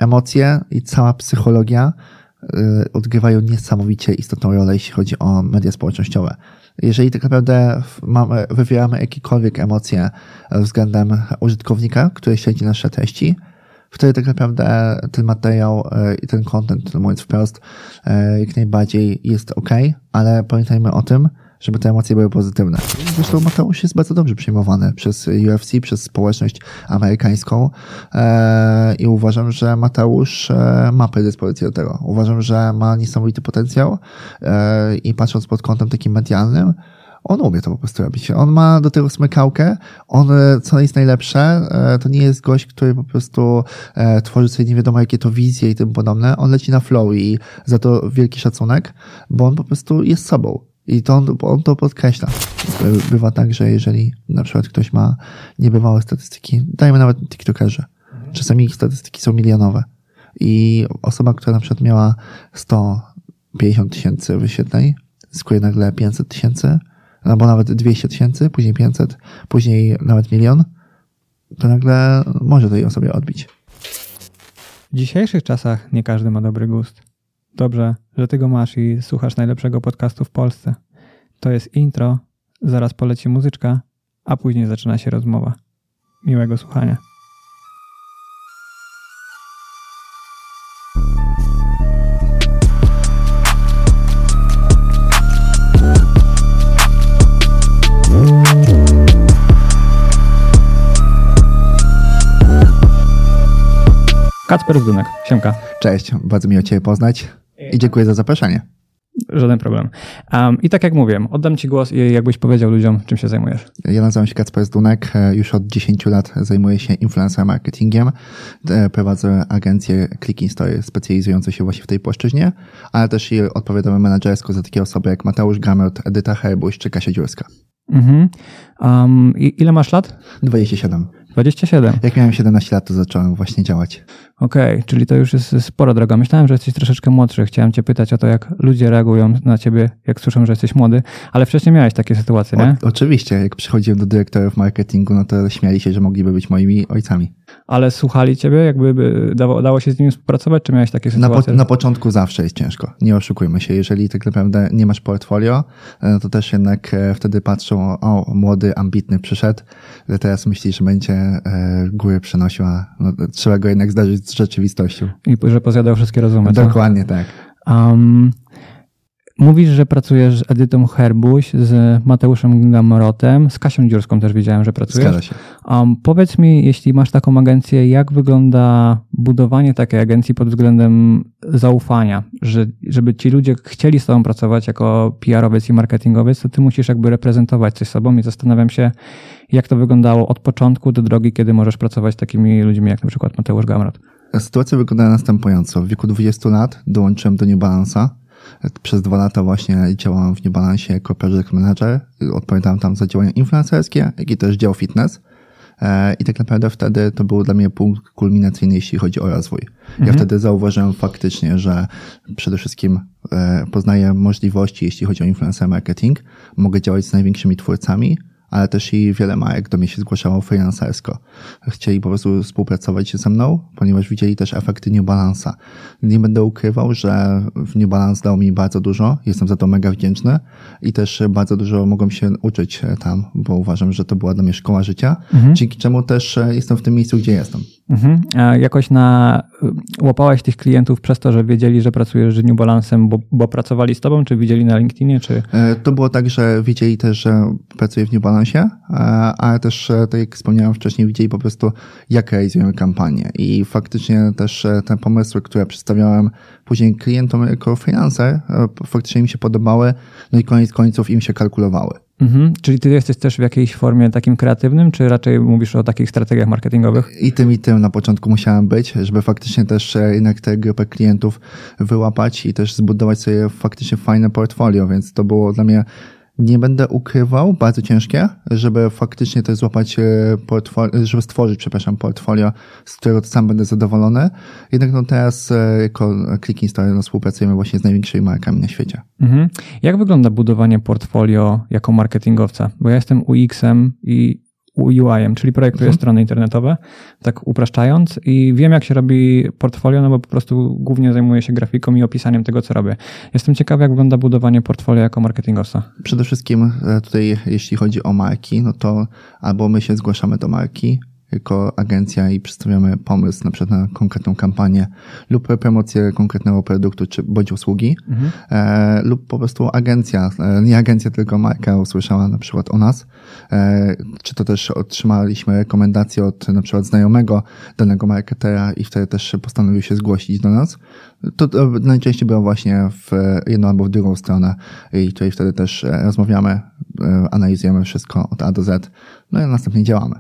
emocje i cała psychologia odgrywają niesamowicie istotną rolę, jeśli chodzi o media społecznościowe. Jeżeli tak naprawdę wywieramy jakiekolwiek emocje względem użytkownika, który śledzi nasze treści, wtedy tak naprawdę ten materiał i ten content, mówiąc wprost, jak najbardziej jest ale pamiętajmy o tym, żeby te emocje były pozytywne. Zresztą Mateusz jest bardzo dobrze przyjmowany przez UFC, przez społeczność amerykańską i uważam, że Mateusz ma predyspozycję do tego. Uważam, że ma niesamowity potencjał i patrząc pod kątem takim medialnym, on umie to po prostu robić. On ma do tego smykałkę. On, co jest najlepsze, to nie jest gość, który po prostu tworzy sobie nie wiadomo jakie to wizje i tym podobne. On leci na flow i za to wielki szacunek, bo on po prostu jest sobą. I to on to podkreśla. Bywa tak, że jeżeli na przykład ktoś ma niebywałe statystyki, dajmy nawet tiktokerzy, czasami ich statystyki są milionowe i osoba, która na przykład miała 150 tysięcy wyświetleń, zyskuje nagle 500 tysięcy, albo nawet 200 tysięcy, później 500, później nawet 1 milion, to nagle może tej osobie odbić. W dzisiejszych czasach nie każdy ma dobry gust. Dobrze, że ty go masz i słuchasz najlepszego podcastu w Polsce. To jest intro, zaraz poleci muzyczka, a później zaczyna się rozmowa. Miłego słuchania. Kacper Zdunek, siemka. Cześć, bardzo miło Cię poznać i dziękuję za zaproszenie. Żaden problem. I tak jak mówiłem, oddam Ci głos i jakbyś powiedział ludziom, czym się zajmujesz. Ja nazywam się Kacper Zdunek, już od 10 lat zajmuję się influencer marketingiem. Prowadzę agencję Clicking Story specjalizującą się właśnie w tej płaszczyźnie, ale też i odpowiadamy menedżersko za takie osoby jak Mateusz Gamrot, Edyta Herbuś czy Kasia Dziurska. Ile masz lat? 27. 27. Jak miałem 17 lat, to zacząłem właśnie działać. Okej, czyli to już jest spora droga. Myślałem, że jesteś troszeczkę młodszy. Chciałem Cię pytać o to, jak ludzie reagują na Ciebie, jak słyszą, że jesteś młody, ale wcześniej miałeś takie sytuacje, nie? Oczywiście. Jak przychodziłem do dyrektorów marketingu, no to śmiali się, że mogliby być moimi ojcami. Ale słuchali Ciebie? Jakby dało się z nimi współpracować, czy miałeś takie sytuacje? Na początku zawsze jest ciężko. Nie oszukujmy się. Jeżeli tak naprawdę nie masz portfolio, to też jednak wtedy patrzą, o, młody, ambitny przyszedł, teraz myśli, że będzie górę przenosił, a no, trzeba go jednak zdarzyć z rzeczywistością. I że pozjadał wszystkie rozumy. Dokładnie tak. Mówisz, że pracujesz z Edytą Herbuś, z Mateuszem Gamrotem, z Kasią Dziurską też widziałem, że pracujesz. Zgadza się. Powiedz mi, jeśli masz taką agencję, jak wygląda budowanie takiej agencji pod względem zaufania, żeby ci ludzie chcieli z tobą pracować jako PR-owiec i marketingowiec, to ty musisz jakby reprezentować coś sobą i zastanawiam się, jak to wyglądało od początku do drogi, kiedy możesz pracować z takimi ludźmi jak na przykład Mateusz Gamrot. Sytuacja wyglądała następująco. W wieku 20 lat dołączyłem do New Balance'a. Przez 2 lata właśnie działałem w New Balance'ie jako project manager. Odpowiadałem tam za działania influencerskie, jak i też dział fitness. I tak naprawdę wtedy to był dla mnie punkt kulminacyjny, jeśli chodzi o rozwój. Ja wtedy zauważyłem faktycznie, że przede wszystkim poznaję możliwości, jeśli chodzi o influencer marketing. Mogę działać z największymi twórcami, ale też i wiele marek do mnie się zgłaszało freelancersko. Chcieli po prostu współpracować ze mną, ponieważ widzieli też efekty New Balance'a. Nie będę ukrywał, że New Balance dał mi bardzo dużo, jestem za to mega wdzięczny i też bardzo dużo mogłem się uczyć tam, bo uważam, że to była dla mnie szkoła życia, dzięki czemu też jestem w tym miejscu, gdzie jestem. A jakoś łapałeś tych klientów przez to, że wiedzieli, że pracujesz z New Balance'em, bo pracowali z tobą, czy widzieli na LinkedInie, czy? To było tak, że wiedzieli też, że pracuję w New Balance'ie, ale też, tak jak wspomniałem wcześniej, widzieli po prostu, jak realizujemy kampanię i faktycznie też te pomysły, które przedstawiałem później klientom jako freelancer, faktycznie im się podobały, no i koniec końców im się kalkulowały. Czyli ty jesteś też w jakiejś formie takim kreatywnym, czy raczej mówisz o takich strategiach marketingowych? I tym na początku musiałem być, żeby faktycznie też jednak tę grupę klientów wyłapać i też zbudować sobie faktycznie fajne portfolio, więc to było dla mnie, nie będę ukrywał, bardzo ciężkie, żeby faktycznie też złapać żeby stworzyć, portfolio, z którego sam będę zadowolony. Jednak no teraz jako Clicking Story współpracujemy właśnie z największymi markami na świecie. Jak wygląda budowanie portfolio jako marketingowca? Bo ja jestem UX-em i UI-em, czyli projektuję strony internetowe, tak upraszczając, i wiem, jak się robi portfolio, no bo po prostu głównie zajmuję się grafiką i opisaniem tego, co robię. Jestem ciekawy, jak wygląda budowanie portfolio jako marketingowca. Przede wszystkim tutaj, jeśli chodzi o marki, no to albo my się zgłaszamy do marki jako agencja i przedstawiamy pomysł na przykład na konkretną kampanię lub promocję konkretnego produktu czy bądź usługi, lub po prostu nie agencja, tylko marka usłyszała na przykład o nas, czy to też otrzymaliśmy rekomendację od na przykład znajomego danego marketera i wtedy też postanowił się zgłosić do nas. To najczęściej było właśnie w jedną albo w drugą stronę i tutaj wtedy też rozmawiamy, analizujemy wszystko od A do Z, no i następnie działamy.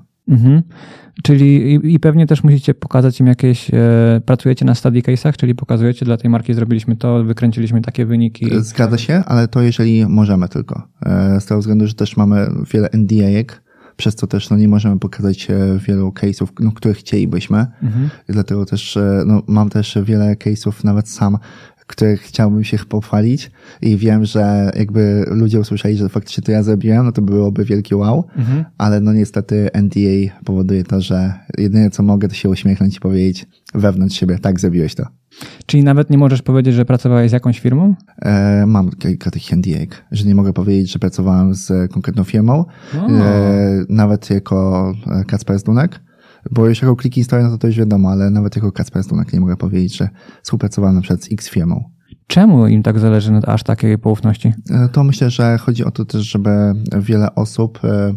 Czyli i pewnie też musicie pokazać im jakieś, pracujecie na study case'ach, czyli pokazujecie, dla tej marki zrobiliśmy to, wykręciliśmy takie wyniki. Zgadza się, ale to jeżeli możemy tylko. Z tego względu, że też mamy wiele NDA-ek, przez co też nie możemy pokazać wielu case'ów, których chcielibyśmy. Dlatego też mam też wiele case'ów nawet sam, których chciałbym się pochwalić i wiem, że jakby ludzie usłyszeli, że faktycznie to ja zrobiłem, no to byłoby wielkie wow, ale niestety NDA powoduje to, że jedyne co mogę, to się uśmiechnąć i powiedzieć wewnątrz siebie, tak, zrobiłeś to. Czyli nawet nie możesz powiedzieć, że pracowałeś z jakąś firmą? Mam kilka tych NDA-ek, że nie mogę powiedzieć, że pracowałem z konkretną firmą, nawet jako Kacper Zdunek. Bo już jako Click Story, no to już wiadomo, ale nawet jako Kacper Zdunek nie mogę powiedzieć, że współpracowałem na przykład z X firmą. Czemu im tak zależy na aż takiej poufności? To myślę, że chodzi o to też, żeby wiele osób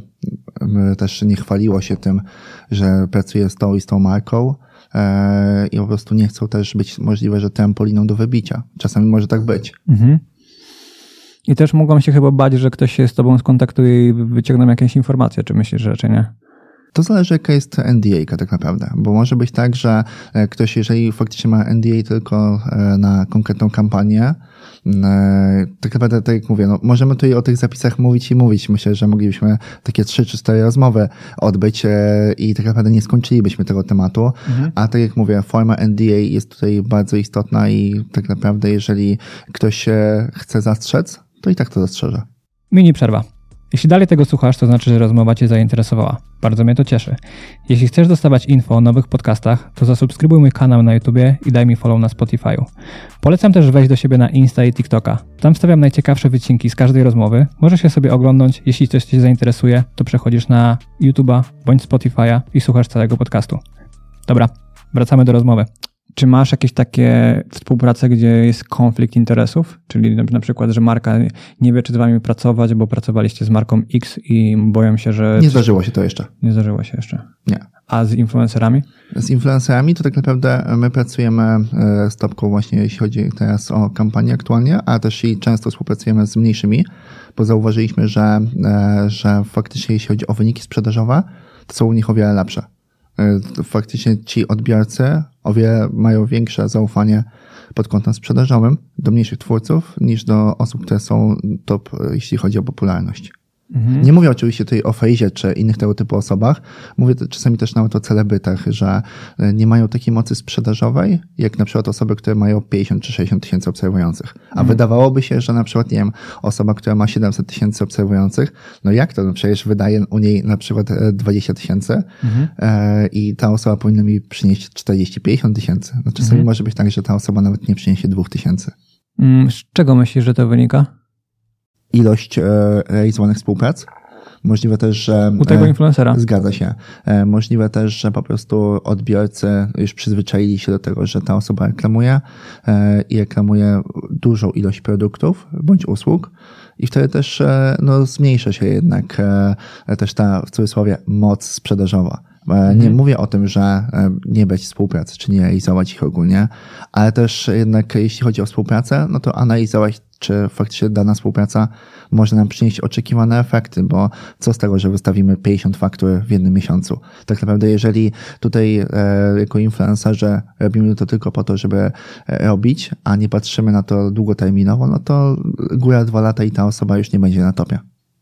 też nie chwaliło się tym, że pracuje z tą i z tą marką i po prostu nie chcą też być możliwe, że trampoliną do wybicia. Czasami może tak być. I też mogą się chyba bać, że ktoś się z tobą skontaktuje i wyciągną jakieś informacje, czy myślisz, że raczej nie? To zależy, jaka jest NDA tak naprawdę, bo może być tak, że ktoś, jeżeli faktycznie ma NDA tylko na konkretną kampanię, tak naprawdę, tak jak mówię, możemy tutaj o tych zapisach mówić i mówić. Myślę, że moglibyśmy takie 3 czy 4 rozmowy odbyć i tak naprawdę nie skończylibyśmy tego tematu, a tak jak mówię, forma NDA jest tutaj bardzo istotna i tak naprawdę, jeżeli ktoś się chce zastrzec, to i tak to zastrzeże. Mini przerwa. Jeśli dalej tego słuchasz, to znaczy, że rozmowa Cię zainteresowała. Bardzo mnie to cieszy. Jeśli chcesz dostawać info o nowych podcastach, to zasubskrybuj mój kanał na YouTubie i daj mi follow na Spotify'u. Polecam też wejść do siebie na Insta i TikToka. Tam wstawiam najciekawsze wycinki z każdej rozmowy. Możesz się sobie oglądnąć. Jeśli coś Cię zainteresuje, to przechodzisz na YouTuba bądź Spotify'a i słuchasz całego podcastu. Dobra, wracamy do rozmowy. Czy masz jakieś takie współprace, gdzie jest konflikt interesów? Czyli na przykład, że marka nie wie, czy z wami pracować, bo pracowaliście z marką X i boją się, że... Nie zdarzyło się to jeszcze. Nie zdarzyło się jeszcze? Nie. A z influencerami? Z influencerami to tak naprawdę my pracujemy z topką właśnie, jeśli chodzi teraz o kampanię aktualnie, a też i często współpracujemy z mniejszymi, bo zauważyliśmy, że faktycznie jeśli chodzi o wyniki sprzedażowe, to są u nich o wiele lepsze. Faktycznie ci odbiorcy mają większe zaufanie pod kątem sprzedażowym do mniejszych twórców niż do osób, które są top, jeśli chodzi o popularność. Nie mówię oczywiście tutaj o Fejzie czy innych tego typu osobach. Mówię czasami też nawet o celebrytach, że nie mają takiej mocy sprzedażowej, jak na przykład osoby, które mają 50 czy 60 tysięcy obserwujących. A wydawałoby się, że na przykład, nie wiem, osoba, która ma 700 tysięcy obserwujących, no jak to? No przecież wydaje u niej na przykład 20 tysięcy i ta osoba powinna mi przynieść 40-50 tysięcy. No czasami może być tak, że ta osoba nawet nie przyniesie 2000. Z czego myślisz, że to wynika? Ilość realizowanych współprac. Możliwe też, że... U tego influencera. Zgadza się. Możliwe też, że po prostu odbiorcy już przyzwyczaili się do tego, że ta osoba reklamuje i reklamuje dużą ilość produktów bądź usług i wtedy też zmniejsza się jednak też ta, w cudzysłowie, moc sprzedażowa. Nie mówię o tym, że nie brać współpracy, czy nie realizować ich ogólnie, ale też jednak jeśli chodzi o współpracę, no to analizować, czy faktycznie dana współpraca może nam przynieść oczekiwane efekty, bo co z tego, że wystawimy 50 faktur w jednym miesiącu? Tak naprawdę jeżeli tutaj jako influencerzy robimy to tylko po to, żeby robić, a nie patrzymy na to długoterminowo, no to góra 2 lata i ta osoba już nie będzie na topie.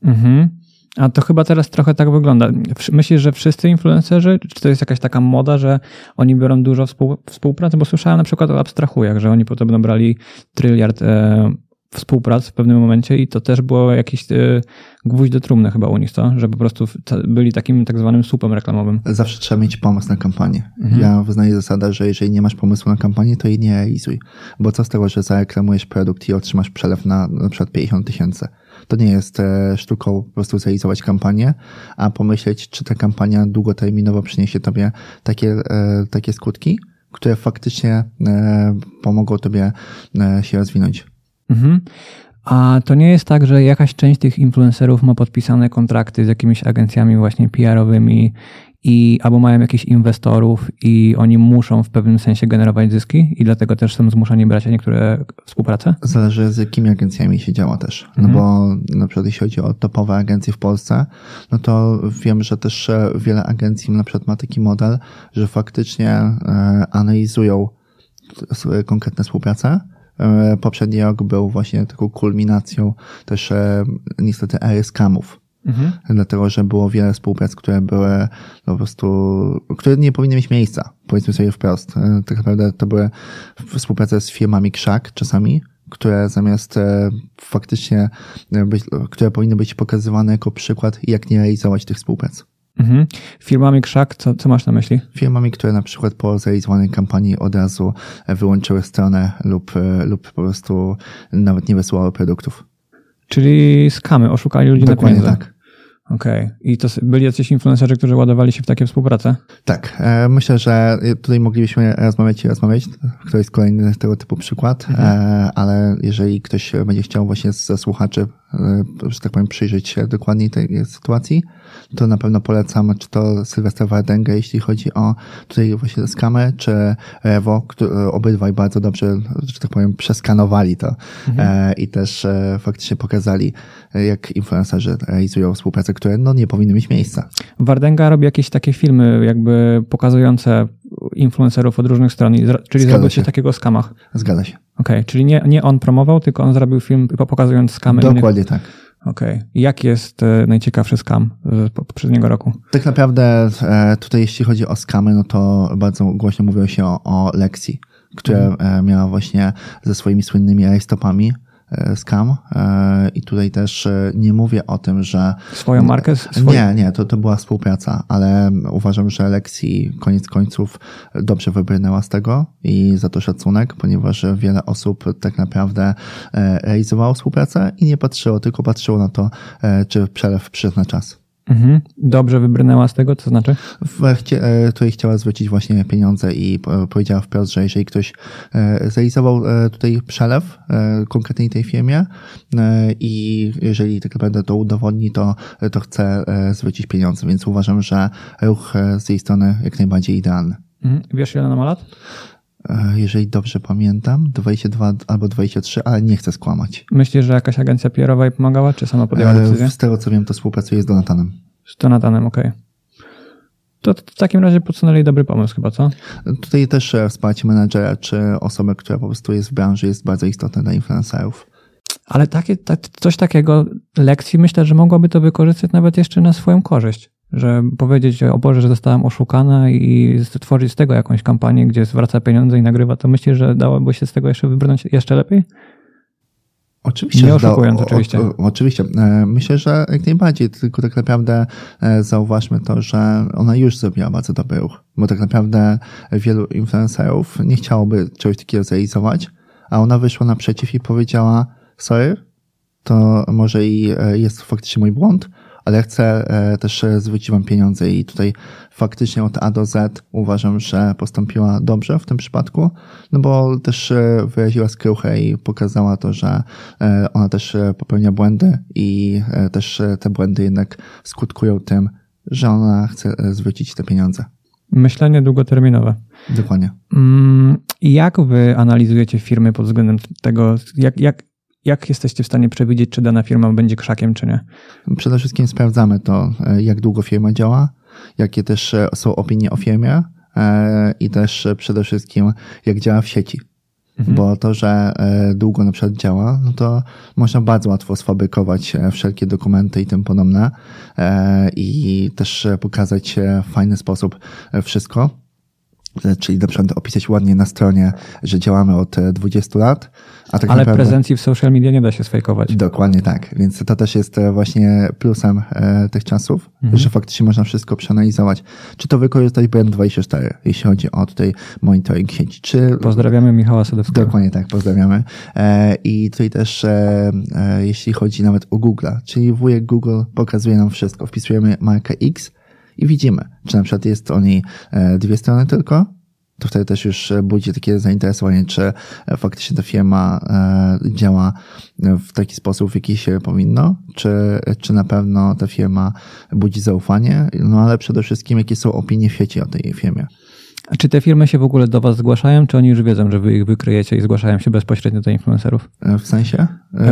A to chyba teraz trochę tak wygląda. Myślisz, że wszyscy influencerzy, czy to jest jakaś taka moda, że oni biorą dużo współpracy? Bo słyszałem na przykład o abstrahujach, że oni potem będą brali tryliard współprac w pewnym momencie i to też było jakiś gwóźdź do trumny chyba u nich, co? Że po prostu byli takim tak zwanym słupem reklamowym. Zawsze trzeba mieć pomysł na kampanię. Ja wyznaję zasadę, że jeżeli nie masz pomysłu na kampanię, to jej nie realizuj. Bo co z tego, że zareklamujesz produkt i otrzymasz przelew na przykład 50 000. To nie jest sztuką po prostu zrealizować kampanię, a pomyśleć, czy ta kampania długoterminowo przyniesie tobie takie skutki, które faktycznie pomogą tobie się rozwinąć. A to nie jest tak, że jakaś część tych influencerów ma podpisane kontrakty z jakimiś agencjami właśnie PR-owymi albo mają jakichś inwestorów i oni muszą w pewnym sensie generować zyski i dlatego też są zmuszeni brać niektóre współprace? Zależy z jakimi agencjami się działa też. No bo na przykład jeśli chodzi o topowe agencje w Polsce, no to wiem, że też wiele agencji na przykład ma taki model, że faktycznie analizują konkretne współprace. Poprzedni rok był właśnie taką kulminacją też niestety ery scamów. Dlatego, że było wiele współprac, które były po prostu, które nie powinny mieć miejsca. Powiedzmy sobie wprost. Tak naprawdę to były współprace z firmami krzak czasami, które zamiast faktycznie które powinny być pokazywane jako przykład, jak nie realizować tych współprac. Firmami krzak, co masz na myśli? Firmami, które na przykład po zrealizowanej kampanii od razu wyłączyły stronę lub po prostu nawet nie wysyłały produktów. Czyli skamy, oszukali ludzi na pieniądze. Dokładnie tak. Okej. I to byli jacyś influencerzy, którzy ładowali się w takie współprace? Tak. Myślę, że tutaj moglibyśmy rozmawiać, to jest kolejny tego typu przykład, ale jeżeli ktoś będzie chciał właśnie ze słuchaczy, że tak powiem, przyjrzeć się dokładniej tej sytuacji, to na pewno polecam, czy to Sylwestra Wardęgę, jeśli chodzi o tutaj właśnie skamy, czy Rewo, obydwaj bardzo dobrze, że tak powiem, przeskanowali to i też faktycznie pokazali, jak influencerzy realizują współpracę, które nie powinny mieć miejsca. Wardęga robi jakieś takie filmy jakby pokazujące influencerów od różnych stron, czyli zrobił coś takiego o skamach. Zgadza się. Okej, czyli nie on promował, tylko on zrobił film pokazując skamy. Dokładnie tak. Okej. Jaki jest najciekawszy skam z poprzedniego roku? Tak naprawdę tutaj jeśli chodzi o skamy, no to bardzo głośno mówiło się o Lexi, która miała właśnie ze swoimi słynnymi rajstopami skam i tutaj też nie mówię o tym, że... Swoją markę? Nie, to była współpraca, ale uważam, że Lexi koniec końców dobrze wybrnęła z tego i za to szacunek, ponieważ wiele osób tak naprawdę realizowało współpracę i nie patrzyło, tylko patrzyło na to, czy przelew przyszedł na czas. Dobrze wybrnęła z tego, co znaczy? Tutaj chciała zwrócić właśnie pieniądze i powiedziała wprost, że jeżeli ktoś zrealizował tutaj przelew konkretnej tej firmie i jeżeli tak naprawdę to udowodni, to chce zwrócić pieniądze, więc uważam, że ruch z jej strony jak najbardziej idealny. Wiesz, ile ona ma lat? Jeżeli dobrze pamiętam, 22 albo 23, ale nie chcę skłamać. Myślisz, że jakaś agencja PR-owa jej pomagała, czy sama podjęła decyzję? Z tego co wiem, to współpracuje z Donatanem. Z Donatanem, okej. To w takim razie podsunęli dobry pomysł chyba, co? Tutaj też wsparcie menadżera, czy osoby, która po prostu jest w branży, jest bardzo istotne dla influencerów. Ale coś takiego Lexi myślę, że mogłaby to wykorzystać nawet jeszcze na swoją korzyść. Że powiedzieć, o Boże, że zostałam oszukana i stworzyć z tego jakąś kampanię, gdzie zwraca pieniądze i nagrywa, to myślisz, że dałoby się z tego jeszcze wybrnąć jeszcze lepiej? Oczywiście. Nie oszukując oczywiście. Oczywiście. Myślę, że jak najbardziej, tylko tak naprawdę zauważmy to, że ona już zrobiła bardzo dobry ruch, bo tak naprawdę wielu influencerów nie chciałoby czegoś takiego zrealizować, a ona wyszła naprzeciw i powiedziała, sorry, to może i jest faktycznie mój błąd, ale ja chcę też zwrócić wam pieniądze i tutaj faktycznie od A do Z uważam, że postąpiła dobrze w tym przypadku, no bo też wyraziła skruchę i pokazała to, że ona też popełnia błędy i też te błędy jednak skutkują tym, że ona chce zwrócić te pieniądze. Myślenie długoterminowe. Dokładnie. Jak wy analizujecie firmy pod względem tego, jak jesteście w stanie przewidzieć, czy dana firma będzie krzakiem, czy nie? Przede wszystkim sprawdzamy to, jak długo firma działa, jakie też są opinie o firmie i też przede wszystkim, jak działa w sieci. Bo to, że długo na przykład działa, no to można bardzo łatwo sfabrykować wszelkie dokumenty i tym podobne i też pokazać w fajny sposób wszystko. Czyli na przykład opisać ładnie na stronie, że działamy od 20 lat. A tak ale naprawdę, prezencji w social media nie da się sfejkować. Dokładnie tak. Więc to też jest właśnie plusem tych czasów, że faktycznie można wszystko przeanalizować. Czy to wykorzystać Brand24, jeśli chodzi o tutaj monitoring sieci. Pozdrawiamy Michała Sadowskiego. Dokładnie tak, pozdrawiamy. I tutaj też jeśli chodzi nawet o Google'a, czyli wujek Google pokazuje nam wszystko. Wpisujemy markę X i widzimy, czy na przykład jest o niej 2 strony tylko, to wtedy też już budzi takie zainteresowanie, czy faktycznie ta firma działa w taki sposób, w jaki się powinno, czy na pewno ta firma budzi zaufanie, no ale przede wszystkim jakie są opinie w sieci o tej firmie. A czy te firmy się w ogóle do was zgłaszają, czy oni już wiedzą, że wy ich wykryjecie i zgłaszają się bezpośrednio do influencerów? W sensie?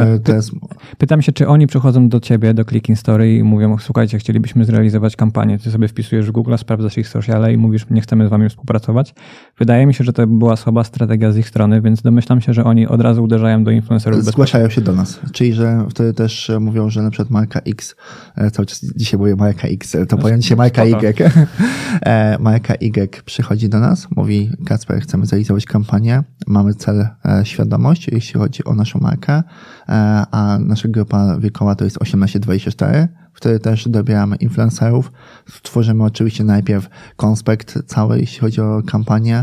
Pytam się, czy oni przychodzą do ciebie, do Clicking Story i mówią, słuchajcie, chcielibyśmy zrealizować kampanię. Ty sobie wpisujesz w Google, sprawdzasz ich sociale i mówisz, nie chcemy z wami współpracować. Wydaje mi się, że to była słaba strategia z ich strony, więc domyślam się, że oni od razu uderzają do influencerów. Zgłaszają się do nas. Czyli, że wtedy też mówią, że na przykład marka X, cały czas dzisiaj mówię marka X, to powiem dzisiaj marka Y. Marka Y przychodzi do nas, mówi: Kacper, chcemy zrealizować kampanię, mamy cel świadomość, jeśli chodzi o naszą markę, a nasza grupa wiekowa to jest 18-24. Wtedy też dobieramy influencerów. Tworzymy oczywiście najpierw konspekt cały, jeśli chodzi o kampanię,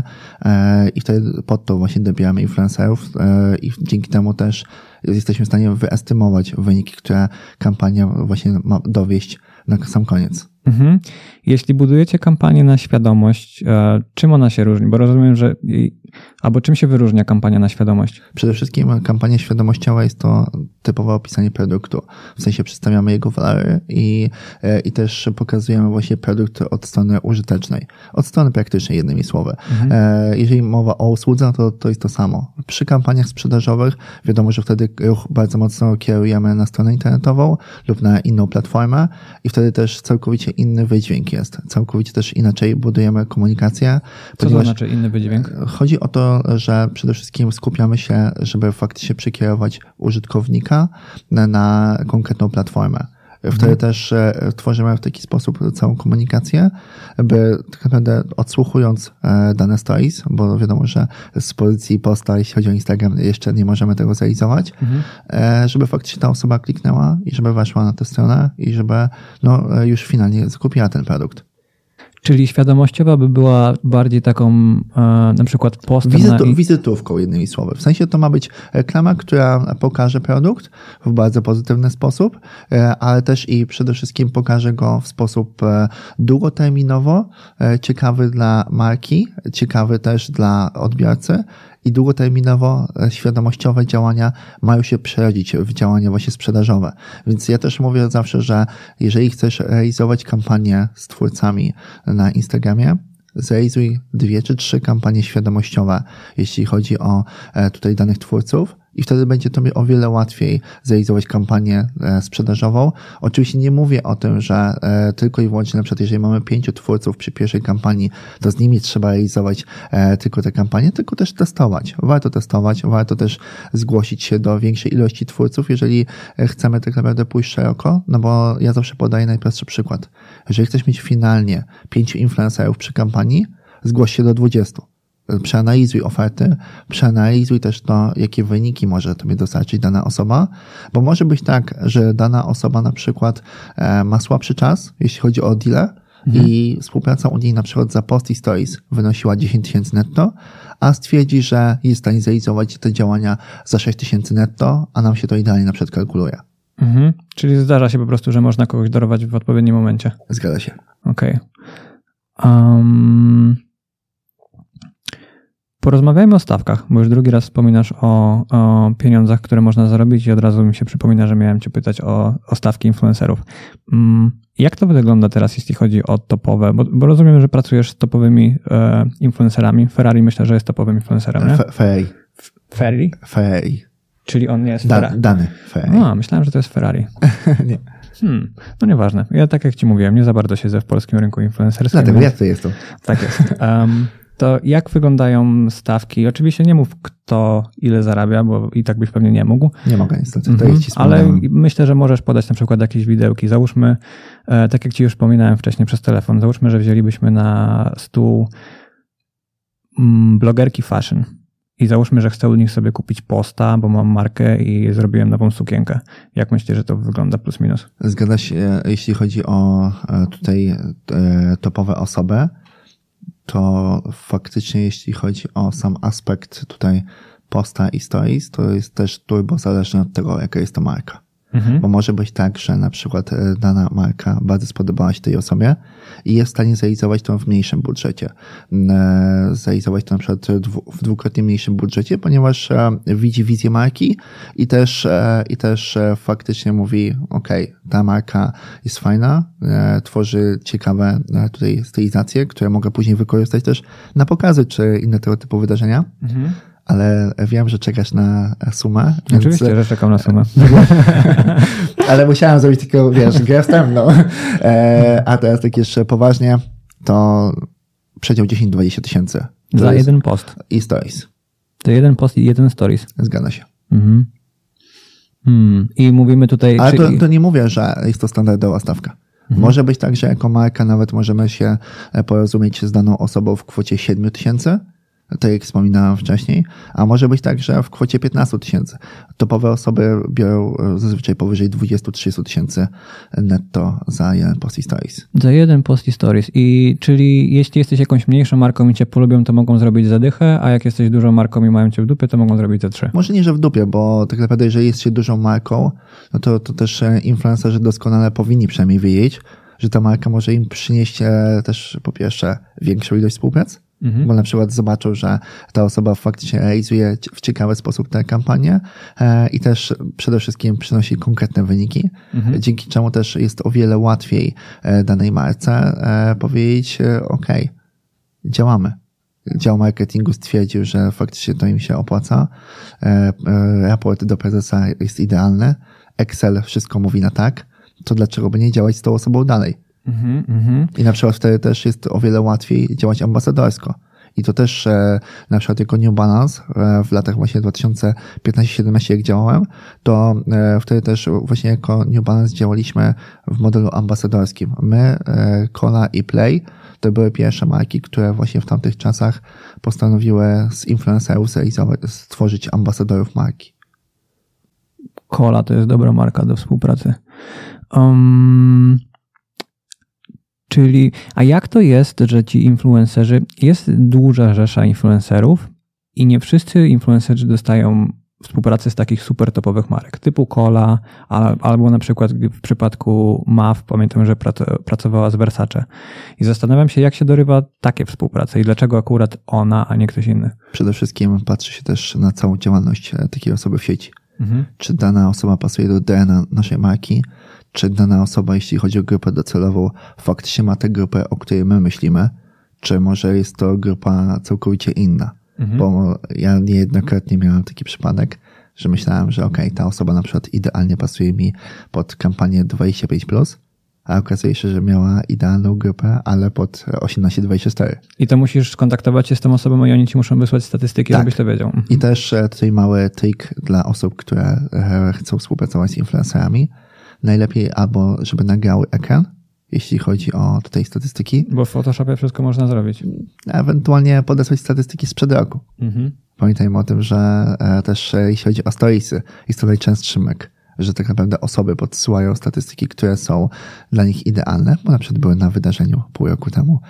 i wtedy pod to właśnie dobieramy influencerów i dzięki temu też jesteśmy w stanie wyestymować wyniki, które kampania właśnie ma dowieść na sam koniec. Mhm. Jeśli budujecie kampanię na świadomość, czym ona się różni? Bo rozumiem, że albo czym się wyróżnia kampania na świadomość? Przede wszystkim kampania świadomościowa jest to typowe opisanie produktu. W sensie przedstawiamy jego walory i też pokazujemy właśnie produkt od strony użytecznej, od strony praktycznej, jednymi słowy. Jeżeli mowa o usłudze, to jest to samo. Przy kampaniach sprzedażowych wiadomo, że wtedy ruch bardzo mocno kierujemy na stronę internetową lub na inną platformę i wtedy też całkowicie inny wydźwięk jest. Całkowicie też inaczej budujemy komunikację. Co to znaczy inny wydźwięk? Chodzi o to, że przede wszystkim skupiamy się, żeby faktycznie przekierować użytkownika na konkretną platformę. Wtedy też tworzymy w taki sposób całą komunikację, by tak naprawdę odsłuchując dane stories, bo wiadomo, że z pozycji posta, jeśli chodzi o Instagram, jeszcze nie możemy tego zrealizować, żeby faktycznie ta osoba kliknęła i żeby weszła na tę stronę i żeby już finalnie zakupiła ten produkt. Czyli świadomościowa by była bardziej taką na przykład postem wizytówką, jednymi słowy. W sensie to ma być reklama, która pokaże produkt w bardzo pozytywny sposób, ale też i przede wszystkim pokaże go w sposób długoterminowo, ciekawy dla marki, ciekawy też dla odbiorcy i długoterminowo świadomościowe działania mają się przerodzić w działania właśnie sprzedażowe. Więc ja też mówię zawsze, że jeżeli chcesz realizować kampanię z twórcami na Instagramie, zrealizuj 2 czy 3 kampanie świadomościowe, jeśli chodzi o tutaj danych twórców, i wtedy będzie tobie o wiele łatwiej zrealizować kampanię sprzedażową. Oczywiście nie mówię o tym, że tylko i wyłącznie na przykład jeżeli mamy 5 twórców przy pierwszej kampanii, to z nimi trzeba realizować tylko te kampanie, tylko też testować. Warto też zgłosić się do większej ilości twórców, jeżeli chcemy tak naprawdę pójść szeroko, no bo ja zawsze podaję najprostszy przykład. Jeżeli chcesz mieć finalnie 5 influencerów przy kampanii, zgłoś się do 20. Przeanalizuj oferty, przeanalizuj też to, jakie wyniki może tobie dostarczyć dana osoba, bo może być tak, że dana osoba na przykład ma słabszy czas, jeśli chodzi o deale i współpraca u niej na przykład za post i stories wynosiła 10 000 netto, a stwierdzi, że jest w stanie zrealizować te działania za 6 000 netto, a nam się to idealnie na przykład kalkuluje. Czyli zdarza się po prostu, że można kogoś darować w odpowiednim momencie. Zgadza się. Okej. Porozmawiajmy o stawkach, bo już drugi raz wspominasz o pieniądzach, które można zarobić i od razu mi się przypomina, że miałem cię pytać o stawki influencerów. Jak to wygląda teraz, jeśli chodzi o topowe? Bo rozumiem, że pracujesz z topowymi influencerami. Ferrari myślę, że jest topowym influencerem, nie? Ferrari? Czyli on nie jest Dany Ferrari. Myślałem, że to jest Ferrari. Nie. No nieważne. Ja tak jak ci mówiłem, nie za bardzo siedzę w polskim rynku influencerskim. Dlatego ja tu jestem. Tak jest. To jak wyglądają stawki? Oczywiście nie mów, kto ile zarabia, bo i tak byś pewnie nie mógł. Nie mogę niestety. To jest ci ale myślę, że możesz podać na przykład jakieś widełki. Załóżmy, tak jak ci już wspominałem wcześniej przez telefon, załóżmy, że wzięlibyśmy na stół blogerki fashion i załóżmy, że chcę u nich sobie kupić posta, bo mam markę i zrobiłem nową sukienkę. Jak myślicie, że to wygląda plus minus? Zgadza się, jeśli chodzi o tutaj topowe osoby, to faktycznie jeśli chodzi o sam aspekt tutaj posta i stories, to jest też turbo zależne od tego, jaka jest to marka. Bo może być tak, że na przykład dana marka bardzo spodobała się tej osobie i jest w stanie zrealizować to w mniejszym budżecie. Zrealizować to na przykład w dwukrotnie mniejszym budżecie, ponieważ widzi wizję marki i też faktycznie mówi, ta marka jest fajna, tworzy ciekawe tutaj stylizacje, które mogę później wykorzystać też na pokazy czy inne tego typu wydarzenia. Ale wiem, że czekasz na sumę. Oczywiście, że czekam na sumę. Ale musiałem zrobić taką, grę wstępną. A teraz tak jeszcze poważnie, to przedział 10-20 tysięcy. Za jeden post. I stories. To jeden post i jeden stories. Zgadza się. I mówimy tutaj... Ale to nie mówię, że jest to standardowa stawka. Może być tak, że jako marka nawet możemy się porozumieć z daną osobą w kwocie 7 tysięcy, tak jak wspominałem wcześniej, a może być tak, że w kwocie 15 tysięcy. Topowe osoby biorą zazwyczaj powyżej 20-30 tysięcy netto za jeden post i stories. Za jeden post i stories. Czyli jeśli jesteś jakąś mniejszą marką i cię polubią, to mogą zrobić za dychę, a jak jesteś dużą marką i mają cię w dupie, to mogą zrobić za 3. Może nie, że w dupie, bo tak naprawdę jeżeli jest się dużą marką, no to też influencerzy doskonale powinni przynajmniej wiedzieć, że ta marka może im przynieść też po pierwsze większą ilość współprac, bo na przykład zobaczą, że ta osoba faktycznie realizuje w ciekawy sposób tę kampanię i też przede wszystkim przynosi konkretne wyniki, dzięki czemu też jest o wiele łatwiej danej marce powiedzieć, działamy. Dział marketingu stwierdził, że faktycznie to im się opłaca. Raport do prezesa jest idealny. Excel wszystko mówi na tak. To dlaczego by nie działać z tą osobą dalej? I na przykład wtedy też jest o wiele łatwiej działać ambasadorsko. I to też na przykład jako New Balance w latach właśnie 2015-17 jak działałem, to wtedy też właśnie jako New Balance działaliśmy w modelu ambasadorskim. My, Cola i Play to były pierwsze marki, które właśnie w tamtych czasach postanowiły z influencerów stworzyć ambasadorów marki. Cola to jest dobra marka do współpracy. A jak to jest, że ci influencerzy, jest duża rzesza influencerów i nie wszyscy influencerzy dostają współpracę z takich super topowych marek, typu Cola, albo na przykład w przypadku MAF, pamiętam, że pracowała z Versace. I zastanawiam się, jak się dorywa takie współprace i dlaczego akurat ona, a nie ktoś inny. Przede wszystkim patrzy się też na całą działalność takiej osoby w sieci. Czy dana osoba pasuje do DNA naszej marki, czy dana osoba, jeśli chodzi o grupę docelową, faktycznie ma tę grupę, o której my myślimy, czy może jest to grupa całkowicie inna. Bo ja niejednokrotnie miałem taki przypadek, że myślałem, że ta osoba na przykład idealnie pasuje mi pod kampanię 25+, a okazuje się, że miała idealną grupę, ale pod 18-24. I to musisz skontaktować się z tą osobą i oni ci muszą wysłać statystyki, żebyś to wiedział. I też tutaj mały trik dla osób, które chcą współpracować z influencerami. Najlepiej albo, żeby nagrały ekran, jeśli chodzi o tutaj statystyki. Bo w Photoshopie wszystko można zrobić. Ewentualnie podesłać statystyki sprzed roku. Pamiętajmy o tym, że też jeśli chodzi o storiesy, jest to najczęstszy myk, że tak naprawdę osoby podsyłają statystyki, które są dla nich idealne, bo na przykład były na wydarzeniu pół roku temu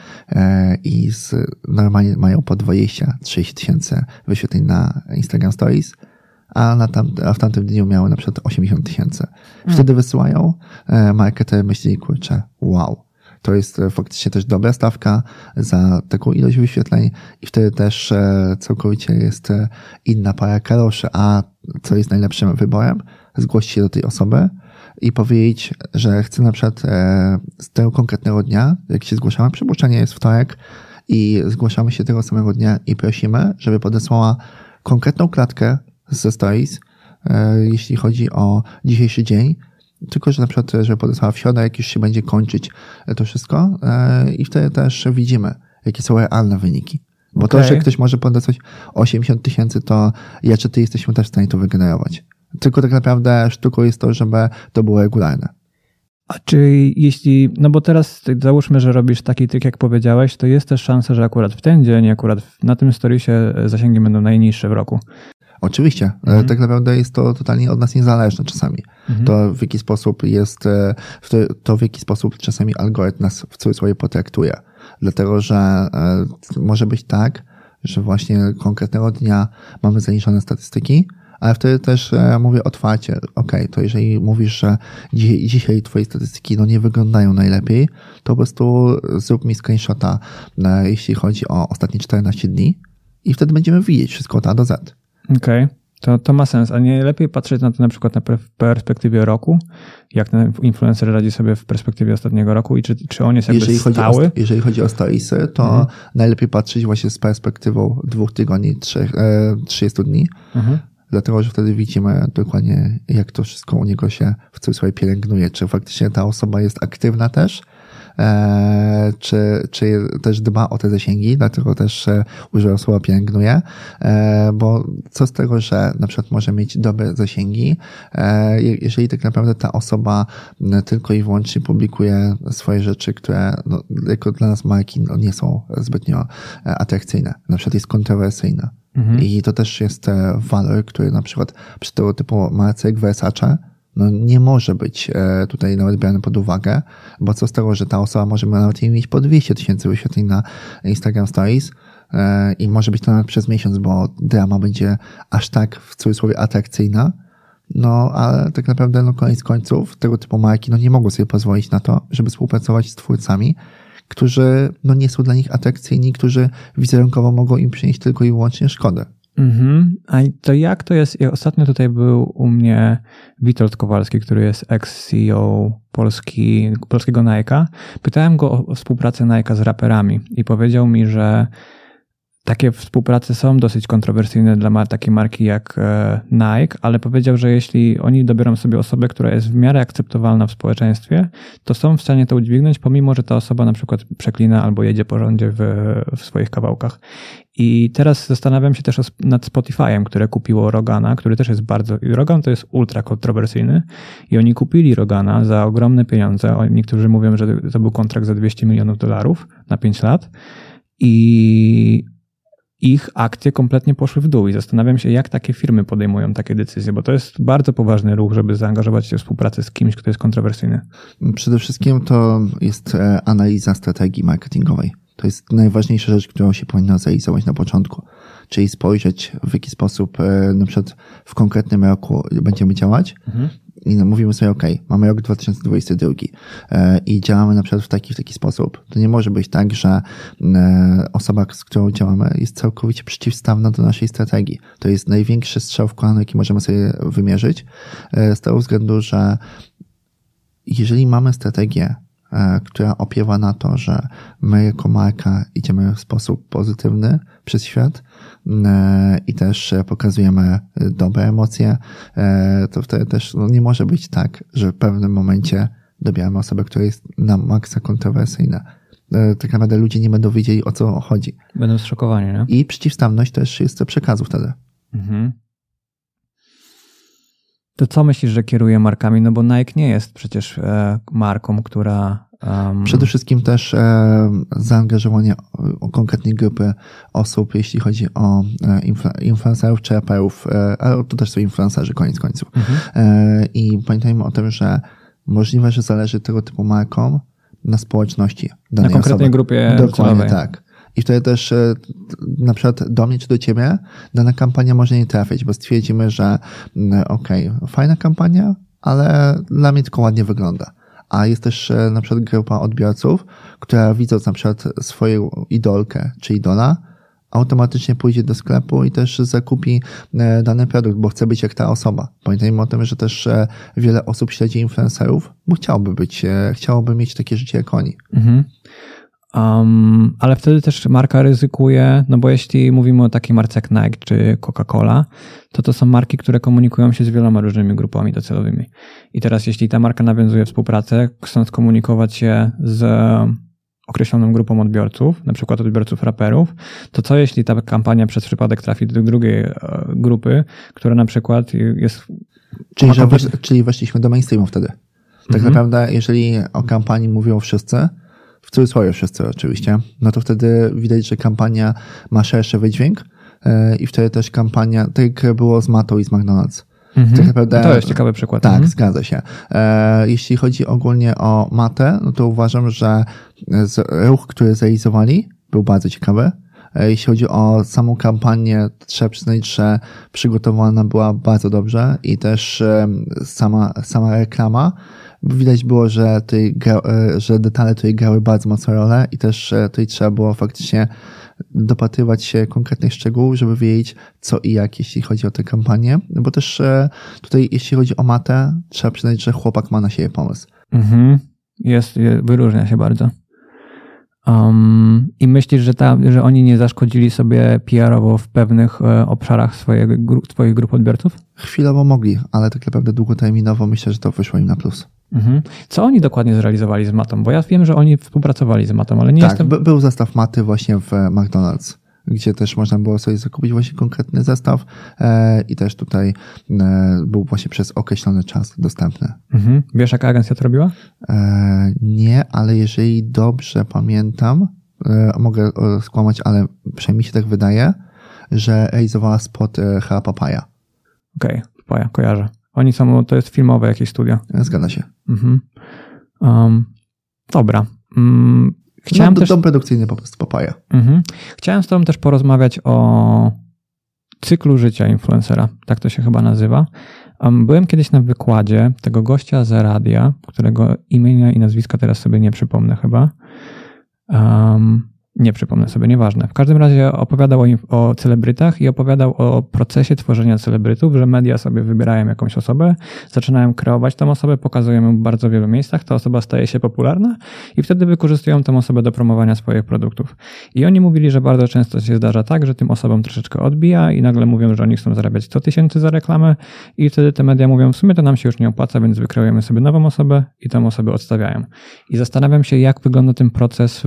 i normalnie mają po 20-30 tysięcy wyświetleń na Instagram Stories, a w tamtym dniu miały na przykład 80 tysięcy. Wtedy wysyłają, marketer myśli, kurczę, wow, to jest faktycznie też dobra stawka za taką ilość wyświetleń i wtedy też całkowicie jest inna para kaloszy, a co jest najlepszym wyborem? Zgłosić się do tej osoby i powiedzieć, że chcę na przykład z tego konkretnego dnia, jak się zgłaszamy, przypuszczenie jest wtorek i zgłaszamy się tego samego dnia i prosimy, żeby podesłała konkretną klatkę ze stories, jeśli chodzi o dzisiejszy dzień, tylko że na przykład, żeby podesłała w środę, jak już się będzie kończyć to wszystko i wtedy też widzimy, jakie są realne wyniki. Bo to, że ktoś może podesłać 80 tysięcy, to ja czy ty jesteśmy też w stanie to wygenerować. Tylko tak naprawdę sztuką jest to, żeby to było regularne. A czy jeśli, no bo teraz załóżmy, że robisz taki tryk, jak powiedziałeś, to jest też szansa, że akurat w ten dzień, akurat na tym storiesie zasięgi będą najniższe w roku. Oczywiście. Tak naprawdę jest to totalnie od nas niezależne czasami. To w jaki sposób w jaki sposób czasami algorytm nas w cudzysłowie potraktuje. Dlatego, że może być tak, że właśnie konkretnego dnia mamy zaniżone statystyki, ale wtedy też mówię otwarcie, to jeżeli mówisz, że dzisiaj twoje statystyki nie wyglądają najlepiej, to po prostu zrób mi screenshota, jeśli chodzi o ostatnie 14 dni i wtedy będziemy widzieć wszystko od A do Z. Okej. To ma sens. A nie lepiej patrzeć na to na przykład w perspektywie roku? Jak ten influencer radzi sobie w perspektywie ostatniego roku i czy on jest jakby stały? Jeżeli chodzi o storiesy, to najlepiej patrzeć właśnie z perspektywą 2 tygodni, 30 dni. Dlatego, że wtedy widzimy dokładnie, jak to wszystko u niego się w cudzysłowie pielęgnuje. Czy faktycznie ta osoba jest aktywna też, czy też dba o te zasięgi, dlatego też używa słowa pielęgnuje, bo co z tego, że na przykład może mieć dobre zasięgi, jeżeli tak naprawdę ta osoba tylko i wyłącznie publikuje swoje rzeczy, które jako dla nas marki nie są zbytnio atrakcyjne, na przykład jest kontrowersyjna. I to też jest walor, który na przykład przy tego typu marce jak Versace nie może być tutaj nawet brany pod uwagę, bo co z tego, że ta osoba może nawet mieć po 200 000 wyświetleń na Instagram Stories i może być to nawet przez miesiąc, bo drama będzie aż tak w cudzysłowie atrakcyjna, ale tak naprawdę koniec końców tego typu marki nie mogą sobie pozwolić na to, żeby współpracować z twórcami, którzy nie są dla nich atrakcyjni, którzy wizerunkowo mogą im przynieść tylko i wyłącznie szkodę. A to jak to jest? Ostatnio tutaj był u mnie Witold Kowalski, który jest ex-CEO polskiego Nike'a. Pytałem go o współpracę Nike'a z raperami i powiedział mi, że takie współprace są dosyć kontrowersyjne dla takiej marki jak Nike, ale powiedział, że jeśli oni dobiorą sobie osobę, która jest w miarę akceptowalna w społeczeństwie, to są w stanie to udźwignąć, pomimo że ta osoba na przykład przeklina albo jedzie po rondzie w swoich kawałkach. I teraz zastanawiam się też nad Spotify'em, które kupiło Rogana, który też jest Rogan to jest ultra kontrowersyjny i oni kupili Rogana za ogromne pieniądze. Niektórzy mówią, że to był kontrakt za $200 milionów na 5 lat i ich akcje kompletnie poszły w dół i zastanawiam się, jak takie firmy podejmują takie decyzje, bo to jest bardzo poważny ruch, żeby zaangażować się w współpracę z kimś, kto jest kontrowersyjny. Przede wszystkim to jest analiza strategii marketingowej. To jest najważniejsza rzecz, którą się powinno zrealizować na początku. Czyli spojrzeć, w jaki sposób na przykład w konkretnym roku będziemy działać i mówimy sobie, mamy rok 2022 i działamy na przykład w taki sposób. To nie może być tak, że osoba, z którą działamy, jest całkowicie przeciwstawna do naszej strategii. To jest największy strzał w kolano, jaki możemy sobie wymierzyć, z tego względu, że jeżeli mamy strategię, która opiewa na to, że my jako marka idziemy w sposób pozytywny przez świat i też pokazujemy dobre emocje, to wtedy też nie może być tak, że w pewnym momencie dobieramy osobę, która jest na maksa kontrowersyjna. Tak naprawdę ludzie nie będą wiedzieli, o co chodzi. Będą zszokowani, nie? I przeciwstawność też jest przekazu wtedy. To co myślisz, że kieruje markami? No bo Nike nie jest przecież marką, która... Przede wszystkim też zaangażowanie konkretnej grupy osób, jeśli chodzi o influencerów czy raperów, ale to też są influencerzy koniec końców. I pamiętajmy o tym, że możliwe, że zależy tego typu markom na społeczności danej na konkretnej osoby. grupie Dokładnie celowej. tak. I wtedy też na przykład do mnie czy do ciebie dana kampania może nie trafić, bo stwierdzimy, że fajna kampania, ale dla mnie tylko ładnie wygląda. A jest też na przykład grupa odbiorców, która widząc na przykład swoją idolkę czy idola, automatycznie pójdzie do sklepu i też zakupi dany produkt, bo chce być jak ta osoba. Pamiętajmy o tym, że też wiele osób śledzi influencerów, bo chciałoby mieć takie życie jak oni. Ale wtedy też marka ryzykuje, no bo jeśli mówimy o takiej marce jak Nike czy Coca-Cola, to są marki, które komunikują się z wieloma różnymi grupami docelowymi. I teraz jeśli ta marka nawiązuje współpracę, chcąc komunikować się z określoną grupą odbiorców, na przykład odbiorców raperów, to co jeśli ta kampania przez przypadek trafi do drugiej grupy, która na przykład jest... Czyli weszliśmy do mainstreamu wtedy. Tak naprawdę, jeżeli o kampanii mówią wszyscy, w cudzysłowie wszyscy oczywiście, no to wtedy widać, że kampania ma szerszy wydźwięk i wtedy też kampania, tak jak było z Matą i z McDonald's. Tak naprawdę, to jest ciekawy przykład. Tak, zgadza się. Jeśli chodzi ogólnie o Matę, no to uważam, że ruch, który zrealizowali, był bardzo ciekawy. Jeśli chodzi o samą kampanię, trzeba przyznać, że przygotowana była bardzo dobrze i też sama reklama. Widać było, że detale tutaj grały bardzo mocną rolę i też tutaj trzeba było faktycznie dopatrywać się konkretnych szczegółów, żeby wiedzieć co i jak, jeśli chodzi o tę kampanię. Bo też tutaj, jeśli chodzi o Matę, trzeba przyznać, że chłopak ma na siebie pomysł. Wyróżnia się bardzo. I myślisz, że oni nie zaszkodzili sobie PR-owo w pewnych obszarach swoich grup odbiorców? Chwilowo mogli, ale tak naprawdę długoterminowo myślę, że to wyszło im na plus. Co oni dokładnie zrealizowali z Matą? Bo ja wiem, że oni współpracowali z Matą, ale nie tak, jestem... był zestaw Maty właśnie w McDonald's, gdzie też można było sobie zakupić właśnie konkretny zestaw i też tutaj był właśnie przez określony czas dostępny. Wiesz, jaka agencja to robiła? Nie, ale jeżeli dobrze pamiętam, mogę skłamać, ale przynajmniej mi się tak wydaje, że realizowała spot Hala Papaya. Okej, Papaya, kojarzę. Oni są, to jest filmowe jakieś studio. Zgadza się. Dobra. Chciałem też... Dom produkcyjny po prostu Papaya. Chciałem z tobą też porozmawiać o cyklu życia influencera. Tak to się chyba nazywa. Byłem kiedyś na wykładzie tego gościa z radia, którego imienia i nazwiska teraz sobie nie przypomnę chyba. Nie przypomnę sobie, nieważne. W każdym razie opowiadał o celebrytach i opowiadał o procesie tworzenia celebrytów, że media sobie wybierają jakąś osobę, zaczynają kreować tą osobę, pokazują ją w bardzo wielu miejscach, ta osoba staje się popularna i wtedy wykorzystują tę osobę do promowania swoich produktów. I oni mówili, że bardzo często się zdarza tak, że tym osobom troszeczkę odbija i nagle mówią, że oni chcą zarabiać 100 000 za reklamę i wtedy te media mówią, w sumie to nam się już nie opłaca, więc wykreujemy sobie nową osobę i tę osobę odstawiają. I zastanawiam się, jak wygląda ten proces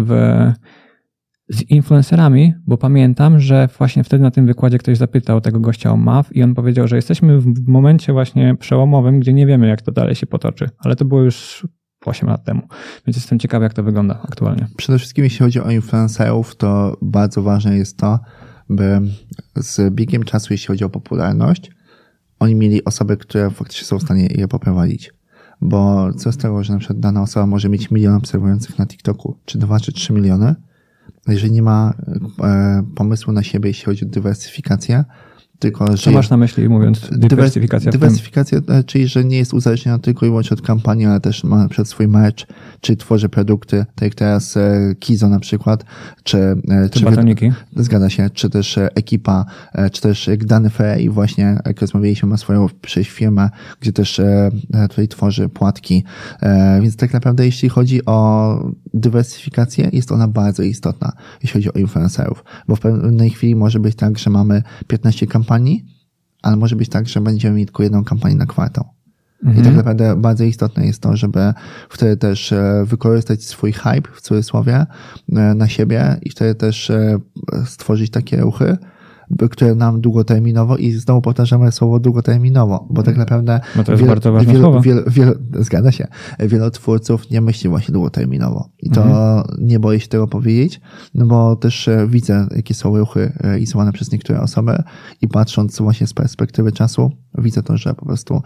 z influencerami, bo pamiętam, że właśnie wtedy na tym wykładzie ktoś zapytał tego gościa o MAF i on powiedział, że jesteśmy w momencie właśnie przełomowym, gdzie nie wiemy, jak to dalej się potoczy, ale to było już 8 lat temu, więc jestem ciekawy, jak to wygląda aktualnie. Przede wszystkim jeśli chodzi o influencerów, to bardzo ważne jest to, by z biegiem czasu, jeśli chodzi o popularność, oni mieli osoby, które faktycznie są w stanie je poprowadzić. Bo co z tego, że na przykład dana osoba może mieć 1 milion obserwujących na TikToku, czy 2, czy 3 miliony, jeżeli nie ma pomysłu na siebie, jeśli chodzi o dywersyfikację, tylko że... Co masz na myśli mówiąc dywersyfikacja? Dywersyfikacja, czyli że nie jest uzależniona tylko i wyłącznie od kampanii, ale też ma przed swój merch, czy tworzy produkty, tak jak teraz Kizo na przykład, czy batoniki. Zgadza się, czy też ekipa, czy też jak Dany Ferry właśnie, jak rozmawialiśmy, ma swoją przecież firmę, gdzie też tutaj tworzy płatki, więc tak naprawdę jeśli chodzi o dywersyfikację, jest ona bardzo istotna, jeśli chodzi o influencerów, bo w pewnej chwili może być tak, że mamy 15 kampanii, ale może być tak, że będziemy mieli tylko jedną kampanię na kwartał. I tak naprawdę bardzo istotne jest to, żeby wtedy też wykorzystać swój hype, w cudzysłowie, na siebie i wtedy też stworzyć takie ruchy, które nam długoterminowo i znowu powtarzamy słowo długoterminowo, bo tak naprawdę no to jest bardzo ważne słowo. Zgadza się. Wielu twórców nie myśli właśnie długoterminowo i to nie boję się tego powiedzieć, no bo też widzę, jakie są ruchy realizowane przez niektóre osoby i patrząc właśnie z perspektywy czasu, widzę to, że po prostu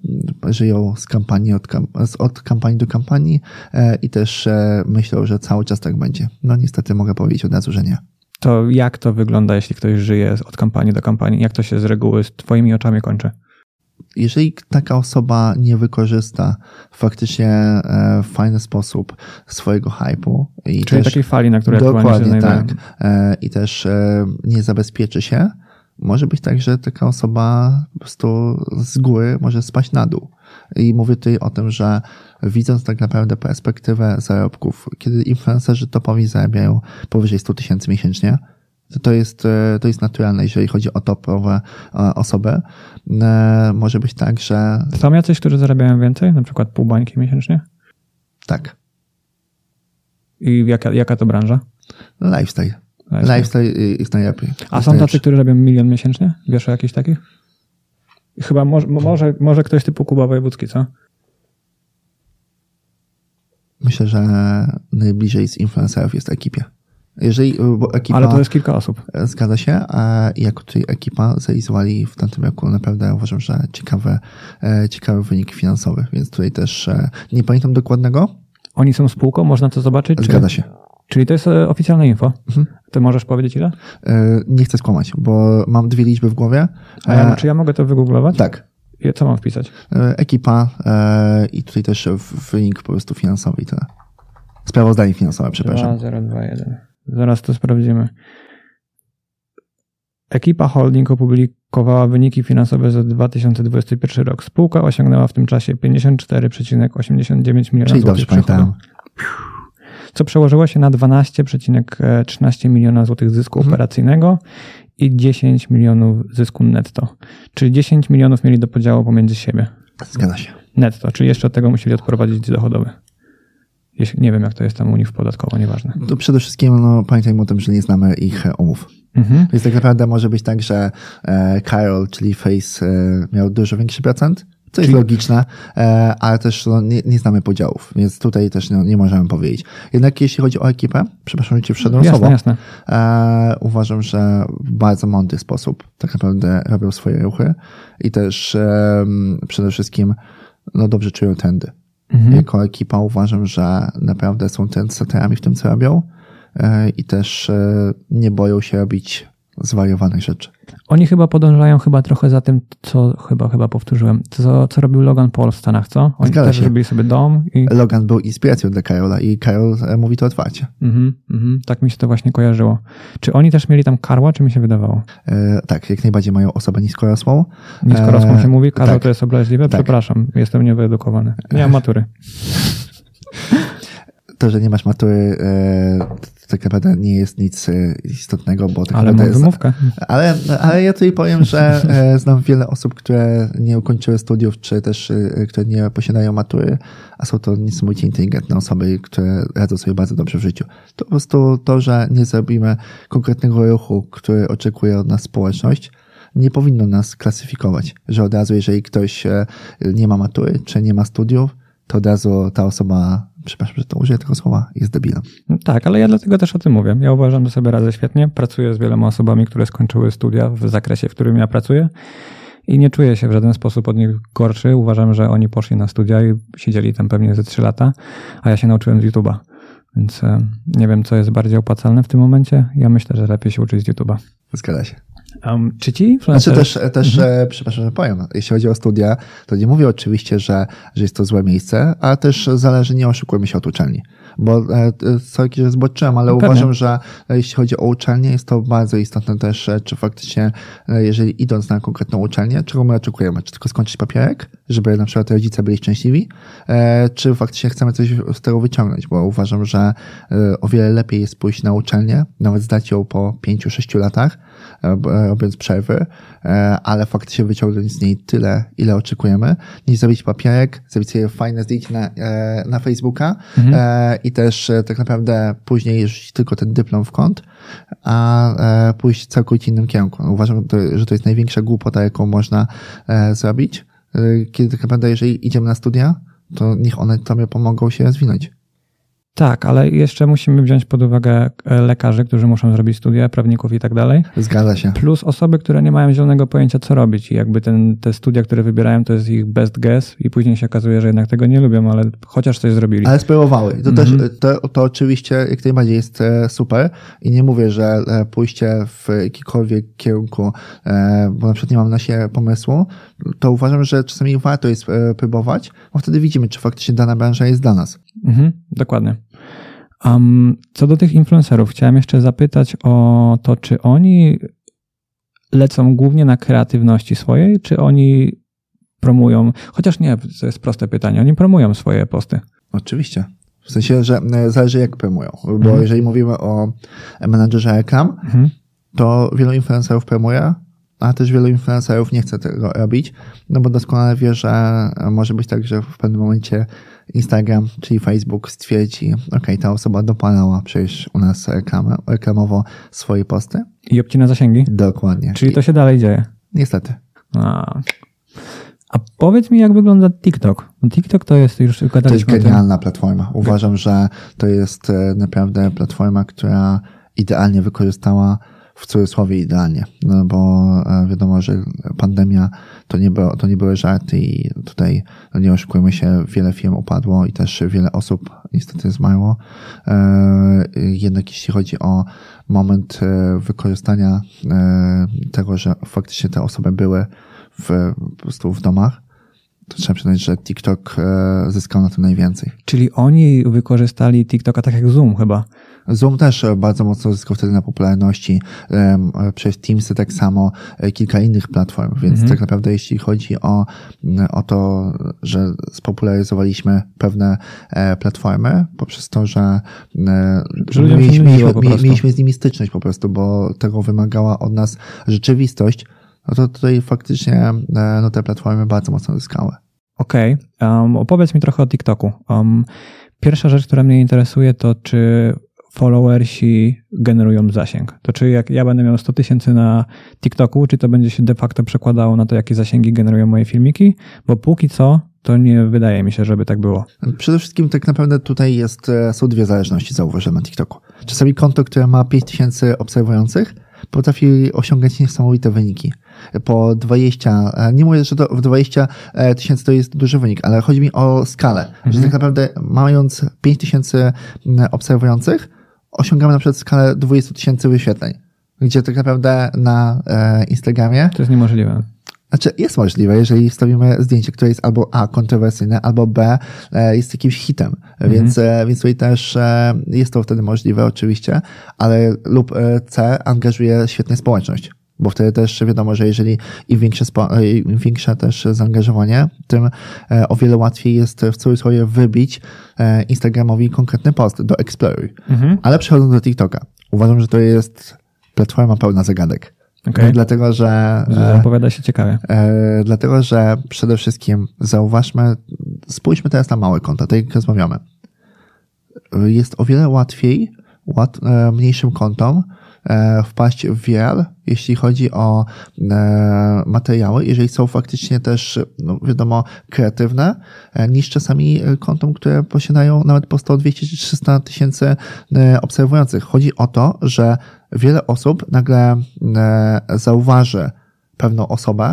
żyją z kampanii od kampanii do kampanii i też myślą, że cały czas tak będzie. No niestety mogę powiedzieć od razu, że nie. To jak to wygląda, jeśli ktoś żyje od kampanii do kampanii? Jak to się z reguły z twoimi oczami kończy? Jeżeli taka osoba nie wykorzysta faktycznie w fajny sposób swojego hype'u. Czyli też, takiej fali, na której aktualnie się znajduje. Tak. I też nie zabezpieczy się, może być tak, że taka osoba po prostu z góry może spaść na dół. I mówię tutaj o tym, że widząc tak naprawdę perspektywę zarobków, kiedy influencerzy topowi zarabiają powyżej 100 000 miesięcznie, to jest naturalne, jeżeli chodzi o topowe osoby. Może być tak, że... Są jacyś, którzy zarabiają więcej? Na przykład pół bańki miesięcznie? Tak. I jaka to branża? Lifestyle jest najlepiej. A są tacy, którzy robią 1 milion miesięcznie? Wiesz o jakichś takich? Chyba może ktoś typu Kuba Wojewódzki, co? Myślę, że najbliżej z influencerów jest ekipie. Bo ekipa, ale to jest kilka osób. Zgadza się, a jako tutaj ekipa zrealizowali w tamtym roku naprawdę uważam, że ciekawy wynik finansowy, więc tutaj też nie pamiętam dokładnego. Oni są spółką, można to zobaczyć? Zgadza się. Czyli to jest oficjalne info. Ty możesz powiedzieć ile? Nie chcę skłamać, bo mam 2 liczby w głowie. Czy ja mogę to wygooglować? Tak. Co mam wpisać? Ekipa i tutaj też wynik po prostu finansowy i tyle. Sprawozdanie finansowe, przepraszam. 2021. Zaraz to sprawdzimy. Ekipa Holding opublikowała wyniki finansowe za 2021 rok. Spółka osiągnęła w tym czasie 54,89 milionów Czyli złotych dobrze przychodu. pamiętam. Co przełożyło się na 12,13 miliona złotych zysku operacyjnego i 10 milionów zysku netto. Czyli 10 milionów mieli do podziału pomiędzy siebie. Zgadza się. Netto, czyli jeszcze od tego musieli odprowadzić dochodowy. Nie wiem, jak to jest tam u nich podatkowo, nieważne. To przede wszystkim pamiętajmy o tym, że nie znamy ich umów. Więc tak naprawdę może być tak, że Karol, czyli Face, miał dużo większy procent, co jest logiczne, ale też nie znamy podziałów, więc tutaj też nie możemy powiedzieć. Jednak jeśli chodzi o ekipę, przepraszam, że ci wszedłem słowo. Jasne. Uważam, że w bardzo mądry sposób tak naprawdę robią swoje ruchy i też przede wszystkim dobrze czują trendy. Jako ekipa uważam, że naprawdę są trendsetterami w tym, co robią i też nie boją się robić zwariowanych rzeczy. Oni chyba podążają trochę za tym, co chyba powtórzyłem, co robił Logan Paul w Stanach, co? Oni Zgadza też się. robili sobie dom. Logan był inspiracją dla Karola i Karol mówi to otwarcie. Tak mi się to właśnie kojarzyło. Czy oni też mieli tam karła, czy mi się wydawało? Tak, jak najbardziej mają osobę niskorosłą. Niskorosłą się mówi? Karol tak. to jest obraźliwe? Tak. Przepraszam, jestem niewyedukowany. Nie mam matury. To, że nie masz matury, tak naprawdę nie jest nic istotnego, bo tak ale mam jest, wymówkę. Ale ja tutaj powiem, że znam wiele osób, które nie ukończyły studiów, czy też które nie posiadają matury, a są to niesamowicie inteligentne osoby, które radzą sobie bardzo dobrze w życiu. To po prostu to, że nie zrobimy konkretnego ruchu, który oczekuje od nas społeczność, nie powinno nas klasyfikować, że od razu, jeżeli ktoś nie ma matury, czy nie ma studiów, to od razu ta osoba, przepraszam, że to użyję tego słowa, jest debilem. No tak, ale ja dlatego też o tym mówię. Ja uważam, że sobie radzę świetnie. Pracuję z wieloma osobami, które skończyły studia w zakresie, w którym ja pracuję i nie czuję się w żaden sposób od nich gorszy. Uważam, że oni poszli na studia i siedzieli tam pewnie ze 3 lata, a ja się nauczyłem z YouTube'a. Więc nie wiem, co jest bardziej opłacalne w tym momencie. Ja myślę, że lepiej się uczyć z YouTube'a. Zgadza się. Czy ci influencerzy... Też przepraszam, że powiem, jeśli chodzi o studia, to nie mówię oczywiście, że jest to złe miejsce, a też zależy, nie oszukujmy się od uczelni. Bo co zboczyłem, ale Pewnie. uważam, że jeśli chodzi o uczelnię, jest to bardzo istotne też, czy faktycznie, jeżeli idąc na konkretną uczelnię, czego my oczekujemy? Czy tylko skończyć papierek, żeby na przykład rodzice byli szczęśliwi, czy faktycznie chcemy coś z tego wyciągnąć? Bo uważam, że o wiele lepiej jest pójść na uczelnię, nawet zdać ją po 5-6 latach, robiąc przerwy, ale faktycznie wyciągnąć z niej tyle, ile oczekujemy, niż zrobić papierek, zrobić sobie fajne zdjęcie na Facebooka i też tak naprawdę później rzucić tylko ten dyplom w kąt, a pójść w całkowicie innym kierunku. Uważam, że to jest największa głupota, jaką można zrobić, kiedy tak naprawdę jeżeli idziemy na studia, to niech one tobie pomogą się rozwinąć. Tak, ale jeszcze musimy wziąć pod uwagę lekarzy, którzy muszą zrobić studia, prawników i tak dalej. Zgadza się. Plus osoby, które nie mają zielonego pojęcia, co robić. I jakby te studia, które wybierają, to jest ich best guess i później się okazuje, że jednak tego nie lubią, ale chociaż coś zrobili. Ale spróbowały. To też, to oczywiście jak najbardziej jest super i nie mówię, że pójście w jakikolwiek kierunku, bo na przykład nie mam na siebie pomysłu, to uważam, że czasami warto jest próbować, bo wtedy widzimy, czy faktycznie dana branża jest dla nas. Dokładnie. Co do tych influencerów, chciałem jeszcze zapytać o to, czy oni lecą głównie na kreatywności swojej, czy oni promują, chociaż nie, to jest proste pytanie, oni promują swoje posty. Oczywiście. W sensie, że zależy jak promują, bo jeżeli mówimy o menadżerze reklam, to wielu influencerów promuje, a też wielu influencerów nie chce tego robić, no bo doskonale wie, że może być tak, że w pewnym momencie Instagram, czyli Facebook stwierdzi, ta osoba dopalała przecież u nas reklamowo swoje posty. I obcina zasięgi? Dokładnie. Czyli to się dalej dzieje? Niestety. A powiedz mi, jak wygląda TikTok? TikTok to jest już... To jest genialna platforma. Uważam, że to jest naprawdę platforma, która idealnie wykorzystała, w cudzysłowie idealnie, no bo wiadomo, że pandemia to nie były żarty i tutaj, no nie oszukujmy się, wiele firm upadło i też wiele osób niestety zmarło. Jednak jeśli chodzi o moment wykorzystania tego, że faktycznie te osoby były po prostu w domach, to trzeba przyznać, że TikTok zyskał na tym najwięcej. Czyli oni wykorzystali TikToka tak jak Zoom chyba. Zoom też bardzo mocno zyskał wtedy na popularności, przez Teamsy tak samo, kilka innych platform, więc tak naprawdę jeśli chodzi o to, że spopularyzowaliśmy pewne platformy poprzez to, że mieliśmy z nimi styczność po prostu, bo tego wymagała od nas rzeczywistość, no to tutaj faktycznie te platformy bardzo mocno zyskały. Okej. Opowiedz mi trochę o TikToku. Pierwsza rzecz, która mnie interesuje, to czy followersi generują zasięg. To czy jak ja będę miał 100 000 na TikToku, czy to będzie się de facto przekładało na to, jakie zasięgi generują moje filmiki? Bo póki co, to nie wydaje mi się, żeby tak było. Przede wszystkim tak naprawdę tutaj są dwie zależności, zauważyłem na TikToku. Czasami konto, które ma 5000 obserwujących, potrafi osiągać niesamowite wyniki. Po 20, nie mówię, że w 20 000 to jest duży wynik, ale chodzi mi o skalę, że tak naprawdę mając 5000 obserwujących, osiągamy na przykład skalę 20 000 wyświetleń, gdzie tak naprawdę na Instagramie... To jest niemożliwe. Znaczy jest możliwe, jeżeli wstawimy zdjęcie, które jest albo A, kontrowersyjne, albo B, jest jakimś hitem, więc tutaj też jest to wtedy możliwe oczywiście, ale lub C, angażuje świetnie społeczność, bo wtedy też wiadomo, że jeżeli im większe też zaangażowanie, tym o wiele łatwiej jest w cudzysłowie wybić Instagramowi konkretny post do Explorer. Ale przechodząc do TikToka, uważam, że to jest platforma pełna zagadek. Okay. Dlatego, że opowiada się ciekawie. Dlatego, że przede wszystkim spójrzmy teraz na małe konta, tak jak rozmawiamy. Jest o wiele łatwiej mniejszym kontom wpaść w viral, jeśli chodzi o materiały, jeżeli są faktycznie też, no wiadomo, kreatywne, niż czasami kontom, które posiadają nawet po 100, 200 czy 300 tysięcy obserwujących. Chodzi o to, że wiele osób nagle zauważy pewną osobę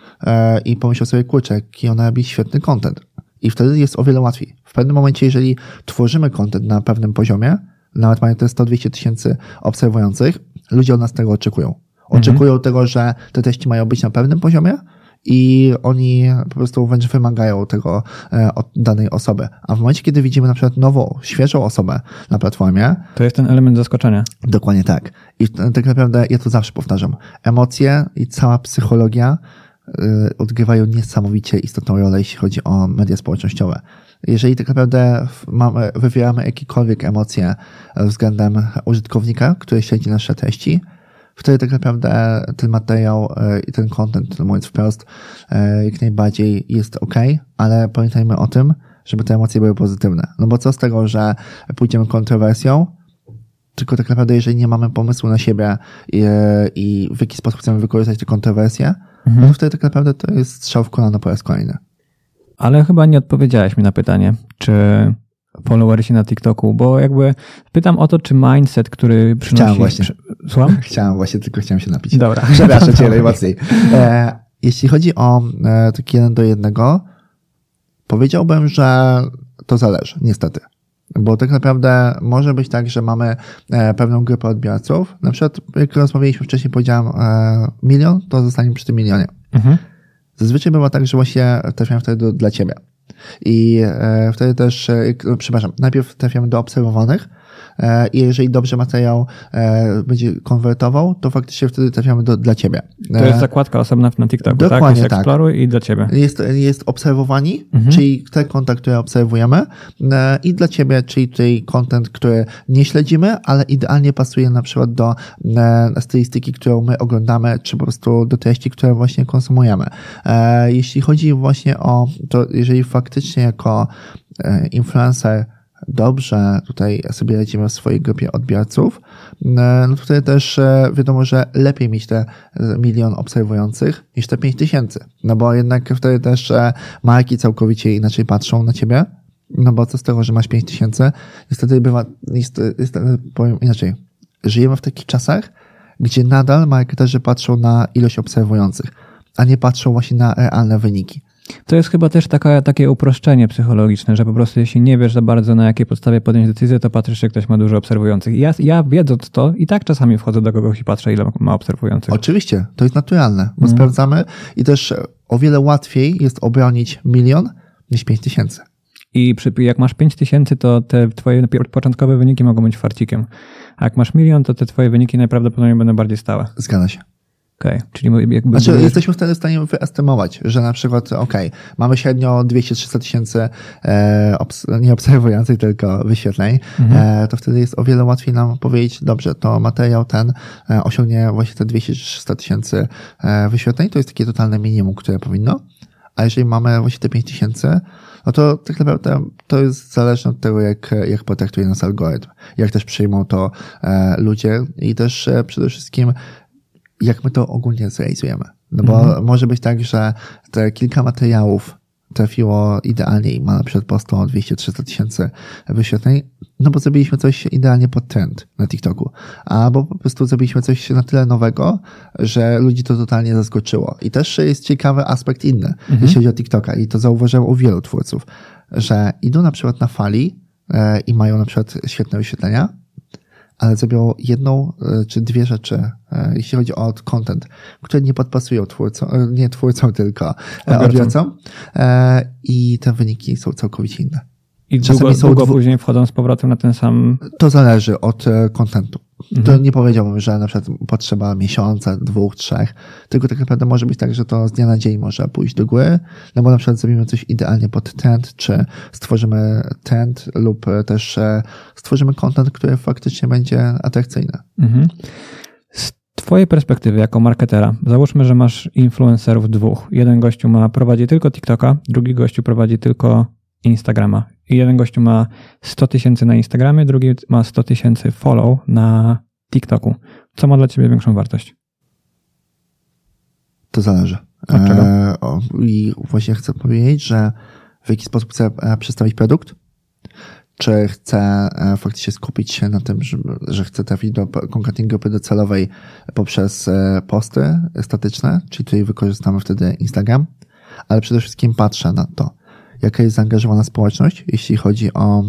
i pomyślą sobie, kurczę, jaki ona robi świetny content. I wtedy jest o wiele łatwiej. W pewnym momencie, jeżeli tworzymy content na pewnym poziomie, nawet mają te 100-200 tysięcy obserwujących, ludzie od nas tego oczekują. Oczekują tego, że te treści mają być na pewnym poziomie i oni po prostu wręcz wymagają tego od danej osoby. A w momencie, kiedy widzimy na przykład nową, świeżą osobę na platformie... To jest ten element zaskoczenia. Dokładnie tak. I tak naprawdę ja to zawsze powtarzam. Emocje i cała psychologia odgrywają niesamowicie istotną rolę, jeśli chodzi o media społecznościowe. Jeżeli tak naprawdę wywieramy jakiekolwiek emocje względem użytkownika, który śledzi nasze treści, wtedy tak naprawdę ten materiał i ten content, mówiąc wprost, jak najbardziej jest ok, ale pamiętajmy o tym, żeby te emocje były pozytywne. No bo co z tego, że pójdziemy kontrowersją, tylko tak naprawdę jeżeli nie mamy pomysłu na siebie i w jaki sposób chcemy wykorzystać tę kontrowersję, no to wtedy tak naprawdę to jest strzał w kolano po raz kolejny. Ale chyba nie odpowiedziałeś mi na pytanie, czy followersi na TikToku, bo jakby pytam o to, czy mindset, który przynosi... Chciałem właśnie. Słucham? Chciałem się napić. Dobra. Przepraszam cię najmocniej. Jeśli chodzi o taki 1 do 1, powiedziałbym, że to zależy, niestety. Bo tak naprawdę może być tak, że mamy pewną grupę odbiorców. Na przykład, jak rozmawialiśmy wcześniej, powiedziałem 1 000 000, to zostaniemy przy tym 1 000 000. Zazwyczaj bywa tak, że właśnie trafiamy wtedy dla ciebie. I wtedy też, najpierw trafiamy do obserwowanych i jeżeli dobrze materiał będzie konwertował, to faktycznie wtedy trafiamy dla ciebie. To jest zakładka osobna na TikToku, dokładnie tak? Eksploruj i dla ciebie. Jest obserwowani, czyli te konta, które obserwujemy i dla ciebie, czyli tutaj content, który nie śledzimy, ale idealnie pasuje na przykład do stylistyki, którą my oglądamy, czy po prostu do treści, które właśnie konsumujemy. Jeśli chodzi właśnie o to, jeżeli faktycznie jako influencer dobrze tutaj sobie radzimy w swojej grupie odbiorców, no tutaj też wiadomo, że lepiej mieć te 1 milion obserwujących niż te 5,000. No bo jednak wtedy też marki całkowicie inaczej patrzą na ciebie. No bo co z tego, że masz 5,000? Niestety bywa, powiem inaczej. Żyjemy w takich czasach, gdzie nadal marketerzy patrzą na ilość obserwujących, a nie patrzą właśnie na realne wyniki. To jest chyba też takie uproszczenie psychologiczne, że po prostu jeśli nie wiesz za bardzo na jakiej podstawie podjąć decyzję, to patrzysz, czy ktoś ma dużo obserwujących. Ja wiedząc to i tak czasami wchodzę do kogoś i patrzę, ile ma obserwujących. Oczywiście, to jest naturalne, bo sprawdzamy i też o wiele łatwiej jest obronić 1 milion niż 5,000. I jak masz 5,000, to te twoje początkowe wyniki mogą być farcikiem. A jak masz 1 milion, to te twoje wyniki najprawdopodobniej będą bardziej stałe. Zgadza się. Okay. Czyli jakby jesteśmy wtedy w stanie wyestymować, że na przykład mamy średnio 200-300 tysięcy nie obserwujących, tylko wyświetleń, to wtedy jest o wiele łatwiej nam powiedzieć, dobrze, to materiał ten osiągnie właśnie te 200-300 tysięcy wyświetleń, to jest takie totalne minimum, które powinno, a jeżeli mamy właśnie te 5,000, no to tak naprawdę to jest zależne od tego, jak potraktuje nas algorytm, jak też przyjmą to ludzie i też przede wszystkim jak my to ogólnie zrealizujemy. No bo może być tak, że te kilka materiałów trafiło idealnie i ma na przykład po 100, 200, 300 tysięcy wyświetleń, no bo zrobiliśmy coś idealnie pod trend na TikToku. Albo po prostu zrobiliśmy coś na tyle nowego, że ludzi to totalnie zaskoczyło. I też jest ciekawy aspekt inny, jeśli chodzi o TikToka. I to zauważyłem u wielu twórców, że idą na przykład na fali i mają na przykład świetne wyświetlenia, ale zrobią jedną czy dwie rzeczy, jeśli chodzi o content, które nie podpasują twórcom, tylko odbiorcom. I te wyniki są całkowicie inne. I długo później wchodzą z powrotem na ten sam... To zależy od contentu. To nie powiedziałbym, że na przykład potrzeba miesiąca, 2, 3, tylko tak naprawdę może być tak, że to z dnia na dzień może pójść do góry, no bo na przykład zrobimy coś idealnie pod trend, czy stworzymy trend lub też stworzymy content, który faktycznie będzie atrakcyjny. Z twojej perspektywy jako marketera, załóżmy, że masz influencerów 2. Jeden gościu prowadzi tylko TikToka, drugi gościu prowadzi tylko Instagrama. I jeden gościu ma 100 tysięcy na Instagramie, drugi ma 100 tysięcy follow na TikToku. Co ma dla ciebie większą wartość? To zależy. Od czego? I właśnie chcę powiedzieć, że w jaki sposób chcę przedstawić produkt, czy chcę faktycznie skupić się na tym, że chcę trafić do konkretnej grupy docelowej poprzez posty statyczne, czyli tutaj wykorzystamy wtedy Instagram, ale przede wszystkim patrzę na to, jaka jest zaangażowana społeczność, jeśli chodzi o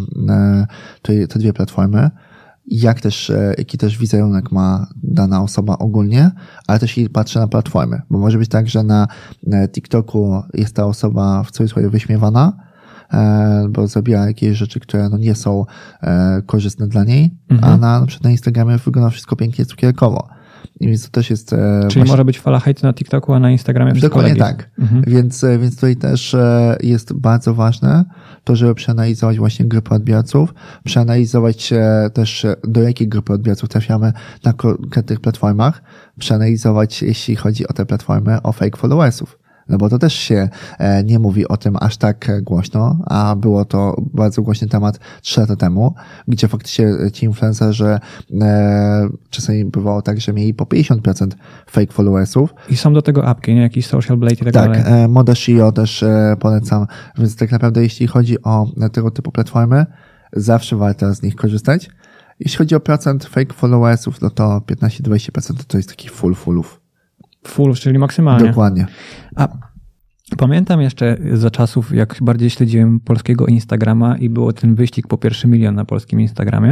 te dwie platformy, jaki też wizerunek ma dana osoba ogólnie, ale też i patrzę na platformy, bo może być tak, że na TikToku jest ta osoba w cudzysłowie wyśmiewana, bo zrobiła jakieś rzeczy, które nie są korzystne dla niej, a na przykład na Instagramie wygląda wszystko pięknie cukierkowo. I więc to też jest... Czyli może być fala hejtu na TikToku, a na Instagramie wszystko dokładnie tak. Więc tutaj też jest bardzo ważne to, żeby przeanalizować właśnie grupę odbiorców, przeanalizować też do jakiej grupy odbiorców trafiamy na konkretnych platformach, przeanalizować, jeśli chodzi o te platformy, o fake followersów. No bo to też się nie mówi o tym aż tak głośno, a było to bardzo głośny temat 3 lata temu, gdzie faktycznie ci influencerzy czasami bywało tak, że mieli po 50% fake followersów. I są do tego apki, nie? Jakiś social blade i tak dalej. Tak, Moda.io też polecam, więc tak naprawdę jeśli chodzi o tego typu platformy, zawsze warto z nich korzystać. Jeśli chodzi o procent fake followersów, no to 15-20% to jest taki fullów. Full, czyli maksymalnie. Dokładnie. A pamiętam jeszcze za czasów, jak bardziej śledziłem polskiego Instagrama i było ten wyścig po 1 milion na polskim Instagramie.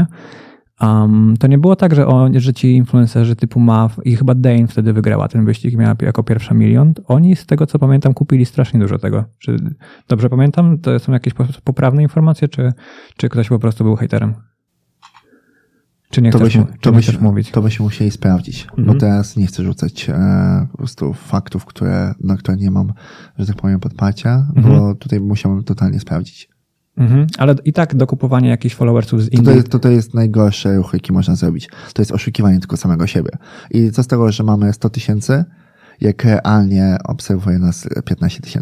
To nie było tak, że ci influencerzy typu Mav i chyba Dane wtedy wygrała ten wyścig, miała jako 1 milion. Oni z tego, co pamiętam, kupili strasznie dużo tego. Czy dobrze pamiętam? To są jakieś poprawne informacje, czy ktoś po prostu był hejterem? Czy nie chcesz mówić? To byśmy musieli sprawdzić, bo teraz nie chcę rzucać po prostu faktów, na które nie mam, że tak powiem, podparcia, bo tutaj musiałem totalnie sprawdzić. Ale i tak dokupowanie jakichś followersów z innych... To jest najgorszy ruch, jaki można zrobić. To jest oszukiwanie tylko samego siebie. I co z tego, że mamy 100 tysięcy, jak realnie obserwuje nas 15 tysięcy.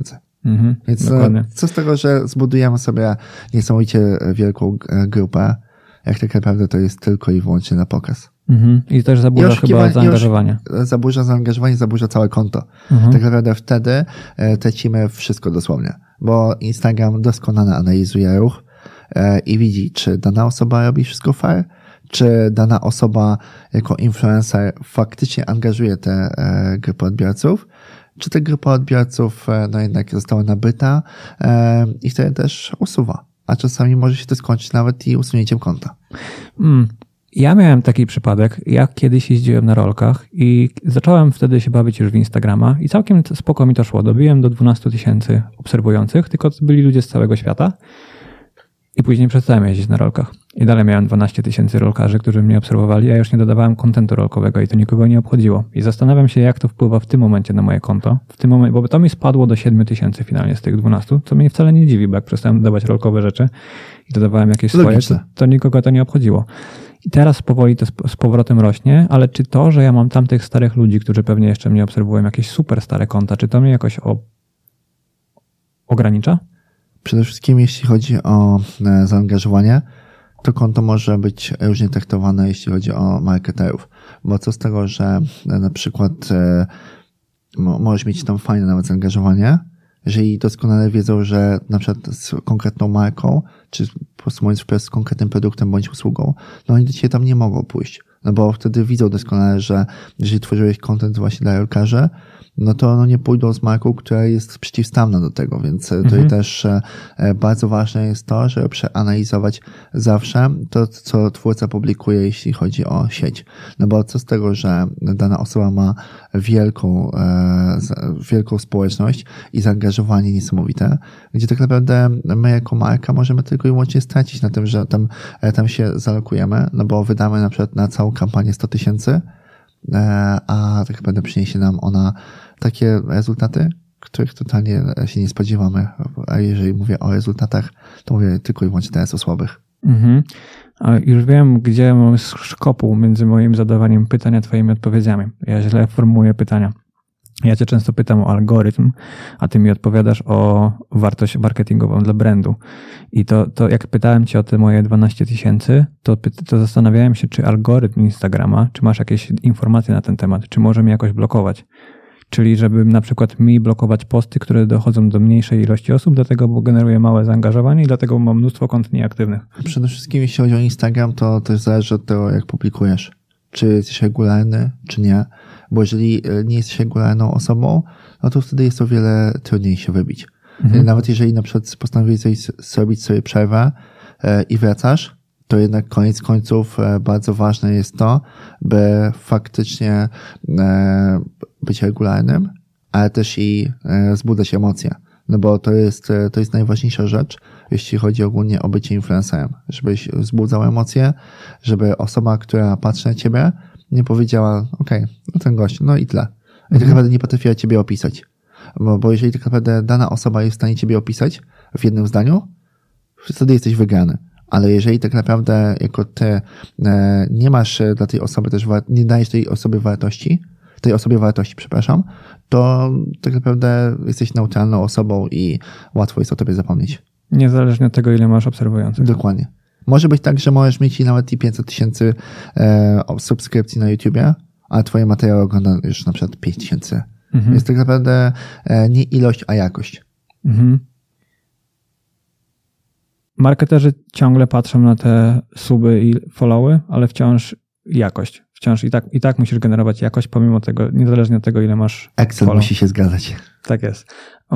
Więc co z tego, że zbudujemy sobie niesamowicie wielką grupę, jak tak naprawdę to jest tylko i wyłącznie na pokaz. I też zaburza chyba zaangażowanie. Zaburza zaangażowanie, zaburza całe konto. Tak naprawdę wtedy tracimy wszystko dosłownie, bo Instagram doskonale analizuje ruch i widzi, czy dana osoba robi wszystko fair, czy dana osoba jako influencer faktycznie angażuje tę grupę odbiorców, czy ta grupa odbiorców no jednak została nabyta i wtedy też usuwa. A czasami może się to skończyć nawet i usunięciem konta. Ja miałem taki przypadek, jak kiedyś jeździłem na rolkach i zacząłem wtedy się bawić już w Instagrama i całkiem spoko mi to szło. Dobiłem do 12 000 obserwujących, tylko to byli ludzie z całego świata i później przestałem jeździć na rolkach. I dalej miałem 12 000 rolkarzy, którzy mnie obserwowali, a już nie dodawałem kontentu rolkowego i to nikogo nie obchodziło. I zastanawiam się, jak to wpływa w tym momencie na moje konto. W tym momencie, bo to mi spadło do 7 000 finalnie z tych 12, co mnie wcale nie dziwi, bo jak przestałem dodawać rolkowe rzeczy i dodawałem jakieś swoje, to nikogo to nie obchodziło. I teraz powoli to z powrotem rośnie, ale czy to, że ja mam tamtych starych ludzi, którzy pewnie jeszcze mnie obserwują, jakieś super stare konta, czy to mnie jakoś ogranicza? Przede wszystkim jeśli chodzi o zaangażowanie, to konto może być różnie traktowane, jeśli chodzi o marketerów. Bo co z tego, że na przykład możesz mieć tam fajne nawet zaangażowanie, jeżeli doskonale wiedzą, że na przykład z konkretną marką, czy po prostu mówiąc wprost z konkretnym produktem bądź usługą, no oni do ciebie tam nie mogą pójść. No bo wtedy widzą doskonale, że jeżeli tworzyłeś content właśnie dla rolkarzy, no to nie pójdą z marką, która jest przeciwstawna do tego, więc tutaj też bardzo ważne jest to, żeby przeanalizować zawsze to, co twórca publikuje, jeśli chodzi o sieć. No bo co z tego, że dana osoba ma wielką społeczność i zaangażowanie niesamowite, gdzie tak naprawdę my jako marka możemy tylko i wyłącznie stracić na tym, że tam się zalokujemy, no bo wydamy na przykład na całą kampanię 100 000, a tak naprawdę przyniesie nam ona takie rezultaty, których totalnie się nie spodziewamy. A jeżeli mówię o rezultatach, to mówię tylko i wyłącznie teraz o słabych. A już wiem, gdzie mam szkopuł między moim zadawaniem pytań a twoimi odpowiedziami. Ja źle formułuję pytania. Ja cię często pytam o algorytm, a ty mi odpowiadasz o wartość marketingową dla brandu. I to jak pytałem cię o te moje 12 000, to zastanawiałem się, czy algorytm Instagrama, czy masz jakieś informacje na ten temat, czy może mnie jakoś blokować. Czyli żeby na przykład mi blokować posty, które dochodzą do mniejszej ilości osób, dlatego bo generuje małe zaangażowanie i dlatego mam mnóstwo kont nieaktywnych. Przede wszystkim jeśli chodzi o Instagram, to też zależy od tego, jak publikujesz. Czy jesteś regularny, czy nie. Bo jeżeli nie jesteś regularną osobą, no to wtedy jest o wiele trudniej się wybić. Nawet jeżeli na przykład postanowiłeś zrobić sobie przerwę i wracasz, to jednak koniec końców bardzo ważne jest to, by faktycznie być regularnym, ale też i wzbudzać emocje. No bo to jest najważniejsza rzecz, jeśli chodzi ogólnie o bycie influencerem. Żebyś wzbudzał emocje, żeby osoba, która patrzy na ciebie, nie powiedziała, okej, no ten gość, no i tyle. I tak naprawdę nie potrafiła ciebie opisać. Bo jeżeli tak naprawdę dana osoba jest w stanie ciebie opisać w jednym zdaniu, wtedy jesteś wygrany. Ale jeżeli tak naprawdę jako ty nie masz dla tej osoby też, nie dajesz tej osobie wartości, to tak naprawdę jesteś neutralną osobą i łatwo jest o tobie zapomnieć. Niezależnie od tego, ile masz obserwujących. Dokładnie. Może być tak, że możesz mieć nawet i 500 000 subskrypcji na YouTubie, a twoje materiały ogląda już na przykład 5 000. Jest tak naprawdę nie ilość, a jakość. Marketerzy ciągle patrzą na te suby i followy, ale wciąż jakość. Wciąż i tak musisz generować jakość, pomimo tego, niezależnie od tego, ile masz Excel follow. Musi się zgadzać. Tak jest.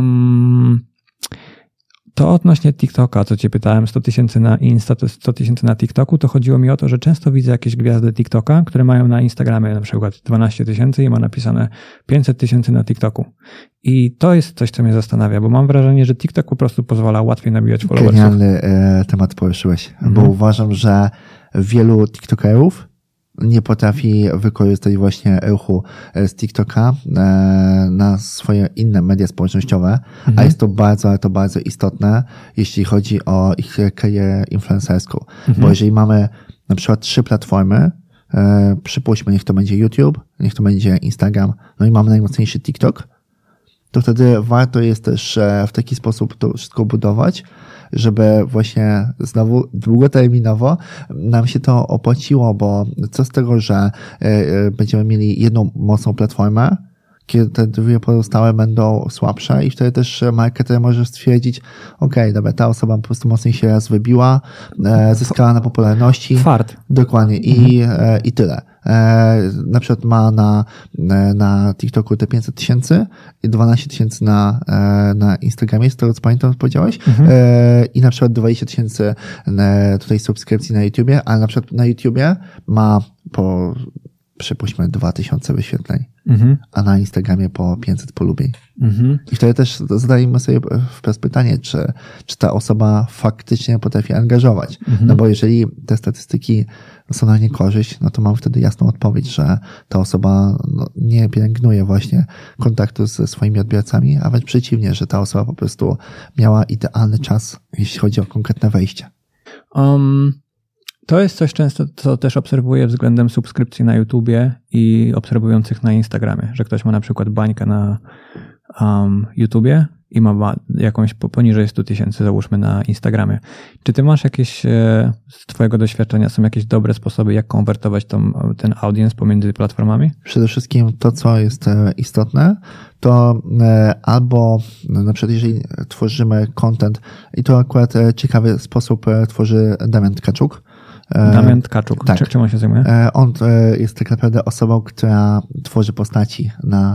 To odnośnie TikToka, co cię pytałem, 100 000 na Insta, to 100 000 na TikToku, to chodziło mi o to, że często widzę jakieś gwiazdy TikToka, które mają na Instagramie na przykład 12 000 i ma napisane 500 000 na TikToku. I to jest coś, co mnie zastanawia, bo mam wrażenie, że TikTok po prostu pozwala łatwiej nabijać followersów. Genialny temat poruszyłeś, bo uważam, że wielu TikTokerów nie potrafi wykorzystać właśnie ruchu z TikToka na swoje inne media społecznościowe, a jest to bardzo istotne, jeśli chodzi o ich karierę influencerską. Bo jeżeli mamy na przykład 3 platformy, przypuśćmy, niech to będzie YouTube, niech to będzie Instagram, no i mamy najmocniejszy TikTok, to wtedy warto jest też w taki sposób to wszystko budować, żeby właśnie znowu długoterminowo nam się to opłaciło, bo co z tego, że będziemy mieli jedną mocną platformę, kiedy te dwie pozostałe będą słabsze i wtedy też marketer może stwierdzić, dobra, ta osoba po prostu mocniej się raz wybiła, zyskała na popularności. Fart. Dokładnie. I tyle. Na przykład ma na TikToku te 500 000 i 12 000 na Instagramie, z tego co pamiętam, powiedziałeś, i na przykład 20 000 tutaj subskrypcji na YouTubie, ale na przykład na YouTubie ma przypuśćmy 2000 wyświetleń, a na Instagramie po 500 polubień. I wtedy też zadajmy sobie wprost pytanie, czy ta osoba faktycznie potrafi angażować. No bo jeżeli te statystyki są na niekorzyść, no to mam wtedy jasną odpowiedź, że ta osoba nie pielęgnuje właśnie kontaktu ze swoimi odbiorcami, a wręcz przeciwnie, że ta osoba po prostu miała idealny czas, jeśli chodzi o konkretne wejście. To jest coś często, co też obserwuję względem subskrypcji na YouTubie i obserwujących na Instagramie, że ktoś ma na przykład bańkę na YouTubie i ma jakąś poniżej 100 000, załóżmy, na Instagramie. Czy ty masz jakieś, z twojego doświadczenia, są jakieś dobre sposoby, jak konwertować ten audience pomiędzy platformami? Przede wszystkim to, co jest istotne, to albo na przykład jeżeli tworzymy content i to akurat ciekawy sposób tworzy Damian Tkaczuk. Damian Tkaczuk. Tak. Czym on się zajmuje? On jest tak naprawdę osobą, która tworzy postaci na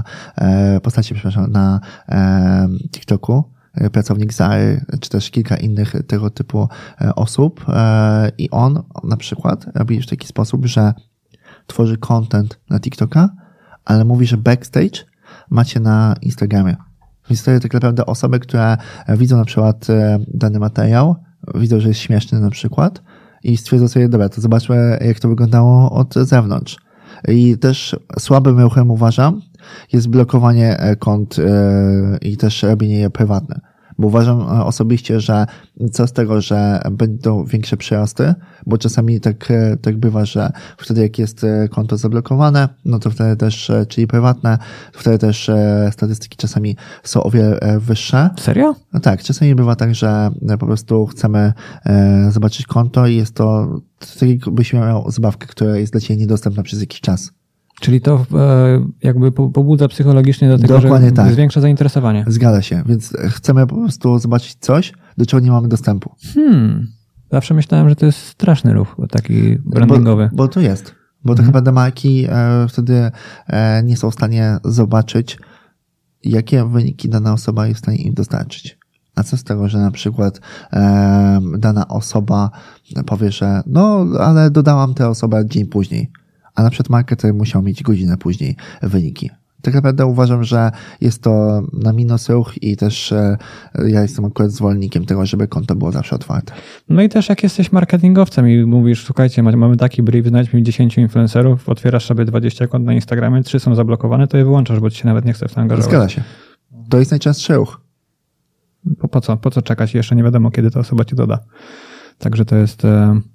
TikToku. Pracownik Zary, czy też kilka innych tego typu osób. I on na przykład robi w taki sposób, że tworzy content na TikToka, ale mówi, że backstage macie na Instagramie. Więc to jest tak naprawdę osoby, które widzą na przykład dany materiał, widzą, że jest śmieszny na przykład, i stwierdzą sobie, dobra, to zobaczmy, jak to wyglądało od zewnątrz. I też słabym ruchem, uważam, jest blokowanie kont i też robienie je prywatne. Bo uważam osobiście, że co z tego, że będą większe przyrosty, bo czasami tak bywa, że wtedy jak jest konto zablokowane, no to wtedy też, czyli prywatne, wtedy też statystyki czasami są o wiele wyższe. Serio? No tak, czasami bywa tak, że po prostu chcemy zobaczyć konto i jest to tak jakbyś miał zabawkę, która jest dla ciebie niedostępna przez jakiś czas. Czyli to jakby pobudza psychologicznie do tego, dokładnie, że tak. zwiększa zainteresowanie. Zgadza się, więc chcemy po prostu zobaczyć coś, do czego nie mamy dostępu. Zawsze myślałem, że to jest straszny ruch, taki brandingowy. Bo to jest. Bo tak naprawdę marki wtedy nie są w stanie zobaczyć, jakie wyniki dana osoba jest w stanie im dostarczyć. A co z tego, że na przykład dana osoba powie, że no, ale dodałam tę osobę dzień później. A na przykład marketer musiał mieć godzinę później wyniki. Tak naprawdę uważam, że jest to na minus ruch i też ja jestem akurat zwolennikiem tego, żeby konto było zawsze otwarte. No i też jak jesteś marketingowcem i mówisz, słuchajcie, mamy taki brief, znajdź mi 10 influencerów, otwierasz sobie 20 kont na Instagramie, 3 są zablokowane, to je wyłączasz, bo ci się nawet nie chce w to angażować. Zgadza się. To jest najczęstszy ruch. Po co czekać? Jeszcze nie wiadomo, kiedy ta osoba ci doda. Także to jest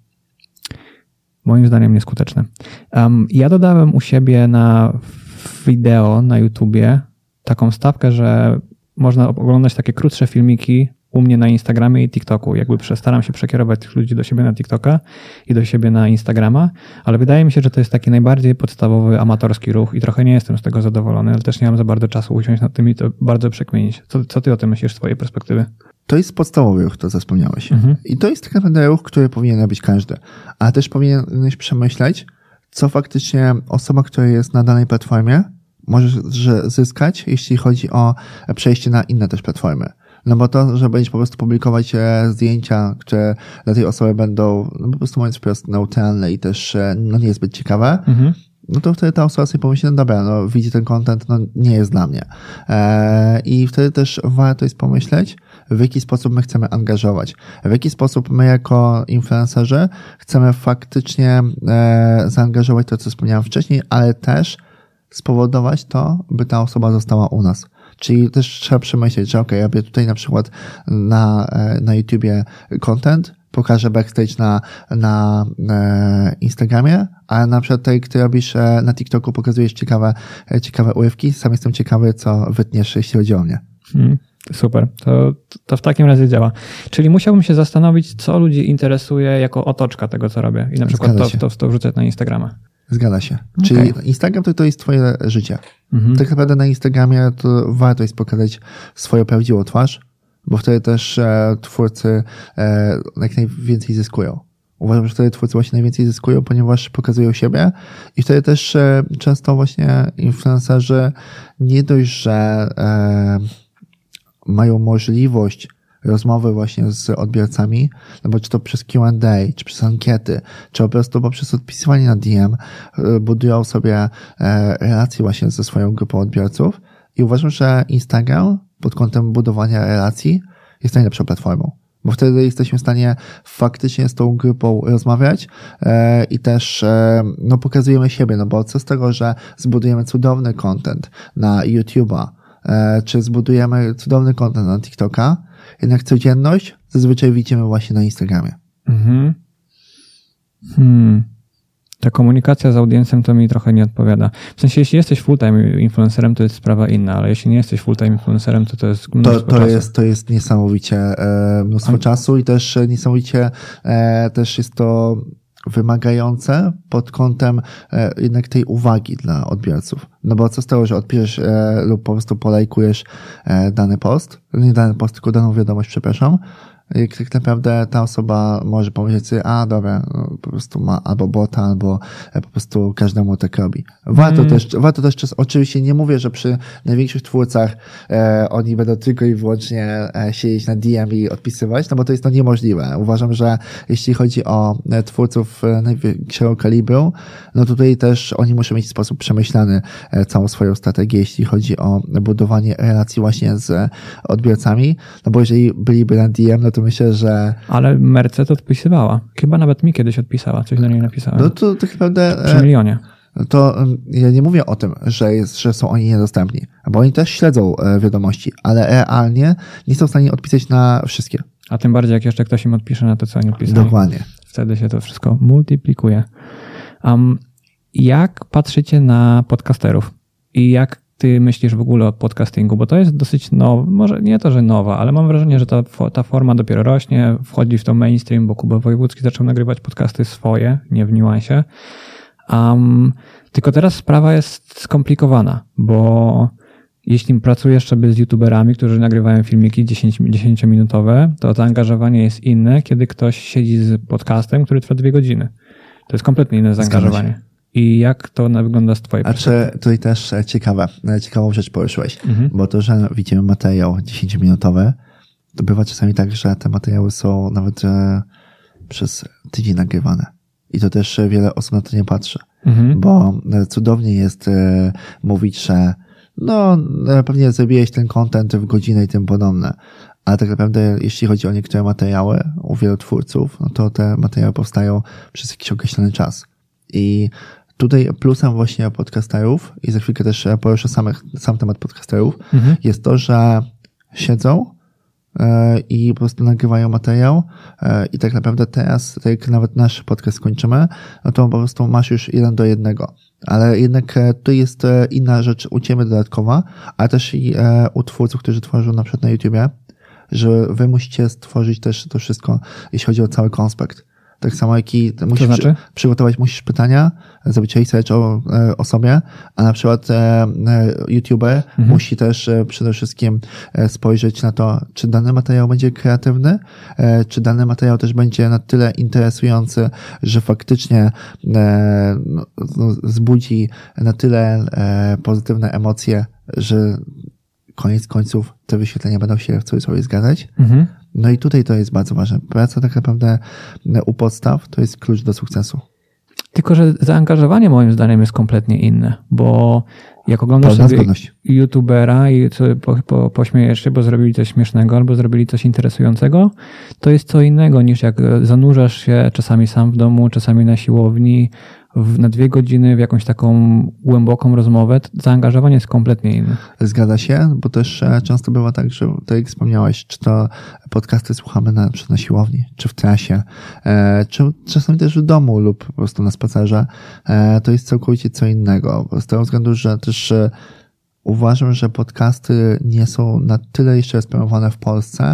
moim zdaniem nieskuteczne. Ja dodałem u siebie na wideo na YouTubie taką wstawkę, że można oglądać takie krótsze filmiki u mnie na Instagramie i TikToku. Jakby staram się przekierować tych ludzi do siebie na TikToka i do siebie na Instagrama, ale wydaje mi się, że to jest taki najbardziej podstawowy, amatorski ruch i trochę nie jestem z tego zadowolony, ale też nie mam za bardzo czasu usiąść nad tym i to bardzo przekminić. Co ty o tym myślisz z twojej perspektywy? To jest podstawowy ruch, to co wspomniałeś. I to jest tak naprawdę ruch, który powinien robić każdy. Ale też powinieneś przemyśleć, co faktycznie osoba, która jest na danej platformie, może zyskać, jeśli chodzi o przejście na inne też platformy. No bo to, że będziesz po prostu publikować zdjęcia, które dla tej osoby będą, no po prostu mówiąc wprost, neutralne i też no nie jest zbyt ciekawe, no to wtedy ta osoba sobie pomyśli, no dobra, no widzi ten content, no nie jest dla mnie. I wtedy też warto jest pomyśleć, w jaki sposób my chcemy angażować, w jaki sposób my jako influencerzy chcemy faktycznie zaangażować to, co wspomniałem wcześniej, ale też spowodować to, by ta osoba została u nas. Czyli też trzeba przemyśleć, że okej, robię tutaj na przykład na YouTubie content, pokaże backstage na Instagramie, a na przykład tutaj, który robisz na TikToku, pokazujesz ciekawe urywki. Sam jestem ciekawy, co wytniesz, jeśli chodzi o mnie. Super, to w takim razie działa. Czyli musiałbym się zastanowić, co ludzi interesuje jako otoczka tego, co robię i na przykład to wrzucać na Instagrama. Zgadza się. Okay. Czyli Instagram to jest twoje życie. Tak naprawdę na Instagramie to warto jest pokazać swoją prawdziwą twarz, bo wtedy też twórcy jak najwięcej zyskują. Uważam, że wtedy twórcy właśnie najwięcej zyskują, ponieważ pokazują siebie i wtedy też często właśnie influencerzy nie dość, że mają możliwość rozmowy właśnie z odbiorcami, no bo czy to przez Q&A, czy przez ankiety, czy po prostu poprzez odpisywanie na DM budują sobie relacje właśnie ze swoją grupą odbiorców i uważam, że Instagram pod kątem budowania relacji jest najlepszą platformą, bo wtedy jesteśmy w stanie faktycznie z tą grupą rozmawiać i też no, pokazujemy siebie, no bo co z tego, że zbudujemy cudowny content na YouTube'a, czy zbudujemy cudowny content na TikToka, jednak codzienność zazwyczaj widzimy właśnie na Instagramie. Ta komunikacja z audiencem to mi trochę nie odpowiada. W sensie, jeśli jesteś full-time influencerem, to jest sprawa inna, ale jeśli nie jesteś full-time influencerem, to jest mnóstwo czasu. To jest niesamowicie mnóstwo czasu i też niesamowicie też jest to wymagające pod kątem jednak tej uwagi dla odbiorców. No bo co z tego, że odpiszesz lub po prostu polajkujesz dany post, nie dany post, tylko daną wiadomość, przepraszam, jak tak naprawdę ta osoba może powiedzieć sobie, dobra, no, po prostu ma albo bota, albo po prostu każdemu tak robi. Warto też oczywiście nie mówię, że przy największych twórcach oni będą tylko i wyłącznie siedzieć na DM i odpisywać, no bo to jest niemożliwe. Uważam, że jeśli chodzi o twórców największego kalibru, no tutaj też oni muszą mieć w sposób przemyślany całą swoją strategię, jeśli chodzi o budowanie relacji właśnie z odbiorcami, no bo jeżeli byliby na DM, no to myślę, że... Ale Merce to odpisywała. Chyba nawet mi kiedyś odpisała, coś do niej napisałem. No to tak naprawdę... Przy milionie. To ja nie mówię o tym, że są oni niedostępni, bo oni też śledzą wiadomości, ale realnie nie są w stanie odpisać na wszystkie. A tym bardziej, jak jeszcze ktoś im odpisze na to, co oni odpisali. Dokładnie. Wtedy się to wszystko multiplikuje. Jak patrzycie na podcasterów? I jak ty myślisz w ogóle o podcastingu? Bo to jest dosyć nowa, może nie to, że nowa, ale mam wrażenie, że ta forma dopiero rośnie, wchodzi w to mainstream, bo Kuba Wojewódzki zaczął nagrywać podcasty swoje, nie w niuansie. Tylko teraz sprawa jest skomplikowana, bo jeśli pracujesz sobie z youtuberami, którzy nagrywają filmiki 10-minutowe, to zaangażowanie jest inne, kiedy ktoś siedzi z podcastem, który trwa 2 godziny. To jest kompletnie inne zaangażowanie. I jak to wygląda z twojej perspektywy? Tutaj też ciekawą rzecz poruszyłeś, bo to, że widzimy materiał 10-minutowy, to bywa czasami tak, że te materiały są nawet przez tydzień nagrywane. I to też wiele osób na to nie patrzy, bo cudownie jest mówić, że no pewnie zrobiłeś ten content w godzinę i tym podobne, ale tak naprawdę jeśli chodzi o niektóre materiały u wielu twórców, no to te materiały powstają przez jakiś określony czas. I tutaj plusem właśnie podcasterów, i za chwilkę też poruszę sam temat podcasterów, jest to, że siedzą i po prostu nagrywają materiał i tak naprawdę teraz, tak jak nawet nasz podcast skończymy, no to po prostu masz już 1:1. Ale jednak tu jest inna rzecz u ciebie dodatkowa, ale też i u twórców, którzy tworzą na przykład na YouTubie, że wy musicie stworzyć też to wszystko, jeśli chodzi o cały konspekt. Tak samo jak i przygotować musisz pytania, zrobić research o sobie, a na przykład YouTuber musi też przede wszystkim spojrzeć na to, czy dany materiał będzie kreatywny, czy dany materiał też będzie na tyle interesujący, że faktycznie wzbudzi na tyle pozytywne emocje, że koniec końców te wyświetlenia będą się w cudzysłowie zgadzać. No i tutaj to jest bardzo ważne. Praca tak naprawdę u podstaw to jest klucz do sukcesu. Tylko, że zaangażowanie moim zdaniem jest kompletnie inne, bo jak oglądasz sobie youtubera i pośmiejesz się, bo zrobili coś śmiesznego albo zrobili coś interesującego, to jest co innego niż jak zanurzasz się czasami sam w domu, czasami na siłowni, na 2 godziny w jakąś taką głęboką rozmowę, to zaangażowanie jest kompletnie inne. Zgadza się, bo też często bywa tak, że tak jak wspomniałeś, czy to podcasty słuchamy na siłowni, czy w trasie, czy czasami też w domu lub po prostu na spacerze, to jest całkowicie co innego. Z tego względu, że też uważam, że podcasty nie są na tyle jeszcze rozpromowane w Polsce,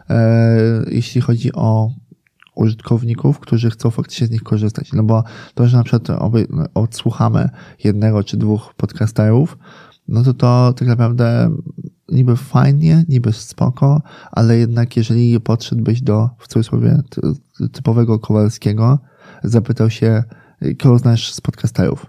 jeśli chodzi o użytkowników, którzy chcą faktycznie z nich korzystać. No bo to, że na przykład odsłuchamy 1 czy 2 podcasterów, no to tak naprawdę niby fajnie, niby spoko, ale jednak jeżeli podszedłbyś do, w cudzysłowie, typowego Kowalskiego, zapytał się, kogo znasz z podcasterów?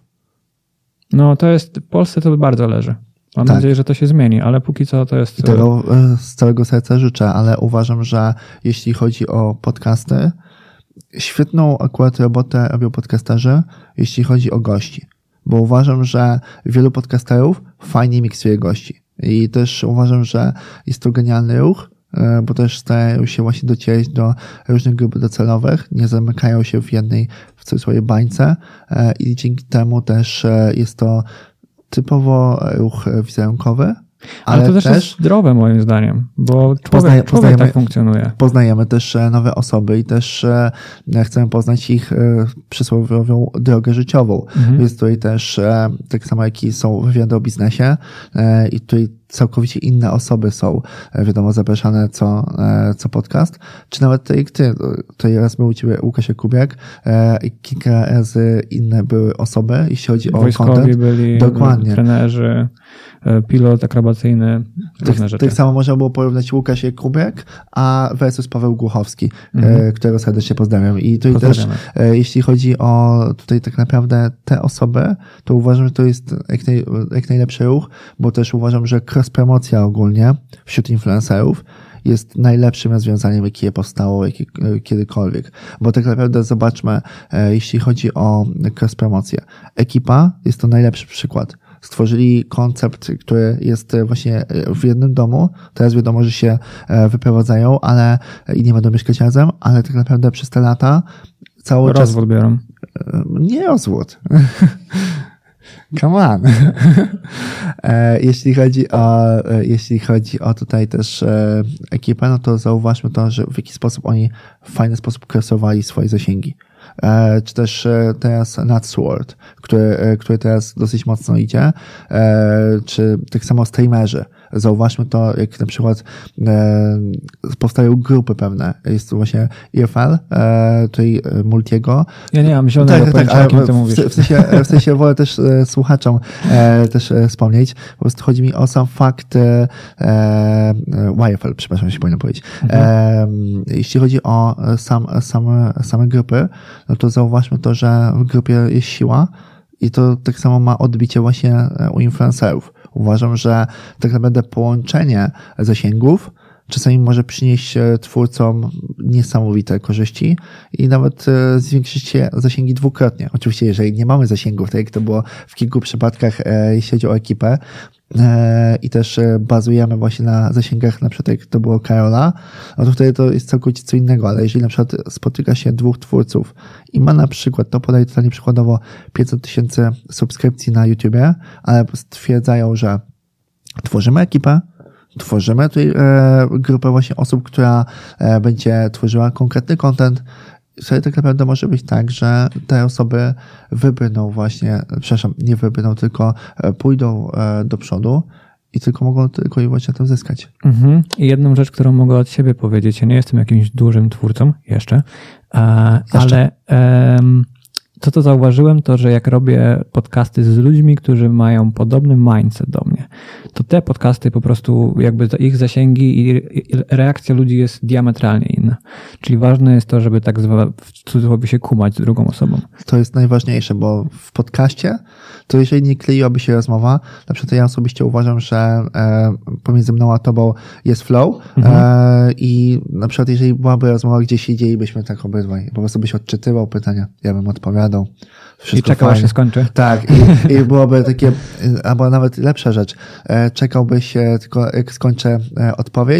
No to jest, w Polsce to bardzo leży. Mam nadzieję, że to się zmieni, ale póki co to jest... I tego z całego serca życzę, ale uważam, że jeśli chodzi o podcasty, świetną akurat robotę robią podcasterzy, jeśli chodzi o gości. Bo uważam, że wielu podcasterów fajnie miksuje gości. I też uważam, że jest to genialny ruch, bo też starają się właśnie docierać do różnych grup docelowych, nie zamykają się w jednej, w cudzysłowie, bańce i dzięki temu też jest to typowo ruch wizerunkowy. Ale to też jest zdrowe moim zdaniem, bo człowiek tak funkcjonuje. Poznajemy też nowe osoby i też chcemy poznać ich przysłowiową drogę życiową. Więc tutaj też tak samo jak są wywiady o biznesie i tutaj całkowicie inne osoby są, wiadomo, zapraszane co podcast, czy nawet tak jak ty, tutaj raz był u ciebie Łukasz Jakubiak i kilka razy inne były osoby, jeśli chodzi o wojskowi content. Byli dokładnie. Trenerzy, pilot akrobacyjny, różne rzeczy. Tak samo można było porównać Łukasz Jakubiak versus Paweł Głuchowski, którego serdecznie pozdrawiam. I tutaj też, jeśli chodzi o tutaj tak naprawdę te osoby, to uważam, że to jest jak najlepszy ruch, bo też uważam, że cross-promocja ogólnie wśród influencerów jest najlepszym rozwiązaniem, jakie powstało kiedykolwiek. Bo tak naprawdę zobaczmy, jeśli chodzi o cross-promocję. Ekipa jest to najlepszy przykład. Stworzyli koncept, który jest właśnie w jednym domu. Teraz wiadomo, że się wyprowadzają, ale i nie będą mieszkać razem, ale tak naprawdę przez te lata cały czas... Rozwód biorą. Nie rozwód. Come on. Jeśli chodzi o tutaj też ekipę, no to zauważmy to, że w jaki sposób oni w fajny sposób krosowali swoje zasięgi. Czy też teraz NatSword, który teraz dosyć mocno idzie, czy tak samo streamerzy. Zauważmy to, jak na przykład powstają grupy pewne. Jest to właśnie EFL, tutaj Multiego. Ja nie mam zielonego pojęcia, o kim ty mówisz. W sensie wolę też słuchaczom też wspomnieć. Po prostu chodzi mi o sam fakt YFL, przepraszam, się powinno powiedzieć. Jeśli chodzi o same grupy, no to zauważmy to, że w grupie jest siła i to tak samo ma odbicie właśnie u influencerów. Uważam, że tak naprawdę połączenie zasięgów czasami może przynieść twórcom niesamowite korzyści i nawet zwiększyć zasięgi dwukrotnie. Oczywiście, jeżeli nie mamy zasięgów, tak jak to było w kilku przypadkach, jeśli chodzi o ekipę, i też bazujemy właśnie na zasięgach, na przykład jak to było Karola, no to wtedy to jest całkowicie co innego, ale jeżeli na przykład spotyka się 2 twórców i ma na przykład, to podaję totalnie przykładowo 500 000 subskrypcji na YouTubie, ale stwierdzają, że tworzymy ekipę, tworzymy tutaj grupę właśnie osób, która będzie tworzyła konkretny content. Wtedy tak naprawdę może być tak, że te osoby nie wybrną, tylko pójdą do przodu i mogą tylko i właśnie na tym zyskać. I jedną rzecz, którą mogę od siebie powiedzieć, ja nie jestem jakimś dużym twórcą jeszcze. Ale to zauważyłem, to że jak robię podcasty z ludźmi, którzy mają podobny mindset do mnie, to te podcasty po prostu jakby ich zasięgi i reakcja ludzi jest diametralnie inna. Czyli ważne jest to, żeby tak w cudzysłowie się kumać z drugą osobą. To jest najważniejsze, bo w podcaście to jeżeli nie kleiłaby się rozmowa, na przykład ja osobiście uważam, że pomiędzy mną a tobą jest flow i na przykład jeżeli byłaby rozmowa, gdzie siedzielibyśmy tak obydwaj, po prostu byś odczytywał pytania, ja bym odpowiadał. I czekał, aż się skończy. Tak, i byłoby takie, albo nawet lepsza rzecz, czekałbyś tylko jak skończę odpowiedź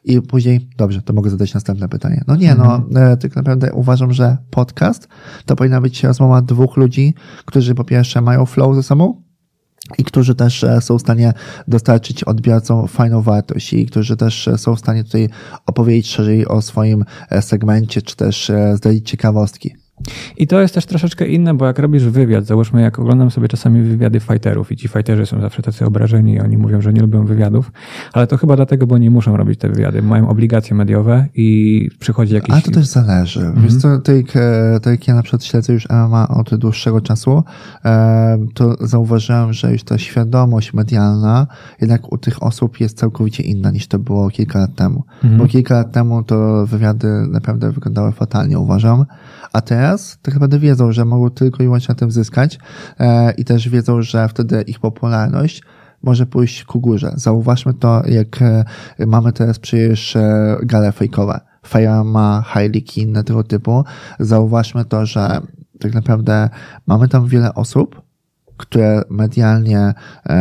i później, dobrze, to mogę zadać następne pytanie. No nie, tak naprawdę uważam, że podcast to powinna być rozmowa dwóch ludzi, którzy po pierwsze mają flow ze sobą i którzy też są w stanie dostarczyć odbiorcom fajną wartość i którzy też są w stanie tutaj opowiedzieć szerzej o swoim segmencie, czy też zdradzić ciekawostki. I to jest też troszeczkę inne, bo jak robisz wywiad, załóżmy, jak oglądam sobie czasami wywiady fighterów i ci fighterzy są zawsze tacy obrażeni i oni mówią, że nie lubią wywiadów, ale to chyba dlatego, bo nie muszą robić te wywiady, mają obligacje mediowe i przychodzi jakiś... Ale to też zależy. Wiesz co, tak jak ja na przykład śledzę już MMA od dłuższego czasu, to zauważyłem, że już ta świadomość medialna jednak u tych osób jest całkowicie inna niż to było kilka lat temu. Bo kilka lat temu to wywiady naprawdę wyglądały fatalnie, uważam, a teraz tak naprawdę wiedzą, że mogą tylko i wyłącznie na tym zyskać i też wiedzą, że wtedy ich popularność może pójść ku górze. Zauważmy to, jak mamy teraz przecież gale fejkowe. Fire ma, High League i inne tego typu. Zauważmy to, że tak naprawdę mamy tam wiele osób, które medialnie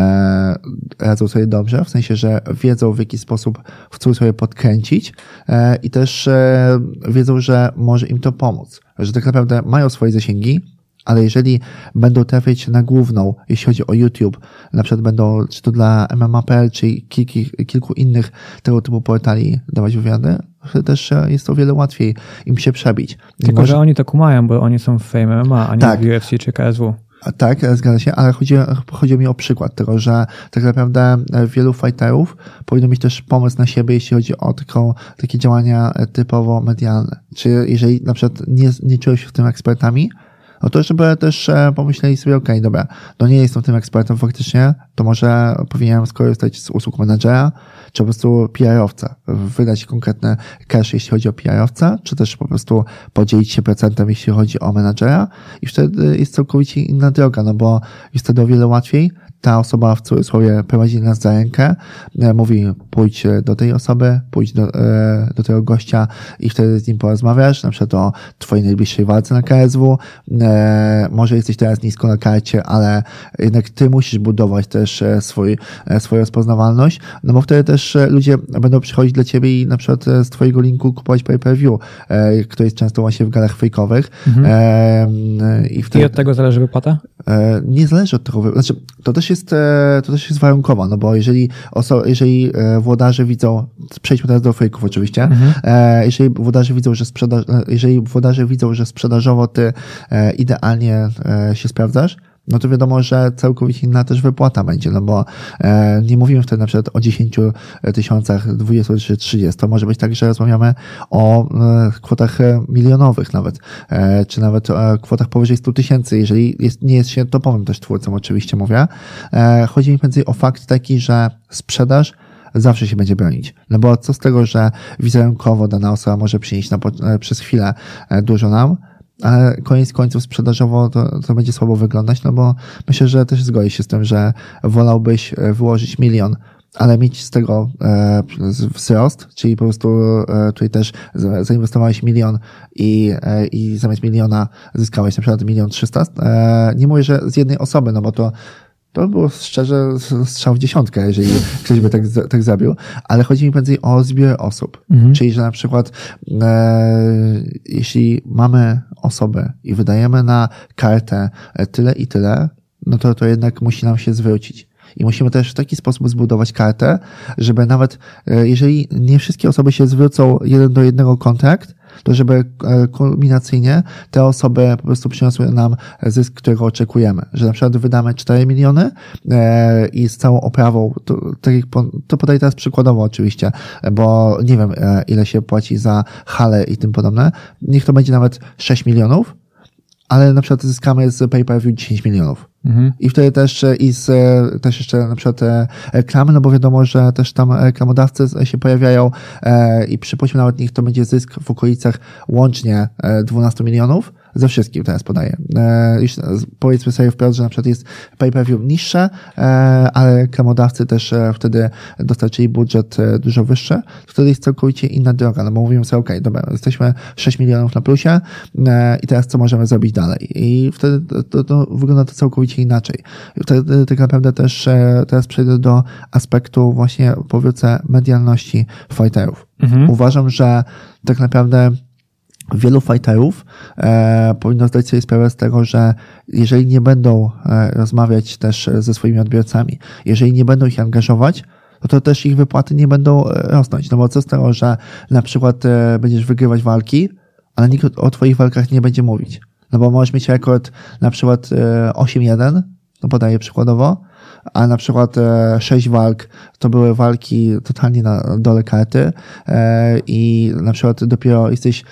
radzą sobie dobrze, w sensie, że wiedzą w jaki sposób chcą sobie podkręcić i też wiedzą, że może im to pomóc. Że tak naprawdę mają swoje zasięgi, ale jeżeli będą trafiać na główną, jeśli chodzi o YouTube, na przykład będą, czy to dla MMA.pl, czy kilku innych tego typu portali dawać wywiady, wtedy też jest o wiele łatwiej im się przebić. Tylko, że oni to kumają, bo oni są w Fame MMA, a nie w UFC czy KSW. Tak, zgadza się, ale chodzi mi o przykład tego, że tak naprawdę wielu fighterów powinno mieć też pomysł na siebie, jeśli chodzi o takie działania typowo medialne. Czy jeżeli na przykład nie czują się w tym ekspertami, no to żeby też pomyśleli sobie, okej, dobra, no nie jestem tym ekspertem faktycznie, to może powinienem skorzystać z usług menadżera, czy po prostu PR-owca, wydać konkretny cash, jeśli chodzi o PR-owca, czy też po prostu podzielić się procentem, jeśli chodzi o menadżera i wtedy jest całkowicie inna droga, no bo jest wtedy o wiele łatwiej. Ta osoba w cudzysłowie prowadzi nas za rękę, mówi pójdź do tej osoby, pójdź do tego gościa i wtedy z nim porozmawiasz, na przykład o twojej najbliższej walce na KSW. Może jesteś teraz nisko na karcie, ale jednak ty musisz budować też swoją rozpoznawalność, no bo wtedy też ludzie będą przychodzić dla ciebie i na przykład z twojego linku kupować pay-per-view, który jest często właśnie w galach fejkowych. I od tego zależy wypłata? Nie zależy od tego, znaczy to też jest warunkowa, no bo jeżeli włodarze widzą, przejdźmy teraz do fejków oczywiście, jeżeli włodarze widzą, że sprzedażowo ty idealnie się sprawdzasz, no to wiadomo, że całkowicie inna też wypłata będzie, no bo nie mówimy wtedy na przykład o 10 tysiącach, 20 czy 30. To może być tak, że rozmawiamy o kwotach milionowych nawet, czy nawet o kwotach powyżej 100 tysięcy, jeżeli nie jest się topowym też twórcą, oczywiście mówię. Chodzi mi więcej o fakt taki, że sprzedaż zawsze się będzie bronić. No bo co z tego, że wizerunkowo dana osoba może przynieść przez chwilę dużo nam, ale koniec końców sprzedażowo to będzie słabo wyglądać, no bo myślę, że też zgodzisz się z tym, że wolałbyś wyłożyć 1 milion, ale mieć z tego wzrost, czyli po prostu tutaj też zainwestowałeś 1 milion i zamiast 1 miliona zyskałeś na przykład 1 300 000. Nie mówię, że z jednej osoby, no bo to było szczerze strzał w dziesiątkę, jeżeli ktoś by tak zrobił, ale chodzi mi więcej o zbiór osób. Czyli, że na przykład jeśli mamy osoby i wydajemy na kartę tyle i tyle, no to jednak musi nam się zwrócić. I musimy też w taki sposób zbudować kartę, żeby nawet jeżeli nie wszystkie osoby się zwrócą 1 do 1 kontrakt, to żeby kulminacyjnie te osoby po prostu przyniosły nam zysk, którego oczekujemy. Że na przykład wydamy 4 miliony i z całą oprawą, to podaję teraz przykładowo oczywiście, bo nie wiem ile się płaci za halę i tym podobne. Niech to będzie nawet 6 milionów, ale na przykład zyskamy z pay-per-view 10 milionów. I wtedy też też jeszcze na przykład reklamy, no bo wiadomo, że też tam reklamodawcy się pojawiają i przypuśćmy nawet niech to będzie zysk w okolicach łącznie 12 milionów, ze wszystkim teraz podaję. Powiedzmy sobie wprost, że na przykład jest pay-per-view niższe, ale reklamodawcy też wtedy dostarczyli budżet dużo wyższy, wtedy jest całkowicie inna droga, no bo mówimy sobie, okej, dobra, jesteśmy 6 milionów na plusie i teraz co możemy zrobić dalej? I wtedy to wygląda to całkowicie inaczej. Wtedy tak naprawdę też teraz przejdę do aspektu właśnie, powiedzmy, medialności fighterów. Uważam, że tak naprawdę wielu fighterów powinno zdać sobie sprawę z tego, że jeżeli nie będą rozmawiać też ze swoimi odbiorcami, jeżeli nie będą ich angażować, to też ich wypłaty nie będą rosnąć. No bo co z tego, że na przykład będziesz wygrywać walki, ale nikt o twoich walkach nie będzie mówić. No bo możesz mieć rekord na przykład 8-1, no podaję przykładowo, a na przykład 6 walk to były walki totalnie na dole karty i na przykład dopiero jesteś,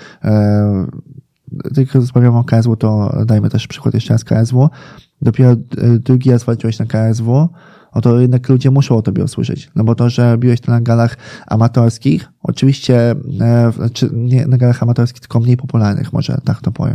tylko rozmawiamy o KSW, to dajmy też przykład jeszcze raz KSW, dopiero drugi raz walczyłeś na KSW, to jednak ludzie muszą o tobie usłyszeć. No bo to, że biłeś to na galach amatorskich, oczywiście, czy nie na galach amatorskich, tylko mniej popularnych, może tak to powiem,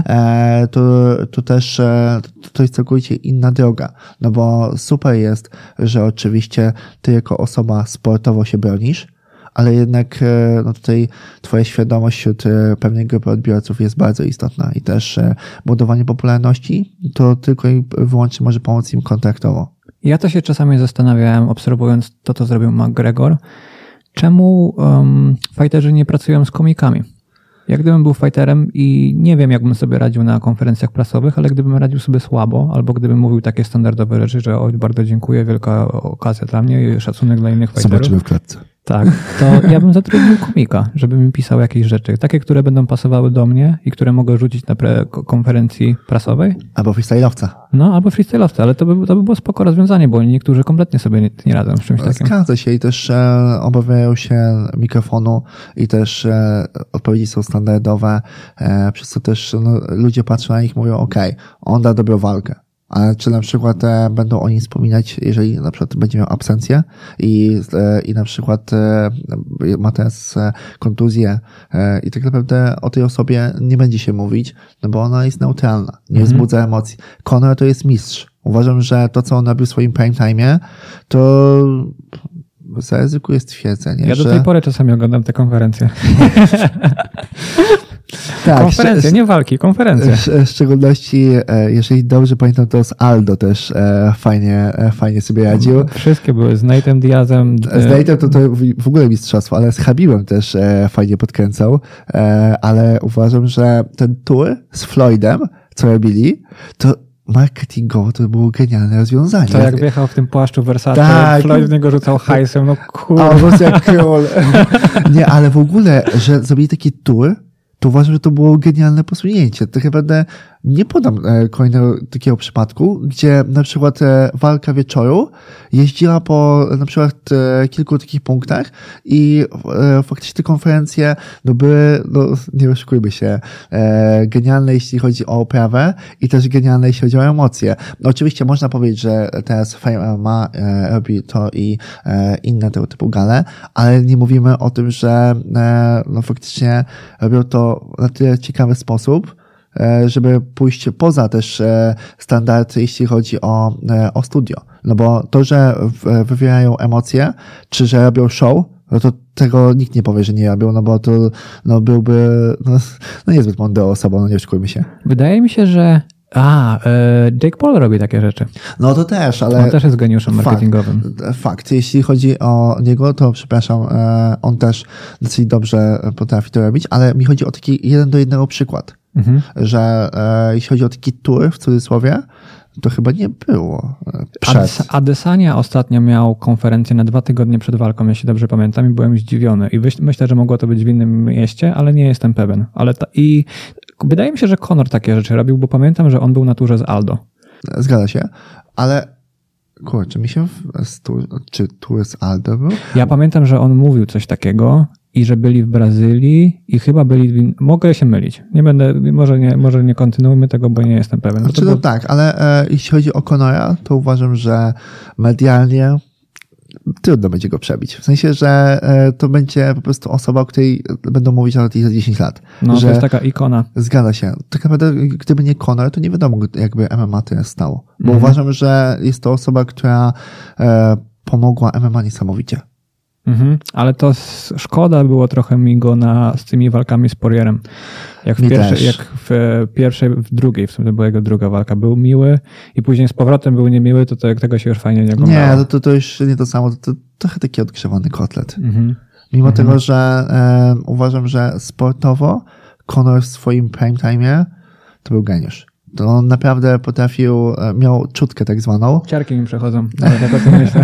to też to jest całkowicie inna droga. No bo super jest, że oczywiście ty jako osoba sportowo się bronisz, ale jednak no tutaj twoja świadomość wśród pewnej grupy odbiorców jest bardzo istotna i też budowanie popularności to tylko i wyłącznie może pomóc im kontraktowo. Ja to się czasami zastanawiałem, obserwując to, co zrobił McGregor, czemu fighterzy nie pracują z komikami? Jak gdybym był fighterem i nie wiem, jakbym sobie radził na konferencjach prasowych, ale gdybym radził sobie słabo, albo gdybym mówił takie standardowe rzeczy, że bardzo dziękuję, wielka okazja dla mnie i szacunek dla innych fighterów. Zobaczymy w klatce. Tak, to ja bym zatrudnił komika, żeby mi pisał jakieś rzeczy, takie, które będą pasowały do mnie i które mogę rzucić na konferencji prasowej. Albo freestyle'owca. No, albo freestyle'owca, ale to by było spoko rozwiązanie, bo niektórzy kompletnie sobie nie radzą z czymś takim. Zgadza się i też obawiają się mikrofonu i też odpowiedzi są standardowe, przez co też ludzie patrzą na nich i mówią, okej, on da dobrą walkę. Ale czy na przykład będą o nim wspominać, jeżeli na przykład będzie miał absencję i na przykład ma teraz kontuzję i tak naprawdę o tej osobie nie będzie się mówić, no bo ona jest neutralna, nie wzbudza emocji. Conor to jest mistrz. Uważam, że to, co on robił w swoim prime time'ie, to zaryzykuję stwierdzenie, ja do tej pory czasami oglądam te konferencje. Tak, konferencje, nie walki, konferencje. W szczególności, jeżeli dobrze pamiętam, to z Aldo też fajnie sobie radził. Wszystkie były, z Nate'em Diazem. Z Nate'em to w ogóle mistrzostwo, ale z Habibem też fajnie podkręcał, ale uważam, że ten tour z Floydem, co robili, to marketingowo to było genialne rozwiązanie. To jak wjechał w tym płaszczu Versace, tak. Floyd w niego rzucał hajsem, no kurde. A, po prostu jak król. Nie, ale w ogóle, że zrobili taki tour, to uważam, że to było genialne posunięcie. Tak naprawdę nie podam kolejnego takiego przypadku, gdzie na przykład walka wieczoru jeździła po na przykład kilku takich punktach i faktycznie te konferencje były, nie oszukujmy się, genialne jeśli chodzi o oprawę i też genialne jeśli chodzi o emocje. No, oczywiście można powiedzieć, że teraz Fame MMA robi to i inne tego typu gale, ale nie mówimy o tym, że faktycznie robią to na tyle ciekawy sposób, żeby pójść poza też standardy, jeśli chodzi o studio. No bo to, że wywierają emocje, czy że robią show, no to tego nikt nie powie, że nie robią, no bo to byłby niezbyt mądra osoba, nie oszukujmy się. Wydaje mi się, że Jake Paul robi takie rzeczy. No to też, ale... On też jest geniuszem marketingowym. Fakt. Jeśli chodzi o niego, to przepraszam, on też dosyć dobrze potrafi to robić, ale mi chodzi o taki 1:1 przykład, że jeśli chodzi o taki tour, w cudzysłowie, to chyba nie było przed. Adesanya ostatnio miał konferencję na 2 tygodnie przed walką, jeśli dobrze pamiętam, i byłem zdziwiony. I myślę, że mogło to być w innym mieście, ale nie jestem pewien. I wydaje mi się, że Conor takie rzeczy robił, bo pamiętam, że on był na turze z Aldo. Zgadza się, ale kurczę, mi się czy tur z Aldo był? Ja pamiętam, że on mówił coś takiego i że byli w Brazylii i chyba byli, mogę się mylić. Nie będę, może nie kontynuujmy tego, bo nie jestem pewien. Tak, ale jeśli chodzi o Conora, to uważam, że medialnie trudno będzie go przebić. W sensie, że to będzie po prostu osoba, o której będą mówić nawet i za 10 lat. No, że to jest taka ikona. Zgadza się. Tak naprawdę, gdyby nie Conor, to nie wiadomo, jakby MMA tyle stało. Bo uważam, że jest to osoba, która pomogła MMA niesamowicie. Ale to szkoda było trochę mi go z tymi walkami z Poirierem. Jak w pierwszej, w drugiej, w sumie to była jego druga walka, był miły i później z powrotem był niemiły, to jak tego się już fajnie nie oglądało. Nie, to już nie to samo, to trochę taki odgrzewany kotlet. Mimo tego, że uważam, że sportowo Conor w swoim prime time'ie to był geniusz. To on naprawdę potrafił, miał czutkę tak zwaną. Ciarki mi przechodzą, ale tak o tym myślę.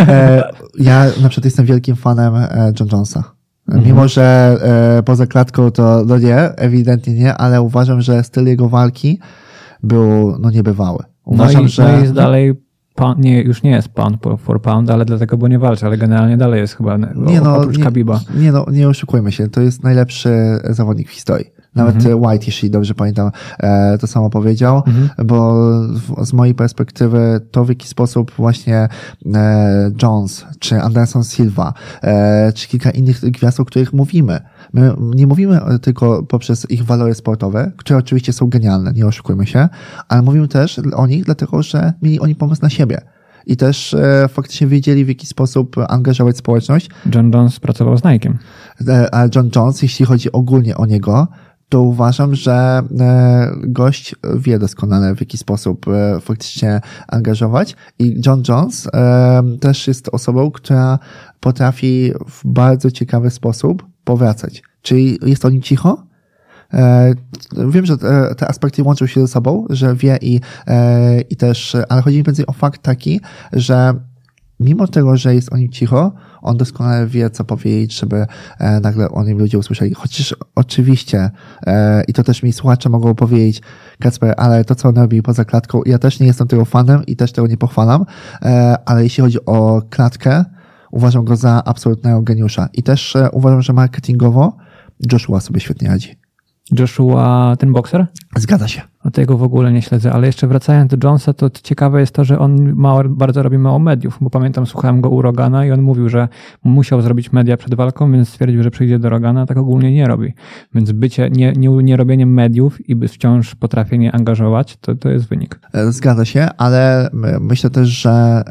Ja na przykład jestem wielkim fanem John Jonesa. Mimo, że poza klatką to no nie, ewidentnie nie, ale uważam, że styl jego walki był niebywały. Uważam, że jest dalej już nie jest pound for pound, ale dlatego, bo nie walczy, ale generalnie dalej jest chyba oprócz Khabiba. Nie oszukujmy się, to jest najlepszy zawodnik w historii. Nawet White, jeśli dobrze pamiętam, to samo powiedział, bo z mojej perspektywy to w jaki sposób właśnie Jones, czy Anderson Silva, czy kilka innych gwiazd, o których mówimy. My nie mówimy tylko poprzez ich walory sportowe, które oczywiście są genialne, nie oszukujmy się, ale mówimy też o nich dlatego, że mieli oni pomysł na siebie. I też faktycznie wiedzieli, w jaki sposób angażować społeczność. John Jones pracował z Nike'em. A John Jones, jeśli chodzi ogólnie o niego, to uważam, że gość wie doskonale, w jaki sposób faktycznie angażować. I John Jones też jest osobą, która potrafi w bardzo ciekawy sposób powracać. Czyli jest o nim cicho. Wiem, że te aspekty łączą się ze sobą, że wie i też, ale chodzi mi więcej o fakt taki, że mimo tego, że jest o nim cicho, on doskonale wie, co powiedzieć, żeby nagle o nim ludzie usłyszeli. Chociaż oczywiście, i to też mi słuchacze mogą powiedzieć, Kacper, ale to, co on robi poza klatką, ja też nie jestem tego fanem i też tego nie pochwalam, ale jeśli chodzi o klatkę, uważam go za absolutnego geniusza. I też uważam, że marketingowo Joshua sobie świetnie radzi. Joshua, ten bokser? Zgadza się. O tego w ogóle nie śledzę, ale jeszcze wracając do Jonesa, to ciekawe jest to, że on bardzo robi mało mediów, bo pamiętam, słuchałem go u Rogana i on mówił, że musiał zrobić media przed walką, więc stwierdził, że przyjdzie do Rogana, tak ogólnie nie robi. Więc nie robieniem mediów i wciąż potrafienie angażować, to jest wynik. Zgadza się, ale myślę też, że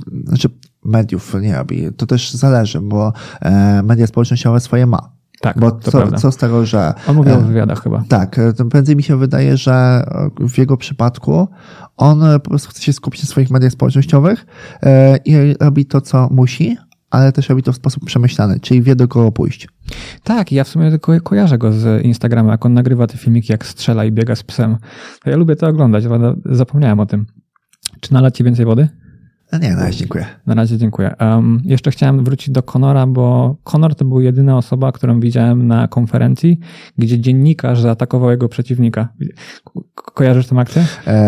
mediów nie robi. To też zależy, bo media społecznościowe swoje ma. Tak, bo to co z tego, że... On mówił w wywiadach chyba. Tak, prędzej mi się wydaje, że w jego przypadku on po prostu chce się skupić na swoich mediach społecznościowych i robi to, co musi, ale też robi to w sposób przemyślany, czyli wie, do kogo pójść. Tak, ja w sumie tylko kojarzę go z Instagrama, jak on nagrywa te filmiki, jak strzela i biega z psem. To ja lubię to oglądać, ale zapomniałem o tym. Czy nalać ci więcej wody? Nie, na razie dziękuję. Na razie dziękuję. Jeszcze chciałem wrócić do Conora, bo Conor to był jedyna osoba, którą widziałem na konferencji, gdzie dziennikarz zaatakował jego przeciwnika. Kojarzysz tę akcję?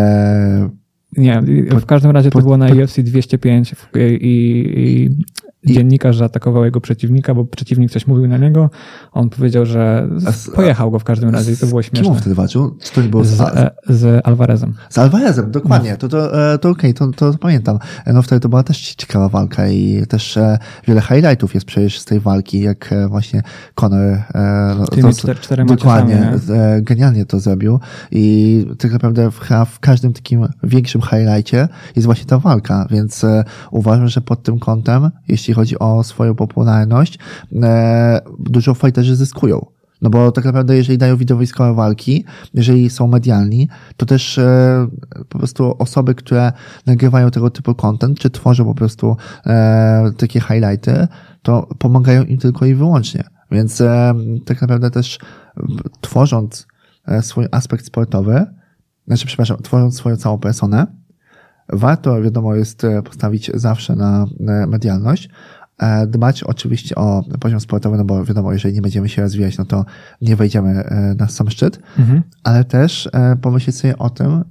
Nie, w każdym razie to było na UFC 205 i dziennikarz zaatakował jego przeciwnika, bo przeciwnik coś mówił na niego. On powiedział, że pojechał go w każdym razie i to było śmieszne. Kim on wtedy walczył? To nie było z Alvarezem. Z Alvarezem, dokładnie. To okej, to pamiętam. No wtedy to była też ciekawa walka i też wiele highlightów jest przecież z tej walki, jak właśnie Conor tymi czterema dokładnie, genialnie to zrobił i tak naprawdę w każdym takim większym highlightie jest właśnie ta walka, więc uważam, że pod tym kątem, jeśli chodzi o swoją popularność, dużo fighterzy zyskują. No bo tak naprawdę, jeżeli dają widowiskowe walki, jeżeli są medialni, to też po prostu osoby, które nagrywają tego typu content, czy tworzą po prostu takie highlighty, to pomagają im tylko i wyłącznie. Więc tak naprawdę też tworząc swój aspekt sportowy, tworząc swoją całą personę, warto, wiadomo, jest postawić zawsze na medialność, dbać oczywiście o poziom sportowy, no bo wiadomo, jeżeli nie będziemy się rozwijać, no to nie wejdziemy na sam szczyt, ale też pomyśleć sobie o tym,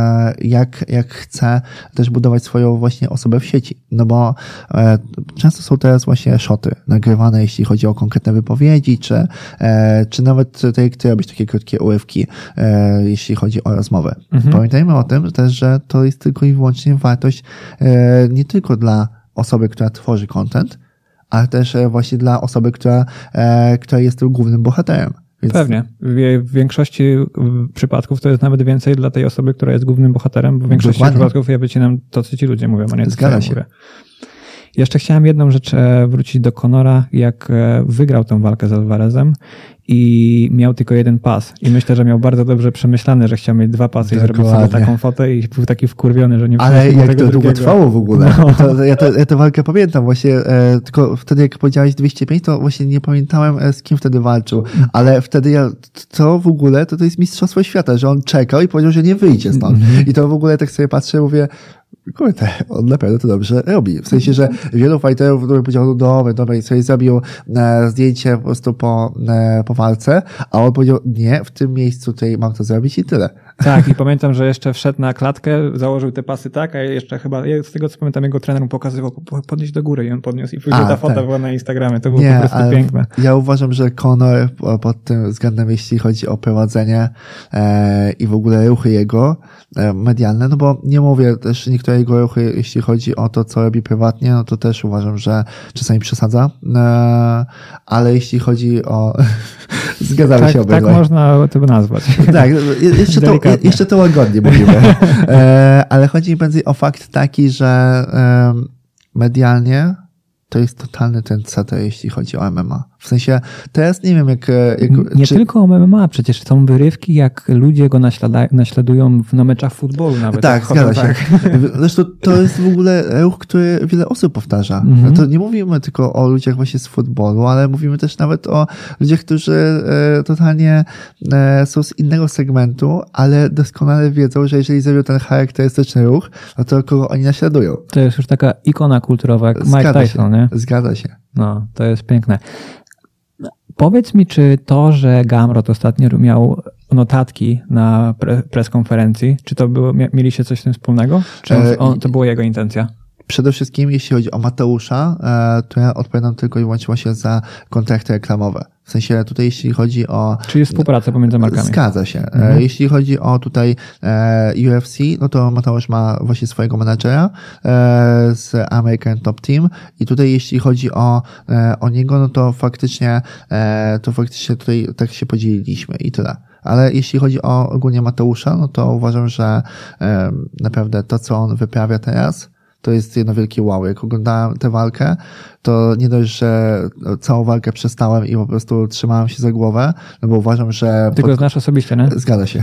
jak chcę też budować swoją właśnie osobę w sieci, no bo często są teraz właśnie shoty nagrywane, jeśli chodzi o konkretne wypowiedzi, czy nawet tutaj robić takie krótkie urywki, jeśli chodzi o rozmowę. Pamiętajmy o tym też, że to jest tylko i wyłącznie wartość nie tylko dla osoby, która tworzy content, ale też właśnie dla osoby, która jest tym głównym bohaterem. Więc... Pewnie. W większości przypadków to jest nawet więcej dla tej osoby, która jest głównym bohaterem, bo w większości przypadków ja wycinam to, co ci ludzie mówią, a nie to, co ja mówię. Jeszcze chciałem jedną rzecz wrócić do Conora, jak wygrał tą walkę z Alvarezem i miał tylko jeden pas. I myślę, że miał bardzo dobrze przemyślane, że chciał mieć 2 pasy i zrobić sobie taką fotę i był taki wkurwiony, że nie ale jak to długo trwało w ogóle. No. Ja tę walkę pamiętam właśnie, tylko wtedy jak powiedziałeś 205, to właśnie nie pamiętałem, z kim wtedy walczył. Ale wtedy to w ogóle, to jest mistrzostwo świata, że on czekał i powiedział, że nie wyjdzie stąd. I to w ogóle tak sobie patrzę, mówię, kurde, on naprawdę to dobrze robi. W sensie, że wielu fighterów powiedział, dobra, i sobie zrobił zdjęcie po prostu po walce, a on powiedział, nie, w tym miejscu tutaj mam to zrobić i tyle. Tak, i pamiętam, że jeszcze wszedł na klatkę, założył te pasy tak, a jeszcze chyba, z tego co pamiętam, jego trener mu pokazywał, podnieść do góry i on podniósł i później ta fota była na Instagramie. To było po prostu piękne. Ja uważam, że Conor pod tym względem, jeśli chodzi o prowadzenie i w ogóle ruchy jego medialne, no bo nie mówię też niektóre jego ruchy, jeśli chodzi o to, co robi prywatnie, no to też uważam, że czasami przesadza, ale jeśli chodzi o... Zgadzamy się obydwaj. Tak można to nazwać. Tak, jeszcze to łagodnie mówimy. Ale chodzi mi bardziej o fakt taki, że medialnie to jest totalny trendsetter, jeśli chodzi o MMA. W sensie, teraz nie wiem, nie tylko o MMA, przecież są wyrywki, jak ludzie go naśladują na meczach futbolu nawet. Tak, zgadza się. Zresztą to jest w ogóle ruch, który wiele osób powtarza. To nie mówimy tylko o ludziach właśnie z futbolu, ale mówimy też nawet o ludziach, którzy totalnie są z innego segmentu, ale doskonale wiedzą, że jeżeli zrobią ten charakterystyczny ruch, no to kogo oni naśladują. To jest już taka ikona kulturowa, jak Mike Tyson, nie? Zgadza się. No, to jest piękne. Powiedz mi, czy to, że Gamrot ostatnio miał notatki na preskonferencji, czy to było, mieliście coś z tym wspólnego? Czy to była jego intencja? Przede wszystkim, jeśli chodzi o Mateusza, to ja odpowiadam tylko i wyłącznie właśnie za kontrakty reklamowe. W sensie tutaj, jeśli chodzi o... Czyli współpracę pomiędzy markami. Zgadza się. Jeśli chodzi o tutaj UFC, no to Mateusz ma właśnie swojego menadżera z American Top Team i tutaj jeśli chodzi o niego, no to faktycznie tutaj tak się podzieliliśmy i tyle. Ale jeśli chodzi o ogólnie Mateusza, no to uważam, że naprawdę to, co on wyprawia teraz, to jest jedno wielkie wow. Jak oglądałem tę walkę, to nie dość, że całą walkę przestałem i po prostu trzymałem się za głowę, no bo uważam, że... Ty go znasz osobiście, nie? Zgadza się.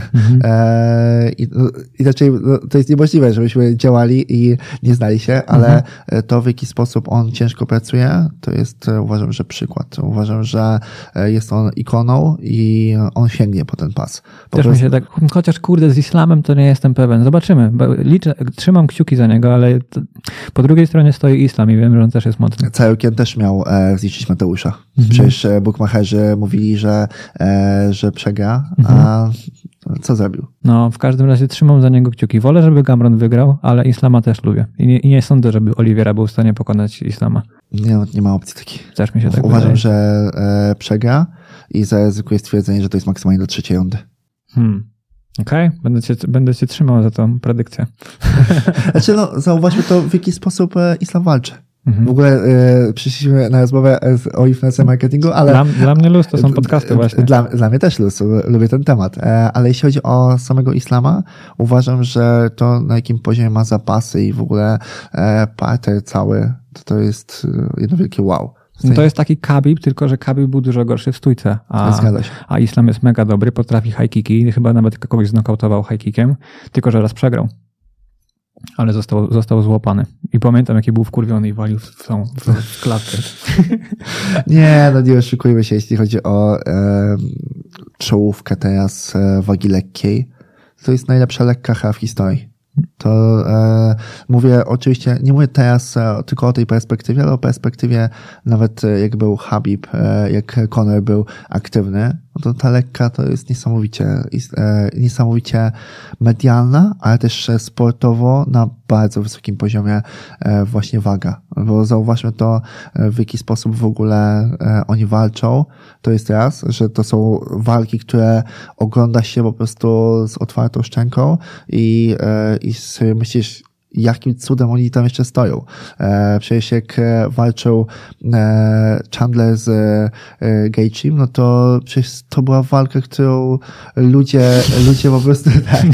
Inaczej to jest niemożliwe, żebyśmy działali i nie znali się, ale to, w jaki sposób on ciężko pracuje, to jest, uważam, że przykład. Uważam, że jest on ikoną i on sięgnie po ten pas. Też mi się tak, chociaż kurde, z islamem to nie jestem pewien. Zobaczymy. Trzymam kciuki za niego, ale po drugiej stronie stoi islam i wiem, że on też jest mocny. Cały też miał zliczyć Mateusza. Przecież bookmacherzy mówili, że przegra, a co zrobił? No, w każdym razie trzymam za niego kciuki. Wolę, żeby Gamrot wygrał, ale Islama też lubię. I nie sądzę, żeby Oliveira był w stanie pokonać Islama. Nie ma opcji takiej. Też mi się tak Uważam, wydaje. że przegra i zaryzykuję stwierdzenie, że to jest maksymalnie do 3. rundy. Okej, będę cię trzymał za tą predykcję. Znaczy, zauważmy to, w jaki sposób Islam walczy. W ogóle przyszliśmy na rozmowę o influencer marketingu, ale... Dla mnie luz to są podcasty właśnie. Dla mnie też luz, lubię ten temat. Ale jeśli chodzi o samego Islama, uważam, że to, na jakim poziomie ma zapasy i w ogóle parter cały, to jest jedno wielkie wow. No to jest taki Khabib, tylko że Khabib był dużo gorszy w stójce, a Islam jest mega dobry, potrafi high kicki, chyba nawet kogoś znokautował high kickiem, tylko że raz przegrał. Ale został złapany. I pamiętam, jaki był wkurwiony i walił w klatkę. Nie oszukujmy się, jeśli chodzi o czołówkę teraz wagi lekkiej. To jest najlepsza lekka chyba w historii. To mówię oczywiście, nie mówię teraz tylko o tej perspektywie, ale o perspektywie nawet jak był Khabib, jak Conor był aktywny, no to ta lekka to jest niesamowicie medialna, ale też sportowo na bardzo wysokim poziomie właśnie waga. Bo zauważmy to, w jaki sposób w ogóle oni walczą. To jest raz, że to są walki, które ogląda się po prostu z otwartą szczęką i sobie myślisz, jakim cudem oni tam jeszcze stoją. Przecież jak walczył Chandler z Gaethjem, no to przecież to była walka, którą ludzie po prostu tak,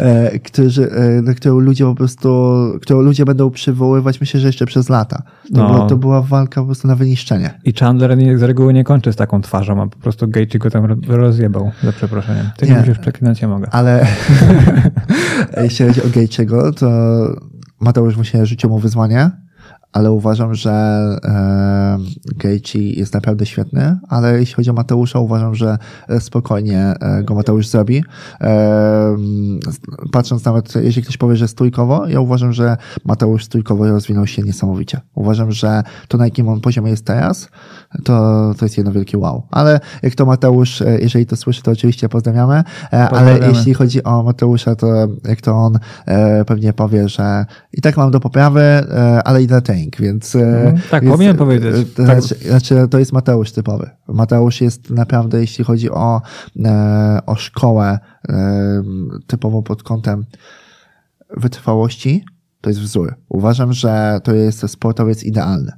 którą ludzie będą przywoływać, myślę, że jeszcze przez lata. To była walka po prostu na wyniszczenie. I Chandler z reguły nie kończy z taką twarzą, a po prostu Gaethje go tam rozjebał, za przeproszeniem. Ty nie musisz przeklinać, ja mogę. Ale jeśli chodzi o Gaethjego, to Mateusz musi rzucił mu wyzwanie, ale uważam, że Gaethje jest naprawdę świetny, ale jeśli chodzi o Mateusza, uważam, że spokojnie go Mateusz zrobi. Patrząc nawet, jeśli ktoś powie, że stójkowo, ja uważam, że Mateusz stójkowo rozwinął się niesamowicie. Uważam, że to, na jakim on poziomie jest teraz, to jest jedno wielkie wow. Ale jak to Mateusz, jeżeli to słyszy, to oczywiście pozdrawiamy. Ale jeśli chodzi o Mateusza, to jak to on pewnie powie, że i tak mam do poprawy, ale i na trening, więc... Tak, powinien powiedzieć. Znaczy, to jest Mateusz typowy. Mateusz jest naprawdę, jeśli chodzi o szkołę typowo pod kątem wytrwałości, to jest wzór. Uważam, że to jest sportowiec idealny.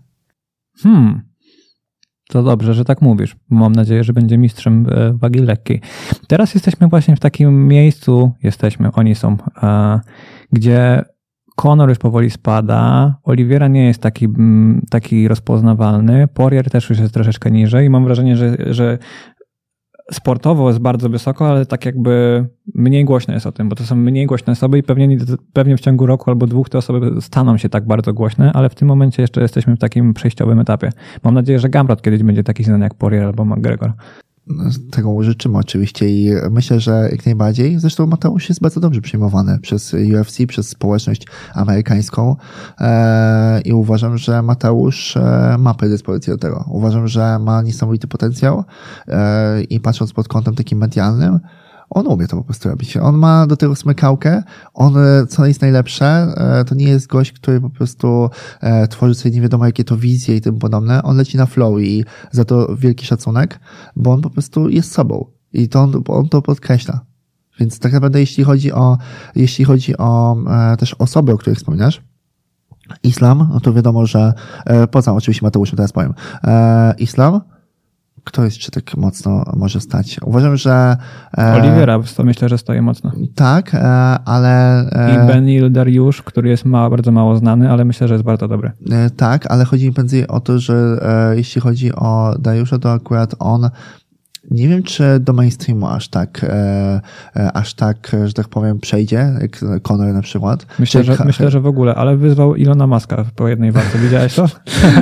To dobrze, że tak mówisz. Mam nadzieję, że będzie mistrzem wagi lekkiej. Teraz jesteśmy właśnie w takim miejscu, oni są, gdzie Conor już powoli spada, Oliveira nie jest taki rozpoznawalny, Poirier też już jest troszeczkę niżej i mam wrażenie, że sportowo jest bardzo wysoko, ale tak jakby mniej głośno jest o tym, bo to są mniej głośne osoby i pewnie w ciągu roku albo dwóch te osoby staną się tak bardzo głośne, ale w tym momencie jeszcze jesteśmy w takim przejściowym etapie. Mam nadzieję, że Gamrot kiedyś będzie taki znany jak Poirier albo McGregor. Tego mu życzymy oczywiście i myślę, że jak najbardziej. Zresztą Mateusz jest bardzo dobrze przyjmowany przez UFC, przez społeczność amerykańską i uważam, że Mateusz ma predyspozycję do tego. Uważam, że ma niesamowity potencjał i patrząc pod kątem takim medialnym, on umie to po prostu robić. On ma do tego smykałkę. On, co jest najlepsze, to nie jest gość, który po prostu tworzy sobie nie wiadomo jakie to wizje i tym podobne. On leci na flow i za to wielki szacunek, bo on po prostu jest sobą. I to on to podkreśla. Więc tak naprawdę jeśli chodzi o też osoby, o których wspominasz, Islam, no to wiadomo, że poza oczywiście Mateuszem teraz powiem. Islam, kto jeszcze tak mocno może stać? Uważam, że... Oliveira, to myślę, że stoi mocno. Tak, ale... I Beneil Dariusz, który jest bardzo mało znany, ale myślę, że jest bardzo dobry. Tak, ale chodzi mi więcej o to, że jeśli chodzi o Dariusza, to akurat on nie wiem, czy do mainstreamu aż tak, że tak powiem, przejdzie, jak Conor na przykład. Myślę, że w ogóle, ale wyzwał Ilona Muska po jednej walce. Widziałeś to?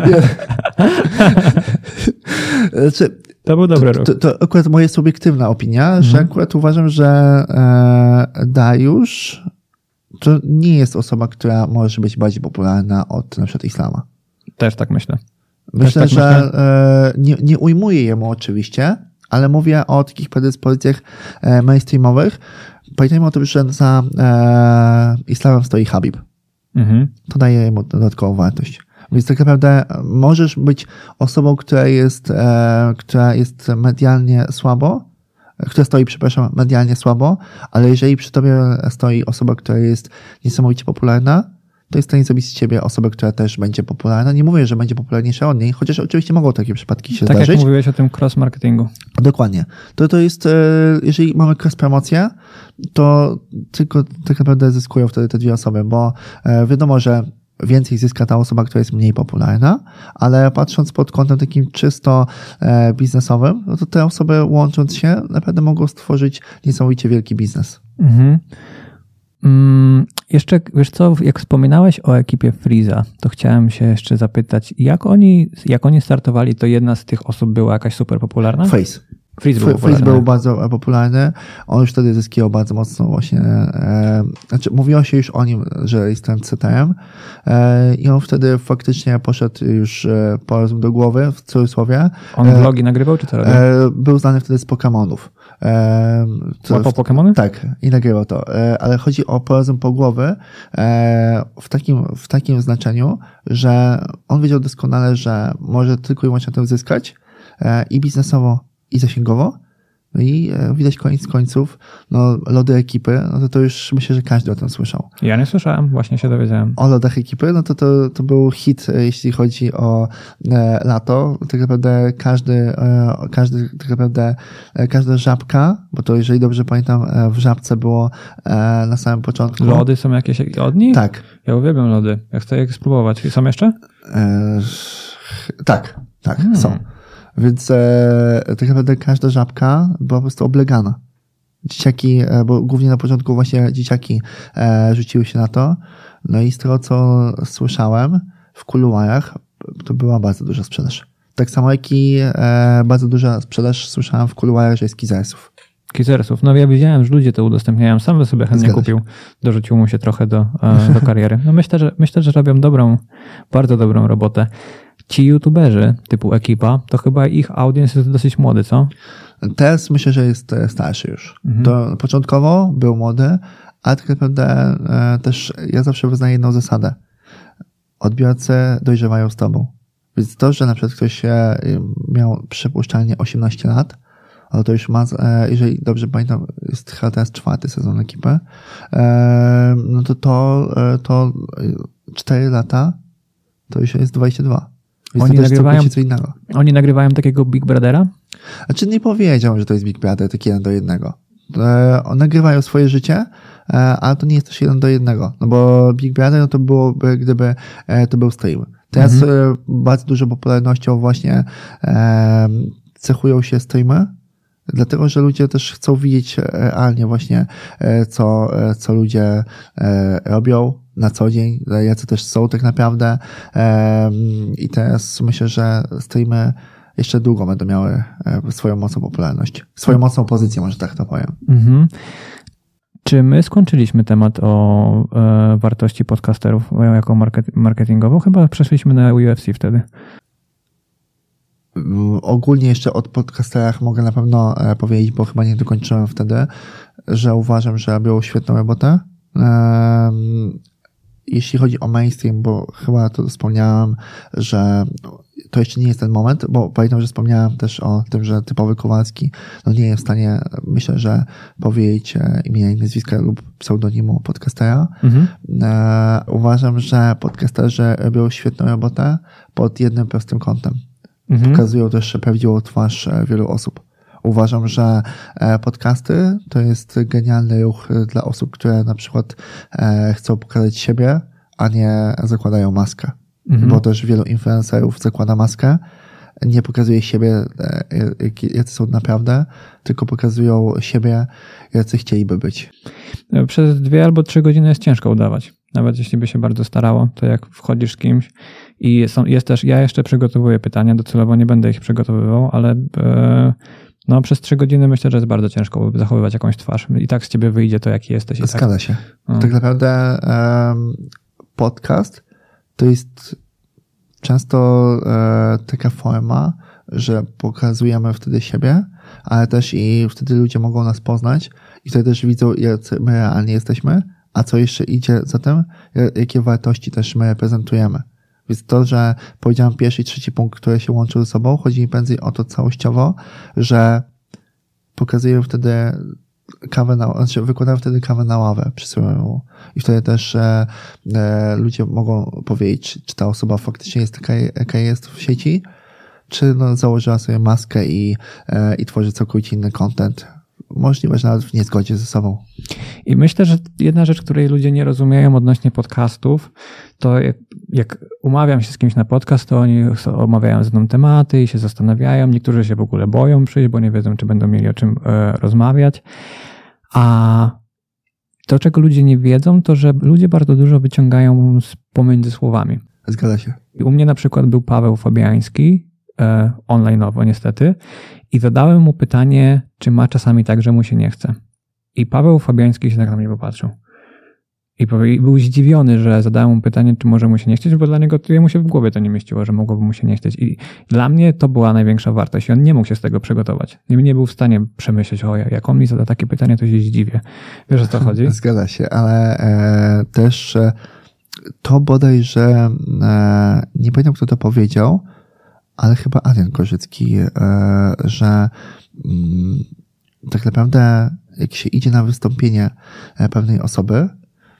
Znaczy, to był dobry ruch. To akurat moja subiektywna opinia, że akurat uważam, że Dariusz to nie jest osoba, która może być bardziej popularna od na przykład Islama. Też tak myślę. Myślę, że nie ujmuję jemu oczywiście, ale mówię o takich predyspozycjach mainstreamowych. Pamiętajmy o tym, że za Islamem stoi Habib. To daje mu dodatkową wartość. Więc tak naprawdę możesz być osobą, która jest medialnie słabo, która stoi, medialnie słabo, ale jeżeli przy tobie stoi osoba, która jest niesamowicie popularna, to jest w stanie zrobić z ciebie osobę, która też będzie popularna. Nie mówię, że będzie popularniejsza od niej, chociaż oczywiście mogą takie przypadki się zdarzyć. Tak jak mówiłeś o tym cross-marketingu. Dokładnie. To jest, jeżeli mamy cross-promocję, to tylko tak naprawdę zyskują wtedy te dwie osoby, bo wiadomo, że więcej zyska ta osoba, która jest mniej popularna, ale patrząc pod kątem takim czysto biznesowym, no to te osoby łącząc się naprawdę mogą stworzyć niesamowicie wielki biznes. Jeszcze, wiesz co, jak wspominałeś o ekipie Freeza, to chciałem się jeszcze zapytać, jak oni startowali, to jedna z tych osób była jakaś super popularna? Freeze był bardzo popularny. On już wtedy zyskiwał bardzo mocno właśnie, mówiło się już o nim, że jest trendsetterem i on wtedy faktycznie poszedł już porozum do głowy, w cudzysłowie. On vlogi nagrywał, czy co robił? Był znany wtedy z Pokemonów. Łapał Pokemony? Tak, i nagrywał to. Ale chodzi o porozum po głowy w takim znaczeniu, że on wiedział doskonale, że może tylko i wyłącznie na tym zyskać i biznesowo, i zasięgowo, No i widać koniec końców, no lody ekipy, no to już myślę, że każdy o tym słyszał. Ja nie słyszałem, właśnie się dowiedziałem. O lodach ekipy, no to był hit, jeśli chodzi o lato. Tak naprawdę tak naprawdę każda żabka, bo to jeżeli dobrze pamiętam, w żabce było na samym początku. Lody są jakieś od nich? Tak. Ja uwielbiam lody. Ja chcę je spróbować. Są jeszcze? Tak, są. Więc tak naprawdę każda żabka była po prostu oblegana. Dzieciaki, bo głównie na początku właśnie dzieciaki rzuciły się na to. No i z tego, co słyszałem w kuluarach, to była bardzo duża sprzedaż. Tak samo jak i bardzo duża sprzedaż słyszałem w kuluarach, że jest Kizersów. Kizersów. No ja widziałem, że ludzie to udostępniają. Sam by sobie chętnie kupił. Dorzucił mu się trochę do kariery. No myślę, że robią bardzo dobrą robotę. Ci youtuberzy typu Ekipa, to chyba ich audience jest dosyć młody, co? Teraz myślę, że jest starszy już. To początkowo był młody, ale tak naprawdę też ja zawsze wyznaję jedną zasadę. Odbiorcy dojrzewają z tobą. Więc to, że na przykład ktoś miał przypuszczalnie 18 lat, ale to już ma, jeżeli dobrze pamiętam, jest chyba teraz 4. sezon Ekipy, no to 4 lata to już jest 22. Więc Oni nagrywają takiego Big Brothera? Znaczy nie powiedział, że to jest Big Brother, tak 1:1. Nagrywają swoje życie, ale to nie jest też 1:1. No bo Big Brother no to byłoby, gdyby to był stream. Teraz bardzo dużą popularnością właśnie cechują się streamy, dlatego, że ludzie też chcą widzieć realnie właśnie, co ludzie robią na co dzień, jacy też są tak naprawdę. I teraz myślę, że streamy jeszcze długo będą miały swoją mocną popularność. Swoją mocną pozycję, może tak to powiem. Czy my skończyliśmy temat o wartości podcasterów jako marketingową? Chyba przeszliśmy na UFC wtedy. Ogólnie jeszcze o podcasterach mogę na pewno powiedzieć, bo chyba nie dokończyłem wtedy, że uważam, że robią świetną robotę. Jeśli chodzi o mainstream, bo chyba to wspomniałem, że to jeszcze nie jest ten moment, bo pamiętam, że wspomniałem też o tym, że typowy Kowalski no nie jest w stanie, myślę, że powiedzieć imienia i nazwiska lub pseudonimu podcastera. Uważam, że podcasterzy robią świetną robotę pod jednym prostym kątem. Pokazują też prawdziwą twarz wielu osób. Uważam, że podcasty to jest genialny ruch dla osób, które na przykład chcą pokazać siebie, a nie zakładają maskę. Bo też wielu influencerów zakłada maskę, nie pokazuje siebie, jacy są naprawdę, tylko pokazują siebie, jacy chcieliby być. Przez 2 albo 3 godziny jest ciężko udawać. Nawet jeśli by się bardzo starało, to jak wchodzisz z kimś i jest też, ja jeszcze przygotowuję pytania, docelowo nie będę ich przygotowywał, ale no przez 3 godziny myślę, że jest bardzo ciężko zachowywać jakąś twarz. I tak z ciebie wyjdzie to, jaki jesteś. Zgadza się. Tak naprawdę podcast to jest często taka forma, że pokazujemy wtedy siebie, ale też i wtedy ludzie mogą nas poznać i wtedy też widzą, jak my realnie jesteśmy, a co jeszcze idzie za tym, jakie wartości też my reprezentujemy. Więc to, że powiedziałem pierwszy i trzeci punkt, które się łączą ze sobą, chodzi mi prędzej o to całościowo, że pokazuję wtedy wykładam wtedy kawę na ławę przysłowiową i wtedy też ludzie mogą powiedzieć, czy ta osoba faktycznie jest taka, jaka jest w sieci, czy założyła sobie maskę i tworzy całkowicie inny content. Możliwe, że nawet w niezgodzie ze sobą. I myślę, że jedna rzecz, której ludzie nie rozumieją odnośnie podcastów, to jak umawiam się z kimś na podcast, to oni omawiają ze mną tematy i się zastanawiają. Niektórzy się w ogóle boją przyjść, bo nie wiedzą, czy będą mieli o czym rozmawiać. A to, czego ludzie nie wiedzą, to że ludzie bardzo dużo wyciągają pomiędzy słowami. Zgadza się. I u mnie na przykład był Paweł Fabiański, online'owo niestety, i zadałem mu pytanie, czy ma czasami tak, że mu się nie chce. I Paweł Fabiański się tak na mnie popatrzył. I był zdziwiony, że zadałem mu pytanie, czy może mu się nie chcieć, bo dla niego jemu się w głowie to nie mieściło, że mogłoby mu się nie chcieć. I dla mnie to była największa wartość. I on nie mógł się z tego przygotować. Nie był w stanie przemyśleć, jak on mi zada takie pytanie, to się zdziwię. Wiesz, o co chodzi? Zgadza się, ale też to bodajże, nie pamiętam, kto to powiedział, ale chyba Adrian Korzycki, że tak naprawdę jak się idzie na wystąpienie pewnej osoby,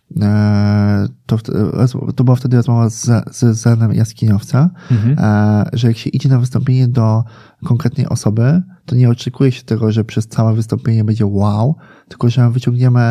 to była wtedy rozmowa z Zenem Jaskiniowca, że jak się idzie na wystąpienie do konkretnej osoby, to nie oczekuje się tego, że przez całe wystąpienie będzie wow, tylko że wyciągniemy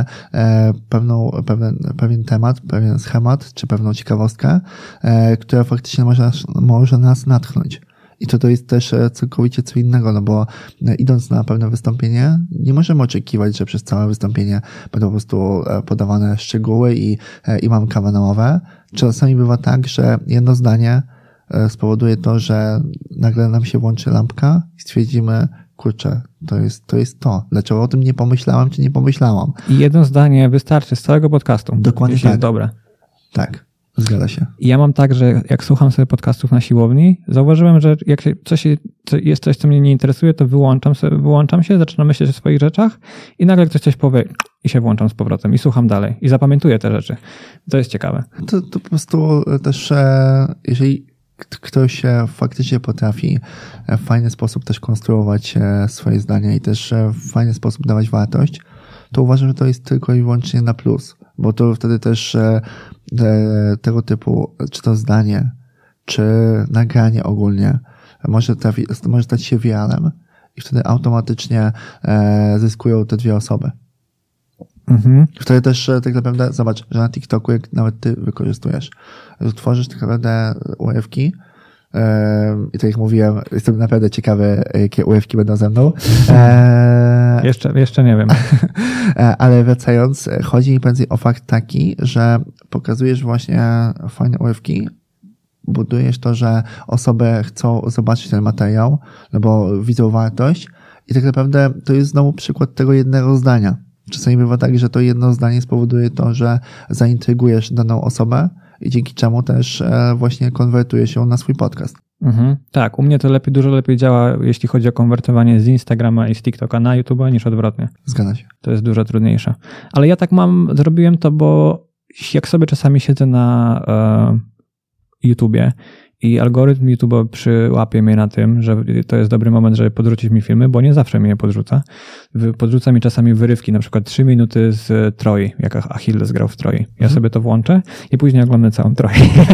pewien temat, pewien schemat, czy pewną ciekawostkę, która faktycznie może nas natchnąć. I to jest też całkowicie co innego, no bo idąc na pewne wystąpienie, nie możemy oczekiwać, że przez całe wystąpienie będą po prostu podawane szczegóły i mamy kawę na mowę. Czasami bywa tak, że jedno zdanie spowoduje to, że nagle nam się włączy lampka i stwierdzimy, kurczę, to jest to. Dlaczego o tym nie pomyślałem, czy nie pomyślałam? I jedno zdanie wystarczy z całego podcastu. Dokładnie jeśli tak. jest dobre. Tak. Zgadza się. I ja mam tak, że jak słucham sobie podcastów na siłowni, zauważyłem, że jak jest coś, co mnie nie interesuje, to wyłączam się, zaczynam myśleć o swoich rzeczach i nagle ktoś coś powie i się włączam z powrotem i słucham dalej i zapamiętuję te rzeczy. To jest ciekawe. To po prostu też, jeżeli ktoś faktycznie potrafi w fajny sposób też konstruować swoje zdania i też w fajny sposób dawać wartość, to uważam, że to jest tylko i wyłącznie na plus, bo to wtedy też tego typu, czy to zdanie, czy nagranie ogólnie może stać się wiralem i wtedy automatycznie zyskują te dwie osoby. Wtedy też tak naprawdę, zobacz, że na TikToku, jak nawet ty wykorzystujesz, tworzysz tak naprawdę UF-ki i tak jak mówiłem, jestem naprawdę ciekawy, jakie UF-ki będą ze mną. Jeszcze nie wiem. Ale wracając, chodzi mi bardziej o fakt taki, że pokazujesz właśnie fajne UF-ki, budujesz to, że osoby chcą zobaczyć ten materiał, no bo widzą wartość i tak naprawdę to jest znowu przykład tego jednego zdania. Czasami bywa tak, że to jedno zdanie spowoduje to, że zaintrygujesz daną osobę i dzięki czemu też właśnie konwertujesz ją na swój podcast. Tak, u mnie to dużo lepiej działa, jeśli chodzi o konwertowanie z Instagrama i z TikToka na YouTube'a niż odwrotnie. Zgadza się. To jest dużo trudniejsze. Ale ja tak zrobiłem to, bo jak sobie czasami siedzę na YouTubie i algorytm YouTube'a przyłapie mnie na tym, że to jest dobry moment, żeby podrzucić mi filmy, bo nie zawsze mnie je podrzuca. Podrzuca mi czasami wyrywki, na przykład 3 minuty z Troi, jak Achilles grał w Troi. Ja sobie to włączę i później oglądam całą Troi.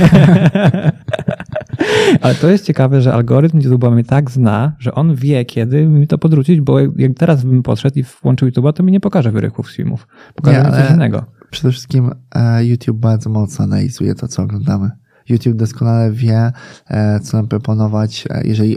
Ale to jest ciekawe, że algorytm YouTube'a mnie tak zna, że on wie, kiedy mi to podrzucić, bo jak teraz bym podszedł i włączył YouTube'a, to mi nie pokaże wyrywków z filmów. Pokaże mi coś innego. Przede wszystkim YouTube bardzo mocno analizuje to, co oglądamy. YouTube doskonale wie, co nam proponować, jeżeli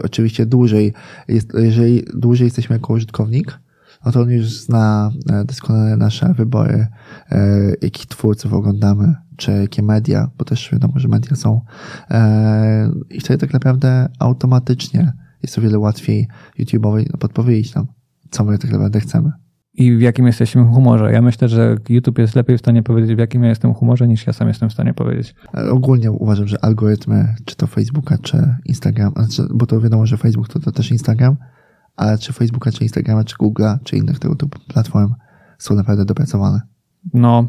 dłużej jesteśmy jako użytkownik, no to on już zna doskonale nasze wybory, jakich twórców oglądamy, czy jakie media, bo też wiadomo, że media są. I wtedy tak naprawdę automatycznie jest o wiele łatwiej YouTube'owi podpowiedzieć nam, co my tak naprawdę chcemy. I w jakim jesteśmy humorze. Ja myślę, że YouTube jest lepiej w stanie powiedzieć, w jakim ja jestem humorze, niż ja sam jestem w stanie powiedzieć. Ogólnie uważam, że algorytmy, czy to Facebooka, czy Instagram, bo to wiadomo, że Facebook to też Instagram, ale czy Facebooka, czy Instagrama, czy Google'a, czy innych tego typu platform są naprawdę dopracowane. No.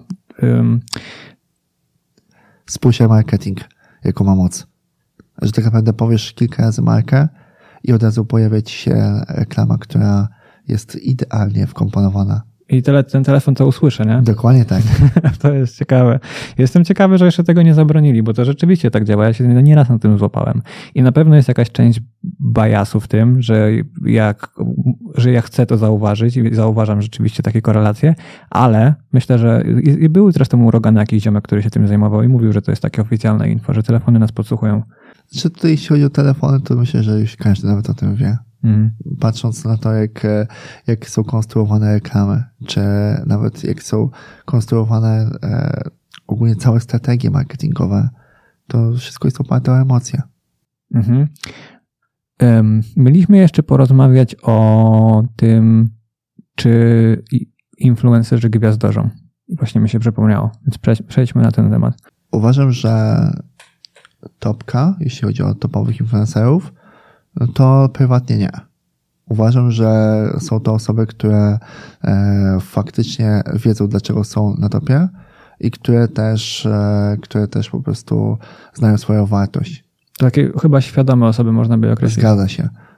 Spójrz marketing, jaką ma moc. Że tak naprawdę powiesz kilka razy markę i od razu pojawia ci się reklama, która jest idealnie wkomponowana. I ten telefon to usłyszę, nie? Dokładnie tak. To jest ciekawe. Jestem ciekawy, że jeszcze tego nie zabronili, bo to rzeczywiście tak działa. Ja się nieraz na tym złapałem. I na pewno jest jakaś część biasu w tym, że ja chcę to zauważyć i zauważam rzeczywiście takie korelacje, ale myślę, że był zresztą u Rogana jakiś ziomek, który się tym zajmował i mówił, że to jest takie oficjalne info, że telefony nas podsłuchują. Czy tutaj jeśli chodzi o telefony, to myślę, że już każdy nawet o tym wie. Patrząc na to, jak są konstruowane reklamy, czy nawet jak są konstruowane ogólnie całe strategie marketingowe, to wszystko jest oparte o emocje. Mieliśmy jeszcze porozmawiać o tym, czy influencerzy gwiazdorzą. I właśnie mi się przypomniało, więc przejdźmy na ten temat. Uważam, że topka, jeśli chodzi o topowych influencerów, to prywatnie nie. Uważam, że są to osoby, które faktycznie wiedzą, dlaczego są na topie i które też po prostu znają swoją wartość. Takie chyba świadome osoby można by określić. Zgadza się.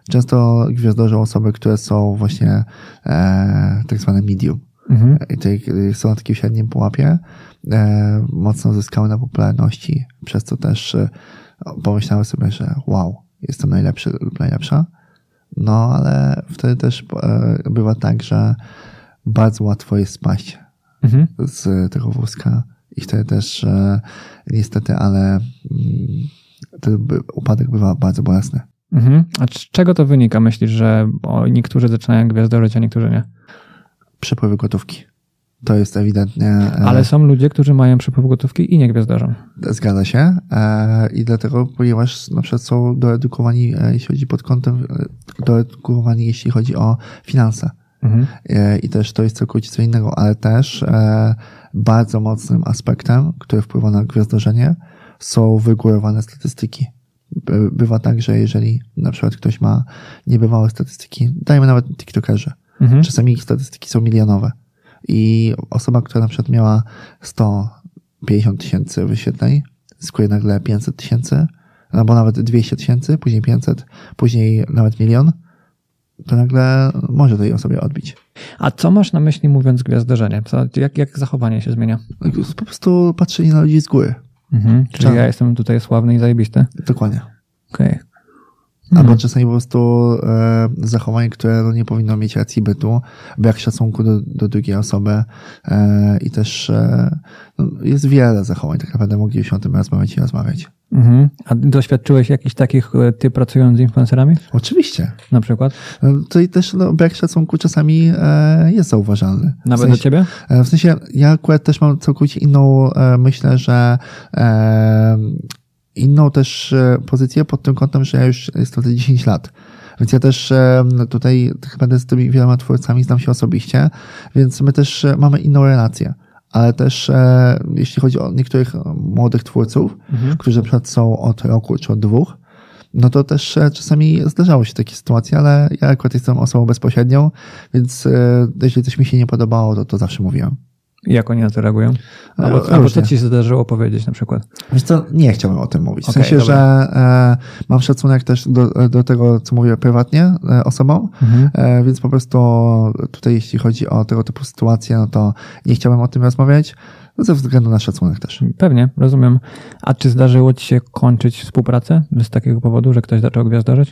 często gwiazdorzą osoby, które są właśnie tak zwane medium. I tutaj są na takim średnim pułapie, mocno zyskały na popularności, przez co też pomyślały sobie, że wow, jestem najlepszy lub najlepsza. No, ale wtedy też bywa tak, że bardzo łatwo jest spaść z tego wózka i wtedy też niestety, ale ten upadek bywa bardzo bolesny. A z czego to wynika? Myślisz, że niektórzy zaczynają gwiazdorzyć, a niektórzy nie? Przepływy gotówki. To jest ewidentnie... Ale są ludzie, którzy mają przepływ gotówki i nie gwiazdorzą. Zgadza się. I dlatego, ponieważ na przykład są doedukowani, jeśli chodzi pod kątem, doedukowani, jeśli chodzi o finanse. I też to jest całkowicie co innego, ale też bardzo mocnym aspektem, który wpływa na gwiazdorzenie, są wygórowane statystyki. Bywa tak, że jeżeli na przykład ktoś ma niebywałe statystyki, dajmy nawet tiktokerzy, czasami ich statystyki są milionowe i osoba, która na przykład miała 150 tysięcy wyświetleń, zyskuje nagle 500 tysięcy, albo nawet 200 tysięcy, później 500, później nawet 1 000 000, to nagle może tej osobie odbić. A co masz na myśli mówiąc gwiazdorzenie? Jak zachowanie się zmienia? Po prostu patrzenie na ludzi z góry. Czyli ja jestem tutaj sławny i zajebisty? Dokładnie. Okej. Albo czasami po prostu zachowanie, które nie powinno mieć racji bytu, brak szacunku do drugiej osoby i też jest wiele zachowań, tak naprawdę moglibyśmy o tym rozmawiać i rozmawiać. A doświadczyłeś jakichś takich, ty pracując z influencerami? Oczywiście. Na przykład? Tutaj też brak szacunku czasami jest zauważalny. Nawet do ciebie? W sensie, ja akurat też mam całkowicie inną, myślę, że inną też pozycję pod tym kątem, że ja już jestem tutaj 10 lat. Więc ja też tutaj chyba z tymi wieloma twórcami znam się osobiście, więc my też mamy inną relację. Ale też jeśli chodzi o niektórych młodych twórców, którzy na przykład są od roku czy od 2, no to też czasami zdarzało się takie sytuacje, ale ja akurat jestem osobą bezpośrednią, więc jeśli coś mi się nie podobało, to zawsze mówiłem. Jak oni na to reagują? Albo co ci się zdarzyło powiedzieć na przykład? Wiesz co, nie chciałbym o tym mówić. W sensie, że mam szacunek też do tego, co mówię prywatnie osobom, więc po prostu tutaj jeśli chodzi o tego typu sytuacje, no to nie chciałbym o tym rozmawiać, ze względu na szacunek też. Pewnie, rozumiem. A czy zdarzyło ci się kończyć współpracę z takiego powodu, że ktoś zaczął gwiazdorzyć?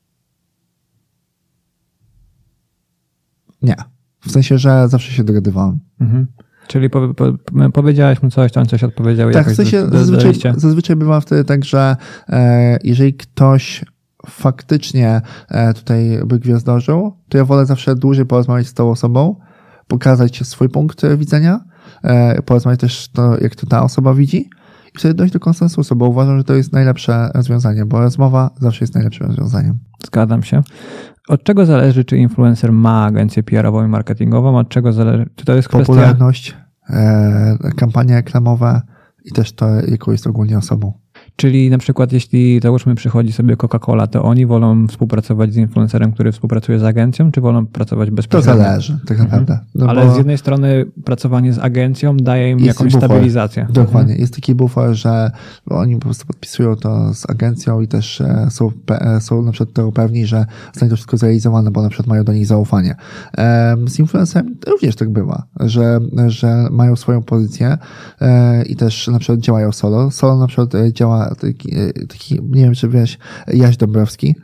Nie. W sensie, że zawsze się dogadywałem. Czyli powiedziałeś mu coś, to on coś odpowiedział. Tak, w sensie zazwyczaj bywa wtedy tak, że jeżeli ktoś faktycznie tutaj by gwiazdorzył, to ja wolę zawsze dłużej porozmawiać z tą osobą, pokazać swój punkt widzenia, porozmawiać też to, jak to ta osoba widzi i wtedy dojść do konsensusu, bo uważam, że to jest najlepsze rozwiązanie, bo rozmowa zawsze jest najlepszym rozwiązaniem. Zgadzam się. Od czego zależy, czy influencer ma agencję PR-ową i marketingową? Od czego zależy? Czy to jest kwestia... Popularność, kampanie reklamowe i też to, jaką jest ogólnie osobą. Czyli na przykład jeśli załóżmy przychodzi sobie Coca-Cola, to oni wolą współpracować z influencerem, który współpracuje z agencją, czy wolą pracować bezpośrednio? To zależy, tak naprawdę. No ale z jednej strony pracowanie z agencją daje im jakąś stabilizację. Dokładnie. Jest taki bufor, że oni po prostu podpisują to z agencją i też są na przykład tego pewni, że zostanie to wszystko zrealizowane, bo na przykład mają do nich zaufanie. Z influencerem również tak bywa, że mają swoją pozycję i też na przykład działają solo. Solo na przykład działa taki, nie wiem, czy wiesz, Jaś Dąbrowski.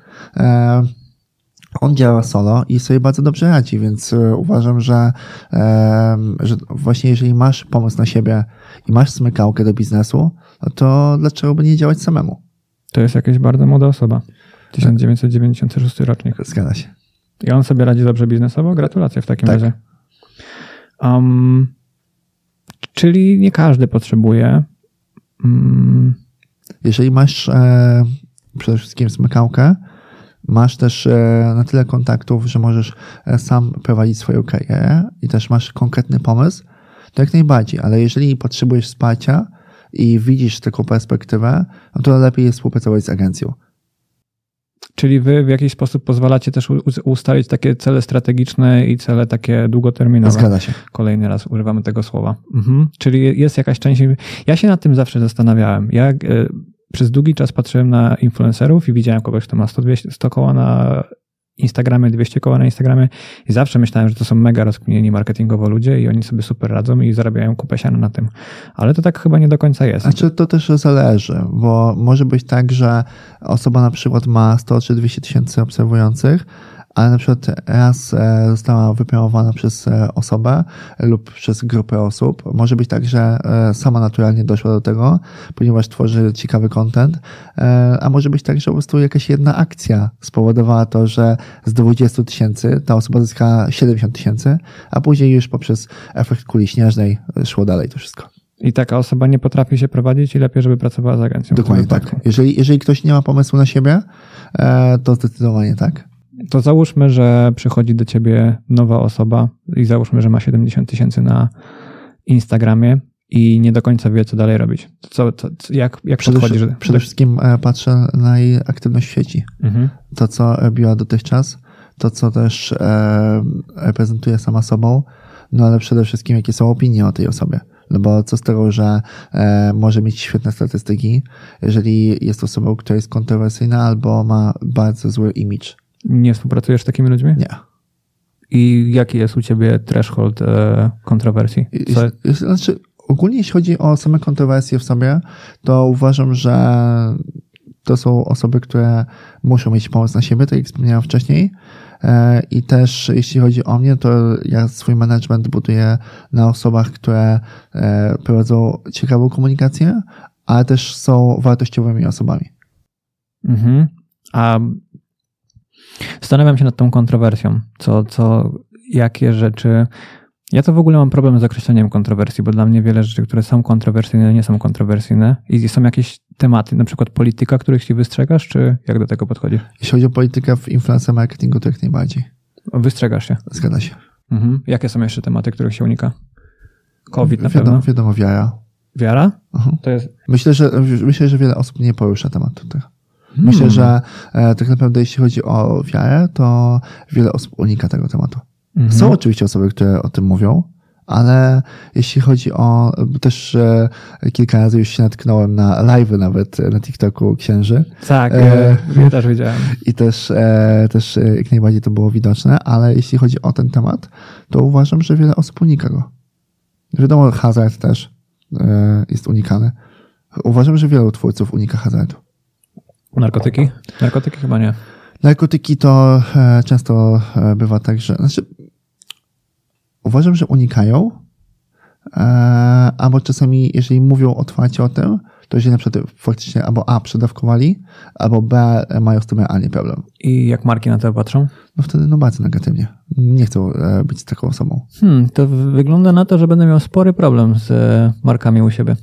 On działa solo i sobie bardzo dobrze radzi, więc uważam, że właśnie jeżeli masz pomysł na siebie i masz smykałkę do biznesu, to dlaczego by nie działać samemu? To jest jakaś bardzo młoda osoba. 1996 rocznik. Zgadza się. I on sobie radzi dobrze biznesowo? Gratulacje w takim razie. Czyli nie każdy potrzebuje. Jeżeli masz przede wszystkim smykałkę, masz też na tyle kontaktów, że możesz sam prowadzić swoją karierę i też masz konkretny pomysł, to jak najbardziej, ale jeżeli potrzebujesz wsparcia i widzisz taką perspektywę, no to lepiej jest współpracować z agencją. Czyli wy w jakiś sposób pozwalacie też ustalić takie cele strategiczne i cele takie długoterminowe. Zgadza się. Kolejny raz używamy tego słowa. Czyli jest jakaś część... Ja się nad tym zawsze zastanawiałem. Przez długi czas patrzyłem na influencerów i widziałem kogoś, kto ma 100 koła na Instagramie, 200 koła na Instagramie i zawsze myślałem, że to są mega rozkminieni marketingowo ludzie i oni sobie super radzą i zarabiają kupę siana na tym. Ale to tak chyba nie do końca jest. Znaczy to też zależy, bo może być tak, że osoba na przykład ma 100 czy 200 tysięcy obserwujących, ale na przykład raz została wypromowana przez osobę lub przez grupę osób. Może być tak, że sama naturalnie doszła do tego, ponieważ tworzy ciekawy content, a może być tak, że po prostu jakaś jedna akcja spowodowała to, że z 20 tysięcy ta osoba zyskała 70 tysięcy, a później już poprzez efekt kuli śnieżnej szło dalej to wszystko. I taka osoba nie potrafi się prowadzić i lepiej, żeby pracowała z agencją. Dokładnie tak. Jeżeli ktoś nie ma pomysłu na siebie, to zdecydowanie tak. To załóżmy, że przychodzi do ciebie nowa osoba i załóżmy, że ma 70 tysięcy na Instagramie i nie do końca wie, co dalej robić. Jak podchodzisz? Przede wszystkim patrzę na jej aktywność w sieci. Mhm. To, co robiła dotychczas, to, co też reprezentuje sama sobą, no ale przede wszystkim, jakie są opinie o tej osobie. No bo co z tego, że może mieć świetne statystyki, jeżeli jest osobą, która jest kontrowersyjna albo ma bardzo zły image. Nie współpracujesz z takimi ludźmi? Nie. I jaki jest u ciebie threshold kontrowersji? Znaczy, ogólnie jeśli chodzi o same kontrowersje w sobie, to uważam, że to są osoby, które muszą mieć pomysł na siebie, tak jak wspomniałem wcześniej. I też jeśli chodzi o mnie, to ja swój management buduję na osobach, które prowadzą ciekawą komunikację, ale też są wartościowymi osobami. Mhm. A zastanawiam się nad tą kontrowersją. Jakie rzeczy... Ja to w ogóle mam problem z określeniem kontrowersji, bo dla mnie wiele rzeczy, które są kontrowersyjne, nie są kontrowersyjne i są jakieś tematy, na przykład polityka, których się wystrzegasz, czy jak do tego podchodzisz? Jeśli chodzi o politykę w influencer marketingu, to jak najbardziej. Wystrzegasz się? Zgadza się. Mhm. Jakie są jeszcze tematy, których się unika? COVID na pewno? Wiadomo, wiara. Wiara? To jest... Myślę, że wiele osób nie porusza tematu tego. Myślę, że tak naprawdę jeśli chodzi o wiarę, to wiele osób unika tego tematu. Są oczywiście osoby, które o tym mówią, ale jeśli chodzi o... Też kilka razy już się natknąłem na live'y nawet na TikToku księży. Tak, ja też wiedziałem. I też jak najbardziej to było widoczne, ale jeśli chodzi o ten temat, to uważam, że wiele osób unika go. Wiadomo, hazard też jest unikany. Uważam, że wielu twórców unika hazardu. Narkotyki? Narkotyki chyba nie. Narkotyki to często bywa tak, że... Znaczy, uważam, że unikają, albo czasami, jeżeli mówią otwarcie o tym, to jeżeli na przykład faktycznie albo A, przedawkowali, albo B, mają z tym realnie problem. I jak marki na to patrzą? No wtedy bardzo negatywnie. Nie chcą być taką osobą. To wygląda na to, że będę miał spory problem z markami u siebie.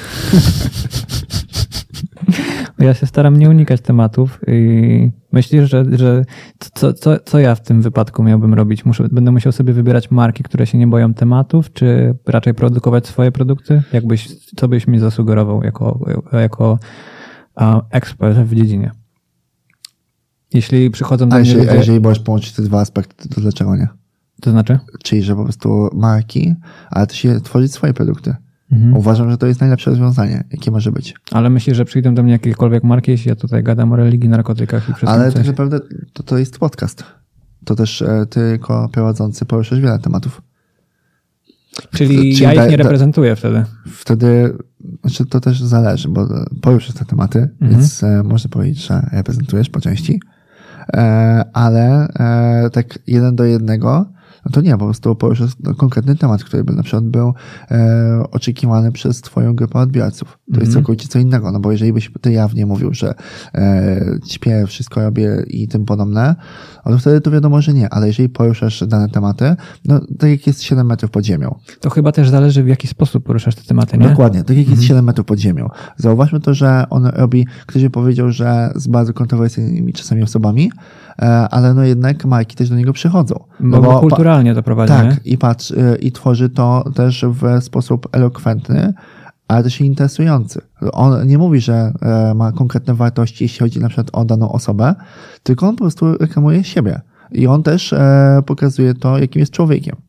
Ja się staram nie unikać tematów i myślisz, że co ja w tym wypadku miałbym robić? Będę musiał sobie wybierać marki, które się nie boją tematów, czy raczej produkować swoje produkty? Co byś mi zasugerował jako ekspert w dziedzinie? Jeśli przychodzą do mnie ludzie... A jeżeli możesz połączyć te dwa aspekty, to dlaczego nie? To znaczy? Czyli, że po prostu marki, ale też tworzyć swoje produkty. Uważam, że to jest najlepsze rozwiązanie, jakie może być. Ale myślisz, że przyjdą do mnie jakiekolwiek marki, jeśli ja tutaj gadam o religii, narkotykach i przestępstwie? Ale tak naprawdę to jest podcast. To też ty jako prowadzący poruszasz wiele tematów. Czyli ja ich nie reprezentuję wtedy? Wtedy, znaczy to też zależy, bo poruszasz te tematy, więc można powiedzieć, że reprezentujesz po części, ale tak 1:1, no to nie, po prostu poruszasz konkretny temat, który by na przykład był oczekiwany przez twoją grupę odbiorców. To jest całkowicie co innego, no bo jeżeli byś ty jawnie mówił, że śpię, wszystko robię i tym podobne, no to wtedy to wiadomo, że nie, ale jeżeli poruszasz dane tematy, no tak jak jest 7 metrów pod ziemią. To chyba też zależy, w jaki sposób poruszasz te tematy, nie? Dokładnie, tak jak jest 7 metrów pod ziemią. Zauważmy to, że on robi, ktoś by powiedział, że z bardzo kontrowersyjnymi czasami osobami, ale no jednak marki też do niego przychodzą. Bo kulturalnie to prowadzi, tak, nie? I tworzy to też w sposób elokwentny, ale też interesujący. On nie mówi, że ma konkretne wartości, jeśli chodzi na przykład o daną osobę, tylko on po prostu reklamuje siebie. I on też pokazuje to, jakim jest człowiekiem.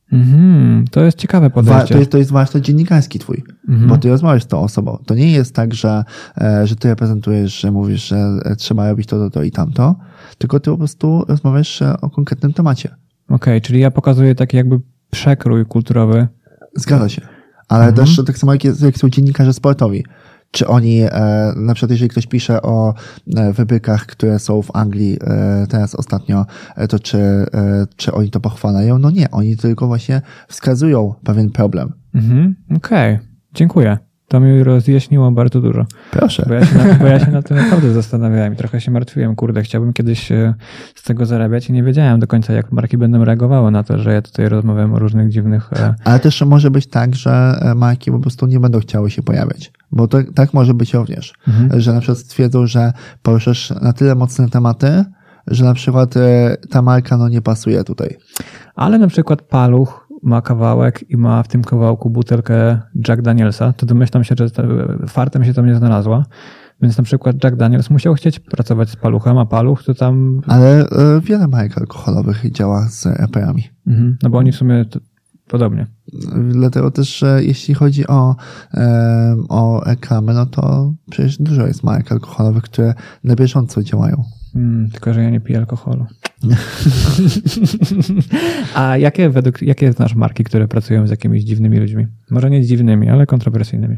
To jest ciekawe podejście. To jest warsztat dziennikarski twój, bo ty rozmawiasz z tą osobą. To nie jest tak, że ty reprezentujesz, że mówisz, że trzeba robić to i tamto, tylko ty po prostu rozmawiasz o konkretnym temacie. Okej, czyli ja pokazuję taki jakby przekrój kulturowy. Zgadza się. Ale też tak samo jak są dziennikarze sportowi. Czy oni, na przykład jeżeli ktoś pisze o wybrykach, które są w Anglii teraz ostatnio, to czy oni to pochwalają? No nie, oni tylko właśnie wskazują pewien problem. Okej, dziękuję. To mi rozjaśniło bardzo dużo. Proszę. Bo ja się nad tym naprawdę zastanawiałem i trochę się martwiłem. Kurde, chciałbym kiedyś z tego zarabiać i nie wiedziałem do końca, jak marki będą reagowały na to, że ja tutaj rozmawiam o różnych dziwnych... Ale też może być tak, że marki po prostu nie będą chciały się pojawiać. Bo to, tak może być również. Że na przykład stwierdzą, że poruszasz na tyle mocne tematy, że na przykład ta marka nie pasuje tutaj. Ale na przykład Paluch ma kawałek i ma w tym kawałku butelkę Jack Danielsa, to domyślam się, że fartem się tam nie znalazła. Więc na przykład Jack Daniels musiał chcieć pracować z Paluchem, a Paluch to tam... Ale wiele marek alkoholowych działa z EPA-ami. No bo oni w sumie podobnie. Dlatego też, jeśli chodzi o reklamę, no to przecież dużo jest marek alkoholowych, które na bieżąco działają. Tylko, że ja nie piję alkoholu. A jakie znasz marki, które pracują z jakimiś dziwnymi ludźmi? Może nie dziwnymi, ale kontrowersyjnymi.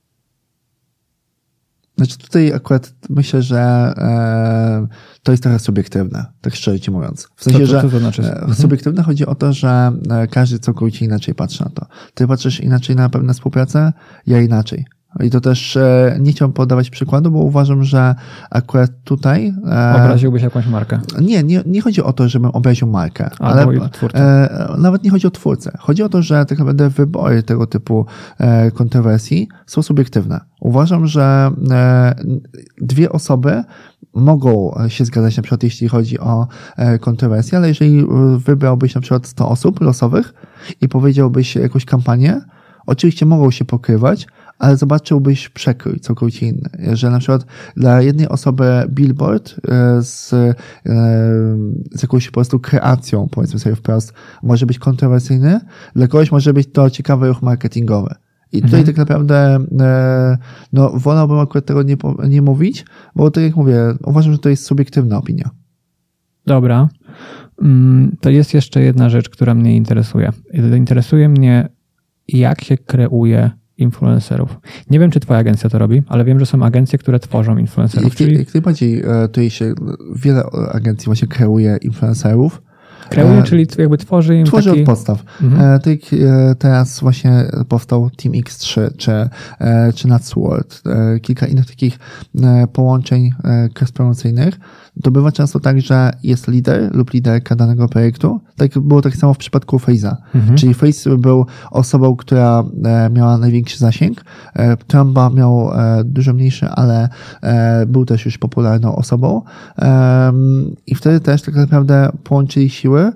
Znaczy tutaj akurat myślę, że to jest trochę subiektywne, tak szczerze ci mówiąc. W sensie, co to znaczy? Subiektywne chodzi o to, że każdy całkowicie inaczej patrzy na to. Ty patrzysz inaczej na pewne współpracę, ja inaczej. I to też nie chciałbym podawać przykładu, bo uważam, że akurat tutaj... Obraziłbyś jakąś markę? Nie chodzi o to, żebym obraził markę. Ale nawet nie chodzi o twórcę. Chodzi o to, że tak naprawdę wybory tego typu kontrowersji są subiektywne. Uważam, że dwie osoby mogą się zgadzać, na przykład jeśli chodzi o kontrowersje, ale jeżeli wybrałbyś na przykład 100 osób losowych i powiedziałbyś jakąś kampanię, oczywiście mogą się pokrywać, ale zobaczyłbyś przekrój całkowicie inny. Że na przykład dla jednej osoby billboard z jakąś po prostu kreacją, powiedzmy sobie wprost, może być kontrowersyjny, dla kogoś może być to ciekawy ruch marketingowy. I tutaj tak naprawdę wolałbym akurat tego nie mówić, bo tak jak mówię, uważam, że to jest subiektywna opinia. Dobra. To jest jeszcze jedna rzecz, która mnie interesuje. Interesuje mnie, jak się kreuje influencerów. Nie wiem, czy twoja agencja to robi, ale wiem, że są agencje, które tworzą influencerów. Jak najbardziej tutaj się wiele agencji właśnie kreuje influencerów. Kreuje, czyli jakby tworzy im Tworzy od podstaw. Tak teraz właśnie powstał Team X3 czy NutsWorld. Kilka innych takich połączeń cross-promocyjnych. To bywa często tak, że jest lider lub liderka danego projektu. Tak było tak samo w przypadku Face'a. Czyli Face był osobą, która miała największy zasięg. Trumba miał dużo mniejszy, ale był też już popularną osobą. I wtedy też tak naprawdę połączyli siły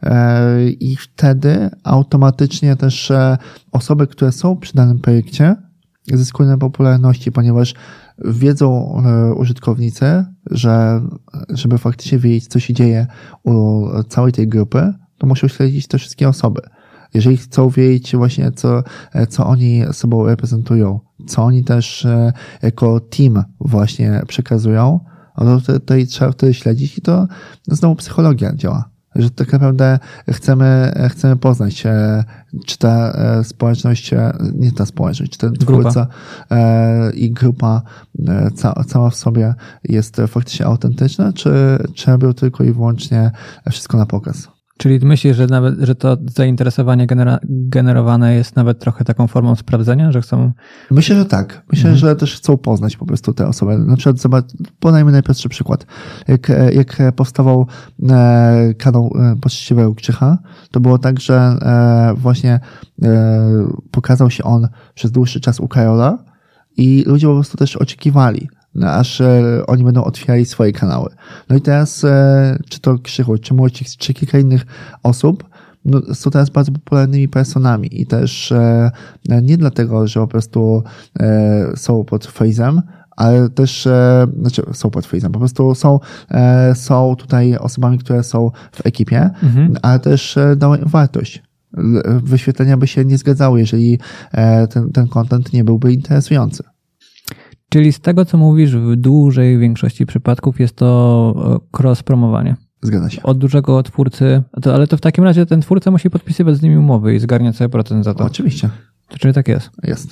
i wtedy automatycznie też osoby, które są przy danym projekcie, zyskują na popularności, ponieważ wiedzą użytkownicy, że żeby faktycznie wiedzieć, co się dzieje u całej tej grupy, to muszą śledzić te wszystkie osoby. Jeżeli chcą wiedzieć właśnie, co oni sobą reprezentują, co oni też jako team właśnie przekazują, no to tutaj trzeba wtedy śledzić i to znowu psychologia działa. Że tak naprawdę chcemy poznać, czy ta społeczność, nie ta społeczność, czy ten twórca i grupa cała w sobie jest faktycznie autentyczna, czy robią tylko i wyłącznie wszystko na pokaz. Czyli myślisz, że to zainteresowanie generowane jest nawet trochę taką formą sprawdzenia, że chcą... Myślę, że tak. Myślę, że też chcą poznać po prostu te osoby. Na przykład, podajmy najprostszy przykład. Jak powstawał kanał Poczciwego Krzycha, to było tak, że właśnie pokazał się on przez dłuższy czas u Karola i ludzie po prostu też oczekiwali, aż oni będą otwierali swoje kanały. No i teraz, czy to Krzychu, czy Młocik, czy kilka innych osób, są teraz bardzo popularnymi personami i też nie dlatego, że po prostu są pod Face'em, ale też, są pod Face'em, po prostu są tutaj osobami, które są w ekipie, ale też dały wartość. wyświetlenia by się nie zgadzały, jeżeli ten content nie byłby interesujący. Czyli z tego, co mówisz, w dużej większości przypadków jest to cross-promowanie. Zgadza się. Od dużego twórcy, ale to w takim razie ten twórca musi podpisywać z nimi umowy i zgarnia cały procent za to. Oczywiście. Czyli tak jest? Jest.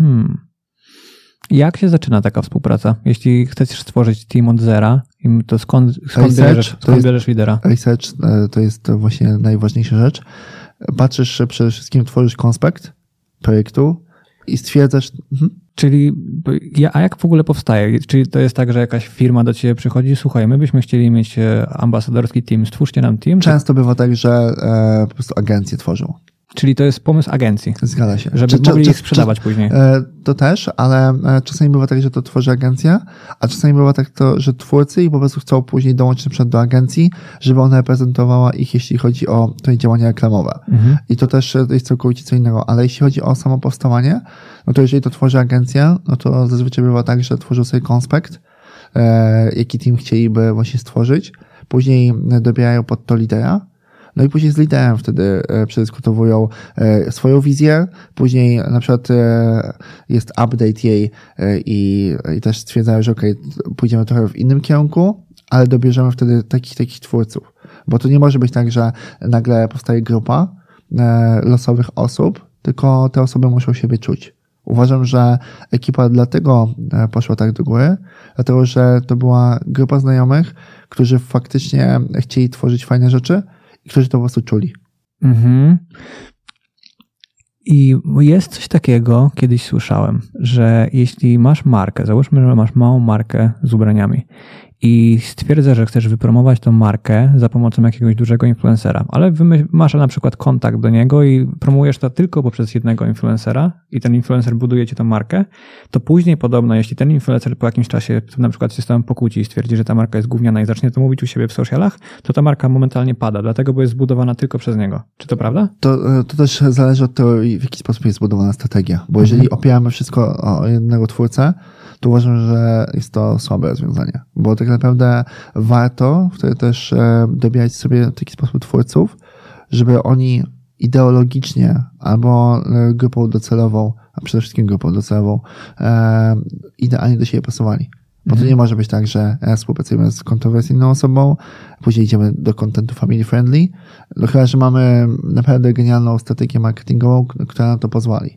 Jak się zaczyna taka współpraca? Jeśli chcesz stworzyć team od zera, to skąd bierzesz lidera? Research to jest właśnie najważniejsza rzecz. Patrzysz, przede wszystkim tworzysz konspekt projektu i stwierdzasz... Czyli, a jak w ogóle powstaje? Czyli to jest tak, że jakaś firma do ciebie przychodzi, słuchaj, my byśmy chcieli mieć ambasadorski team, stwórzcie nam team? Często bywa tak, że po prostu agencje tworzą. Czyli to jest pomysł agencji. Zgadza się. Żeby mogli ich sprzedawać później. To też, ale czasami bywa tak, że to tworzy agencja, a czasami bywa tak, że twórcy i po prostu chcą później dołączyć na przykład do agencji, żeby ona reprezentowała ich, jeśli chodzi o to działania reklamowe. I to też jest całkowicie co innego. Ale jeśli chodzi o samo powstawanie, no to jeżeli to tworzy agencja, no to zazwyczaj bywa tak, że tworzą sobie konspekt, jaki team chcieliby właśnie stworzyć. Później dobierają pod to lidera. No i później z liderem wtedy przedyskutowują swoją wizję, później na przykład jest update jej i też stwierdzają, że okej, pójdziemy trochę w innym kierunku, ale dobierzemy wtedy takich twórców. Bo to nie może być tak, że nagle powstaje grupa losowych osób, tylko te osoby muszą siebie czuć. Uważam, że ekipa dlatego poszła tak do góry, dlatego że to była grupa znajomych, którzy faktycznie chcieli tworzyć fajne rzeczy, którzy to po prostu czuli. I jest coś takiego, kiedyś słyszałem, że jeśli masz markę, załóżmy, że masz małą markę z ubraniami i stwierdzasz, że chcesz wypromować tą markę za pomocą jakiegoś dużego influencera, ale masz na przykład kontakt do niego i promujesz to tylko poprzez jednego influencera i ten influencer buduje ci tą markę, to później podobno, jeśli ten influencer po jakimś czasie na przykład się z tobą pokłóci i stwierdzi, że ta marka jest gówniana i zacznie to mówić u siebie w socialach, to ta marka momentalnie pada, dlatego, bo jest zbudowana tylko przez niego. Czy to prawda? To też zależy od tego, w jaki sposób jest zbudowana strategia, bo jeżeli opieramy wszystko o jednego twórcę, to uważam, że jest to słabe rozwiązanie, bo tak naprawdę warto wtedy też dobierać sobie w taki sposób twórców, żeby oni ideologicznie albo grupą docelową, a przede wszystkim grupą docelową idealnie do siebie pasowali. Bo to nie może być tak, że współpracujemy z kontrowersyjną osobą, później idziemy do contentu family friendly, no chyba, że mamy naprawdę genialną strategię marketingową, która na to pozwoli.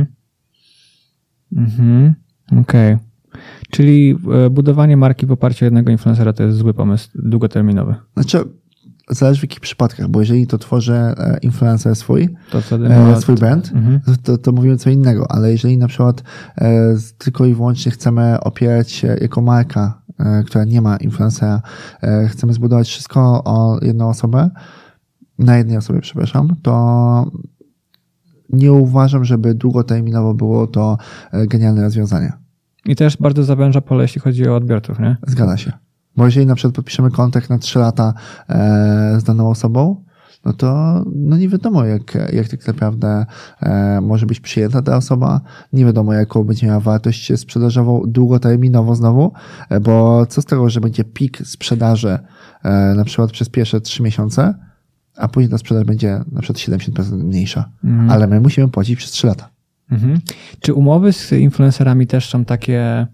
Okej. Czyli budowanie marki w oparciu o jednego influencera to jest zły pomysł długoterminowy. Znaczy, zależy w jakich przypadkach, bo jeżeli to tworzy influencer swój brand, to mówimy co innego, ale jeżeli na przykład tylko i wyłącznie chcemy opierać się jako marka, która nie ma influencera, chcemy zbudować wszystko o jedną osobę, na jednej osobie, przepraszam, to nie uważam, żeby długoterminowo było to genialne rozwiązanie. I też bardzo zawęża pole, jeśli chodzi o odbiorców, nie? Zgadza się. Bo jeżeli na przykład podpiszemy kontrakt na 3 lata z daną osobą, no to nie wiadomo, jak tak naprawdę może być przyjęta ta osoba, nie wiadomo, jaką będzie miała wartość sprzedażową długoterminowo znowu, bo co z tego, że będzie pik sprzedaży na przykład przez pierwsze 3 miesiące, a później ta sprzedaż będzie na przykład 70% mniejsza, ale my musimy płacić przez 3 lata. Czy umowy z influencerami też są takie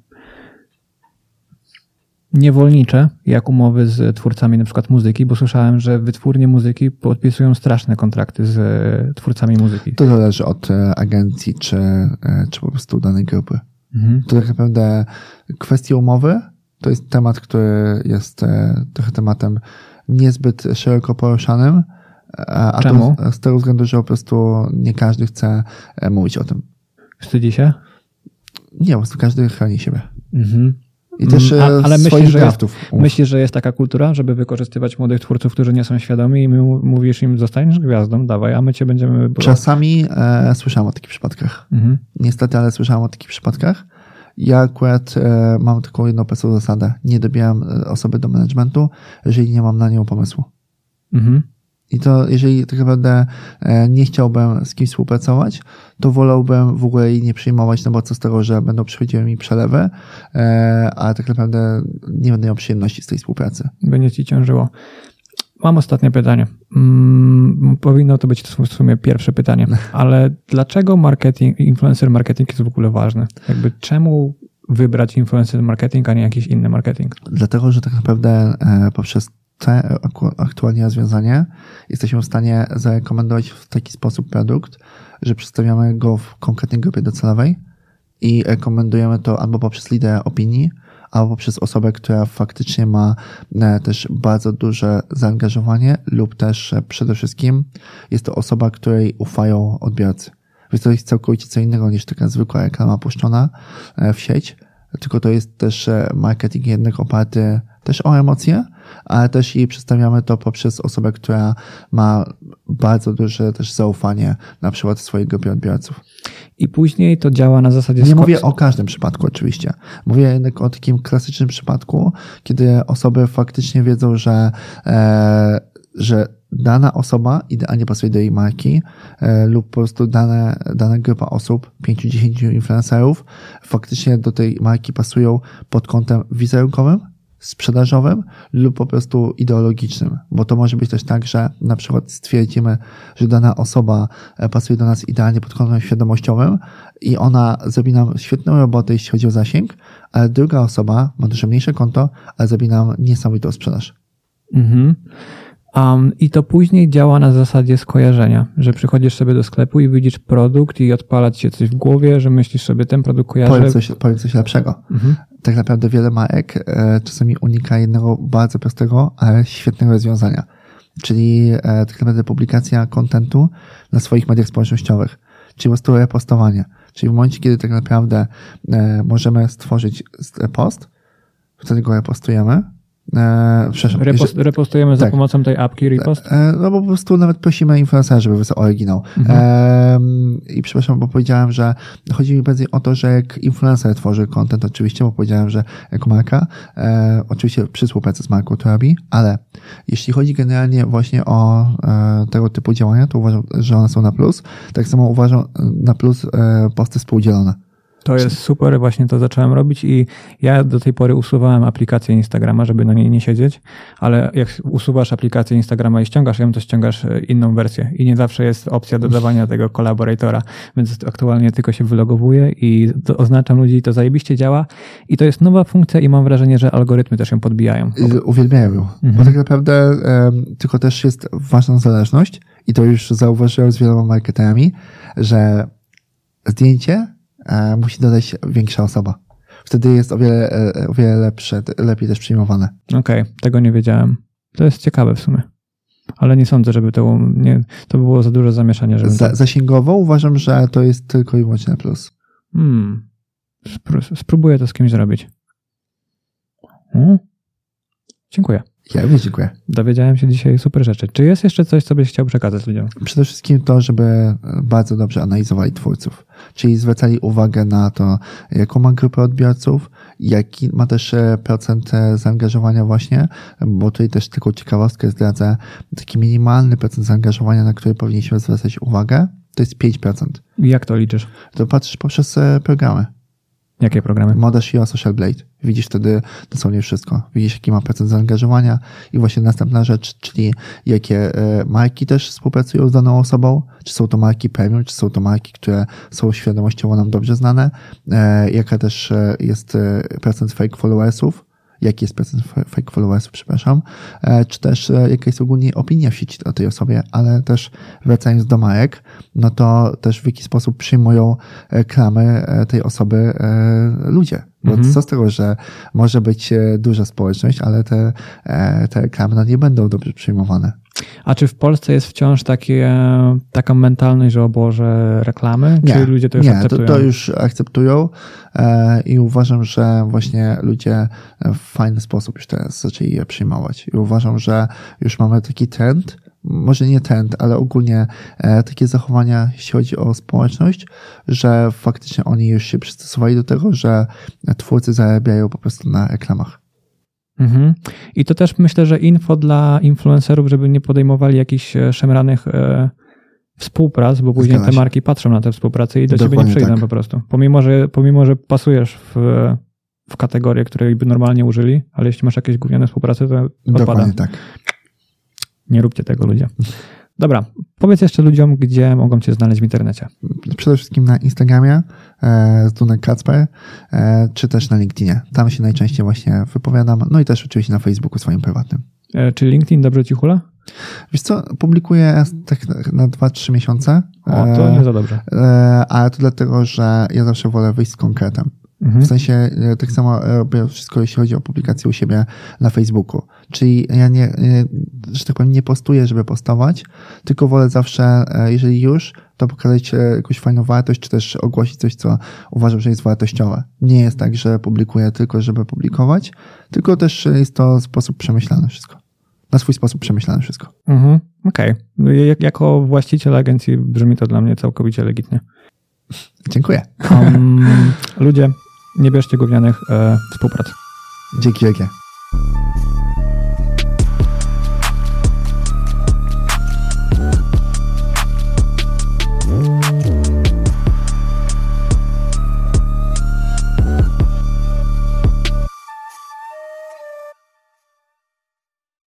niewolnicze, jak umowy z twórcami na przykład muzyki, bo słyszałem, że wytwórnie muzyki podpisują straszne kontrakty z twórcami muzyki. To zależy od agencji, czy po prostu danej grupy. To tak naprawdę kwestia umowy to jest temat, który jest trochę tematem niezbyt szeroko poruszanym. Czemu? To z tego względu, że po prostu nie każdy chce mówić o tym. Wstydzi się? Nie, po prostu każdy chroni siebie. I też ale swoich draftów. Myślisz, że jest taka kultura, żeby wykorzystywać młodych twórców, którzy nie są świadomi i mówisz im, zostaniesz gwiazdą, dawaj, a my cię będziemy... Czasami słyszałem o takich przypadkach. Niestety, ale słyszałem o takich przypadkach. Ja akurat mam taką jedną prostą zasadę. Nie dobieram osoby do managementu, jeżeli nie mam na nią pomysłu. I to, jeżeli tak naprawdę nie chciałbym z kimś współpracować, to wolałbym w ogóle jej nie przyjmować, no bo co z tego, że będą przychodziły mi przelewy, ale tak naprawdę nie będę miał przyjemności z tej współpracy. Będzie ci ciążyło. Mam ostatnie pytanie. Powinno to być w sumie pierwsze pytanie, ale dlaczego influencer marketing jest w ogóle ważny? Jakby czemu wybrać influencer marketing, a nie jakiś inny marketing? Dlatego, że tak naprawdę poprzez te aktualnie rozwiązanie jesteśmy w stanie zarekomendować w taki sposób produkt, że przedstawiamy go w konkretnej grupie docelowej i rekomendujemy to albo poprzez lidera opinii, albo przez osobę, która faktycznie ma też bardzo duże zaangażowanie lub też przede wszystkim jest to osoba, której ufają odbiorcy. Więc to jest całkowicie co innego niż taka zwykła reklama puszczona w sieć, tylko to jest też marketing jednak oparty też o emocje, ale też i przedstawiamy to poprzez osobę, która ma bardzo duże też zaufanie na przykład w swojej grupie odbiorców. I później to działa na zasadzie... Nie mówię o każdym przypadku oczywiście. Mówię jednak o takim klasycznym przypadku, kiedy osoby faktycznie wiedzą, że dana osoba idealnie pasuje do jej marki lub po prostu dana grupa osób, 5-10 influencerów faktycznie do tej marki pasują pod kątem wizerunkowym, sprzedażowym lub po prostu ideologicznym, bo to może być też tak, że na przykład stwierdzimy, że dana osoba pasuje do nas idealnie pod kątem świadomościowym i ona zrobi nam świetną robotę, jeśli chodzi o zasięg, ale druga osoba ma dużo mniejsze konto, ale zrobi nam niesamowitą sprzedaż. Mhm. I to później działa na zasadzie skojarzenia, że przychodzisz sobie do sklepu i widzisz produkt i odpala ci się coś w głowie, że myślisz sobie, ten produkt kojarzy. Powiem coś lepszego. Tak naprawdę wiele marek czasami unika jednego bardzo prostego, ale świetnego rozwiązania. Czyli tak naprawdę publikacja kontentu na swoich mediach społecznościowych. Czyli po prostu repostowanie. Czyli w momencie, kiedy tak naprawdę możemy stworzyć post, wtedy go repostujemy. Repostujemy za pomocą tej apki Repost? No bo po prostu nawet prosimy influencera, żeby wysłał oryginał. I przepraszam, bo powiedziałem, że chodzi mi bardziej o to, że jak influencer tworzy content, oczywiście, bo powiedziałem, że jako marka, oczywiście przy współpracy z marką to robi, ale jeśli chodzi generalnie właśnie o tego typu działania, to uważam, że one są na plus. Tak samo uważam na plus posty współdzielone. To jest super, właśnie to zacząłem robić i ja do tej pory usuwałem aplikację Instagrama, żeby na niej nie siedzieć, ale jak usuwasz aplikację Instagrama i ściągasz ją, to ściągasz inną wersję i nie zawsze jest opcja dodawania tego collaboratora, więc aktualnie tylko się wylogowuję i oznaczam ludzi i to zajebiście działa i to jest nowa funkcja i mam wrażenie, że algorytmy też ją podbijają. Uwielbiają ją, bo tak naprawdę tylko też jest ważna zależność i to już zauważyłem z wieloma marketerami, że zdjęcie musi dodać większa osoba. Wtedy jest o wiele lepsze, lepiej też przyjmowane. Okej, tego nie wiedziałem. To jest ciekawe w sumie. Ale nie sądzę, żeby to było za duże zamieszanie. Zasięgowo uważam, że to jest tylko i wyłącznie na plus. Spróbuję to z kimś zrobić. Dziękuję. Ja również dziękuję. Dowiedziałem się dzisiaj super rzeczy. Czy jest jeszcze coś, co byś chciał przekazać ludziom? Przede wszystkim to, żeby bardzo dobrze analizowali twórców. Czyli zwracali uwagę na to, jaką ma grupę odbiorców, jaki ma też procent zaangażowania właśnie, bo tutaj też taką ciekawostkę zdradzę, taki minimalny procent zaangażowania, na który powinniśmy zwracać uwagę, to jest 5%. Jak to liczysz? To patrzysz poprzez programy. Jakie programy? Moda.io, Social Blade. Widzisz wtedy dosłownie wszystko. Widzisz, jaki ma procent zaangażowania i właśnie następna rzecz, czyli jakie marki też współpracują z daną osobą, czy są to marki premium, czy są to marki, które są świadomościowo nam dobrze znane, jaka też jest procent fake followersów, jaki jest procent fake followersów, przepraszam, czy też jaka jest ogólnie opinia w sieci o tej osobie, ale też wracając do marek, no to też w jaki sposób przyjmują reklamy tej osoby ludzie. Bo co z tego, że może być duża społeczność, ale te reklamy no nie będą dobrze przyjmowane. A czy w Polsce jest wciąż taka mentalność, że o Boże, reklamy? Czy ludzie to już akceptują? To już akceptują i uważam, że właśnie ludzie w fajny sposób już teraz zaczęli je przyjmować. I uważam, że już mamy taki trend, może nie trend, ale ogólnie takie zachowania, jeśli chodzi o społeczność, że faktycznie oni już się przystosowali do tego, że twórcy zarabiają po prostu na reklamach. I to też myślę, że info dla influencerów, żeby nie podejmowali jakichś szemranych współprac, bo później te marki patrzą na te współprace i do ciebie nie przyjdą po prostu. Pomimo, że pasujesz w kategorię, której by normalnie użyli, ale jeśli masz jakieś gówniane współprace, to odpada. Dokładnie tak. Nie róbcie tego, ludzie. Dobra, powiedz jeszcze ludziom, gdzie mogą cię znaleźć w internecie. Przede wszystkim na Instagramie Zdunek Kacper, czy też na LinkedInie. Tam się najczęściej właśnie wypowiadam. No i też oczywiście na Facebooku swoim prywatnym. Czy LinkedIn dobrze ci hula? Wiesz co, publikuję tak na 2-3 miesiące. O, to nie za dobrze. Ale to dlatego, że ja zawsze wolę wyjść z konkretem. W sensie tak samo robię wszystko, jeśli chodzi o publikację u siebie na Facebooku. Czyli ja nie, że tak powiem, nie postuję, żeby postować, tylko wolę zawsze, jeżeli już, to pokazać jakąś fajną wartość, czy też ogłosić coś, co uważam, że jest wartościowe. Nie jest tak, że publikuję tylko, żeby publikować, tylko też jest to sposób przemyślany wszystko. Na swój sposób przemyślane wszystko. Okej. Jako właściciel agencji brzmi to dla mnie całkowicie legitnie. Dziękuję. Ludzie, nie bierzcie gównianych współprac. Dzięki wielkie.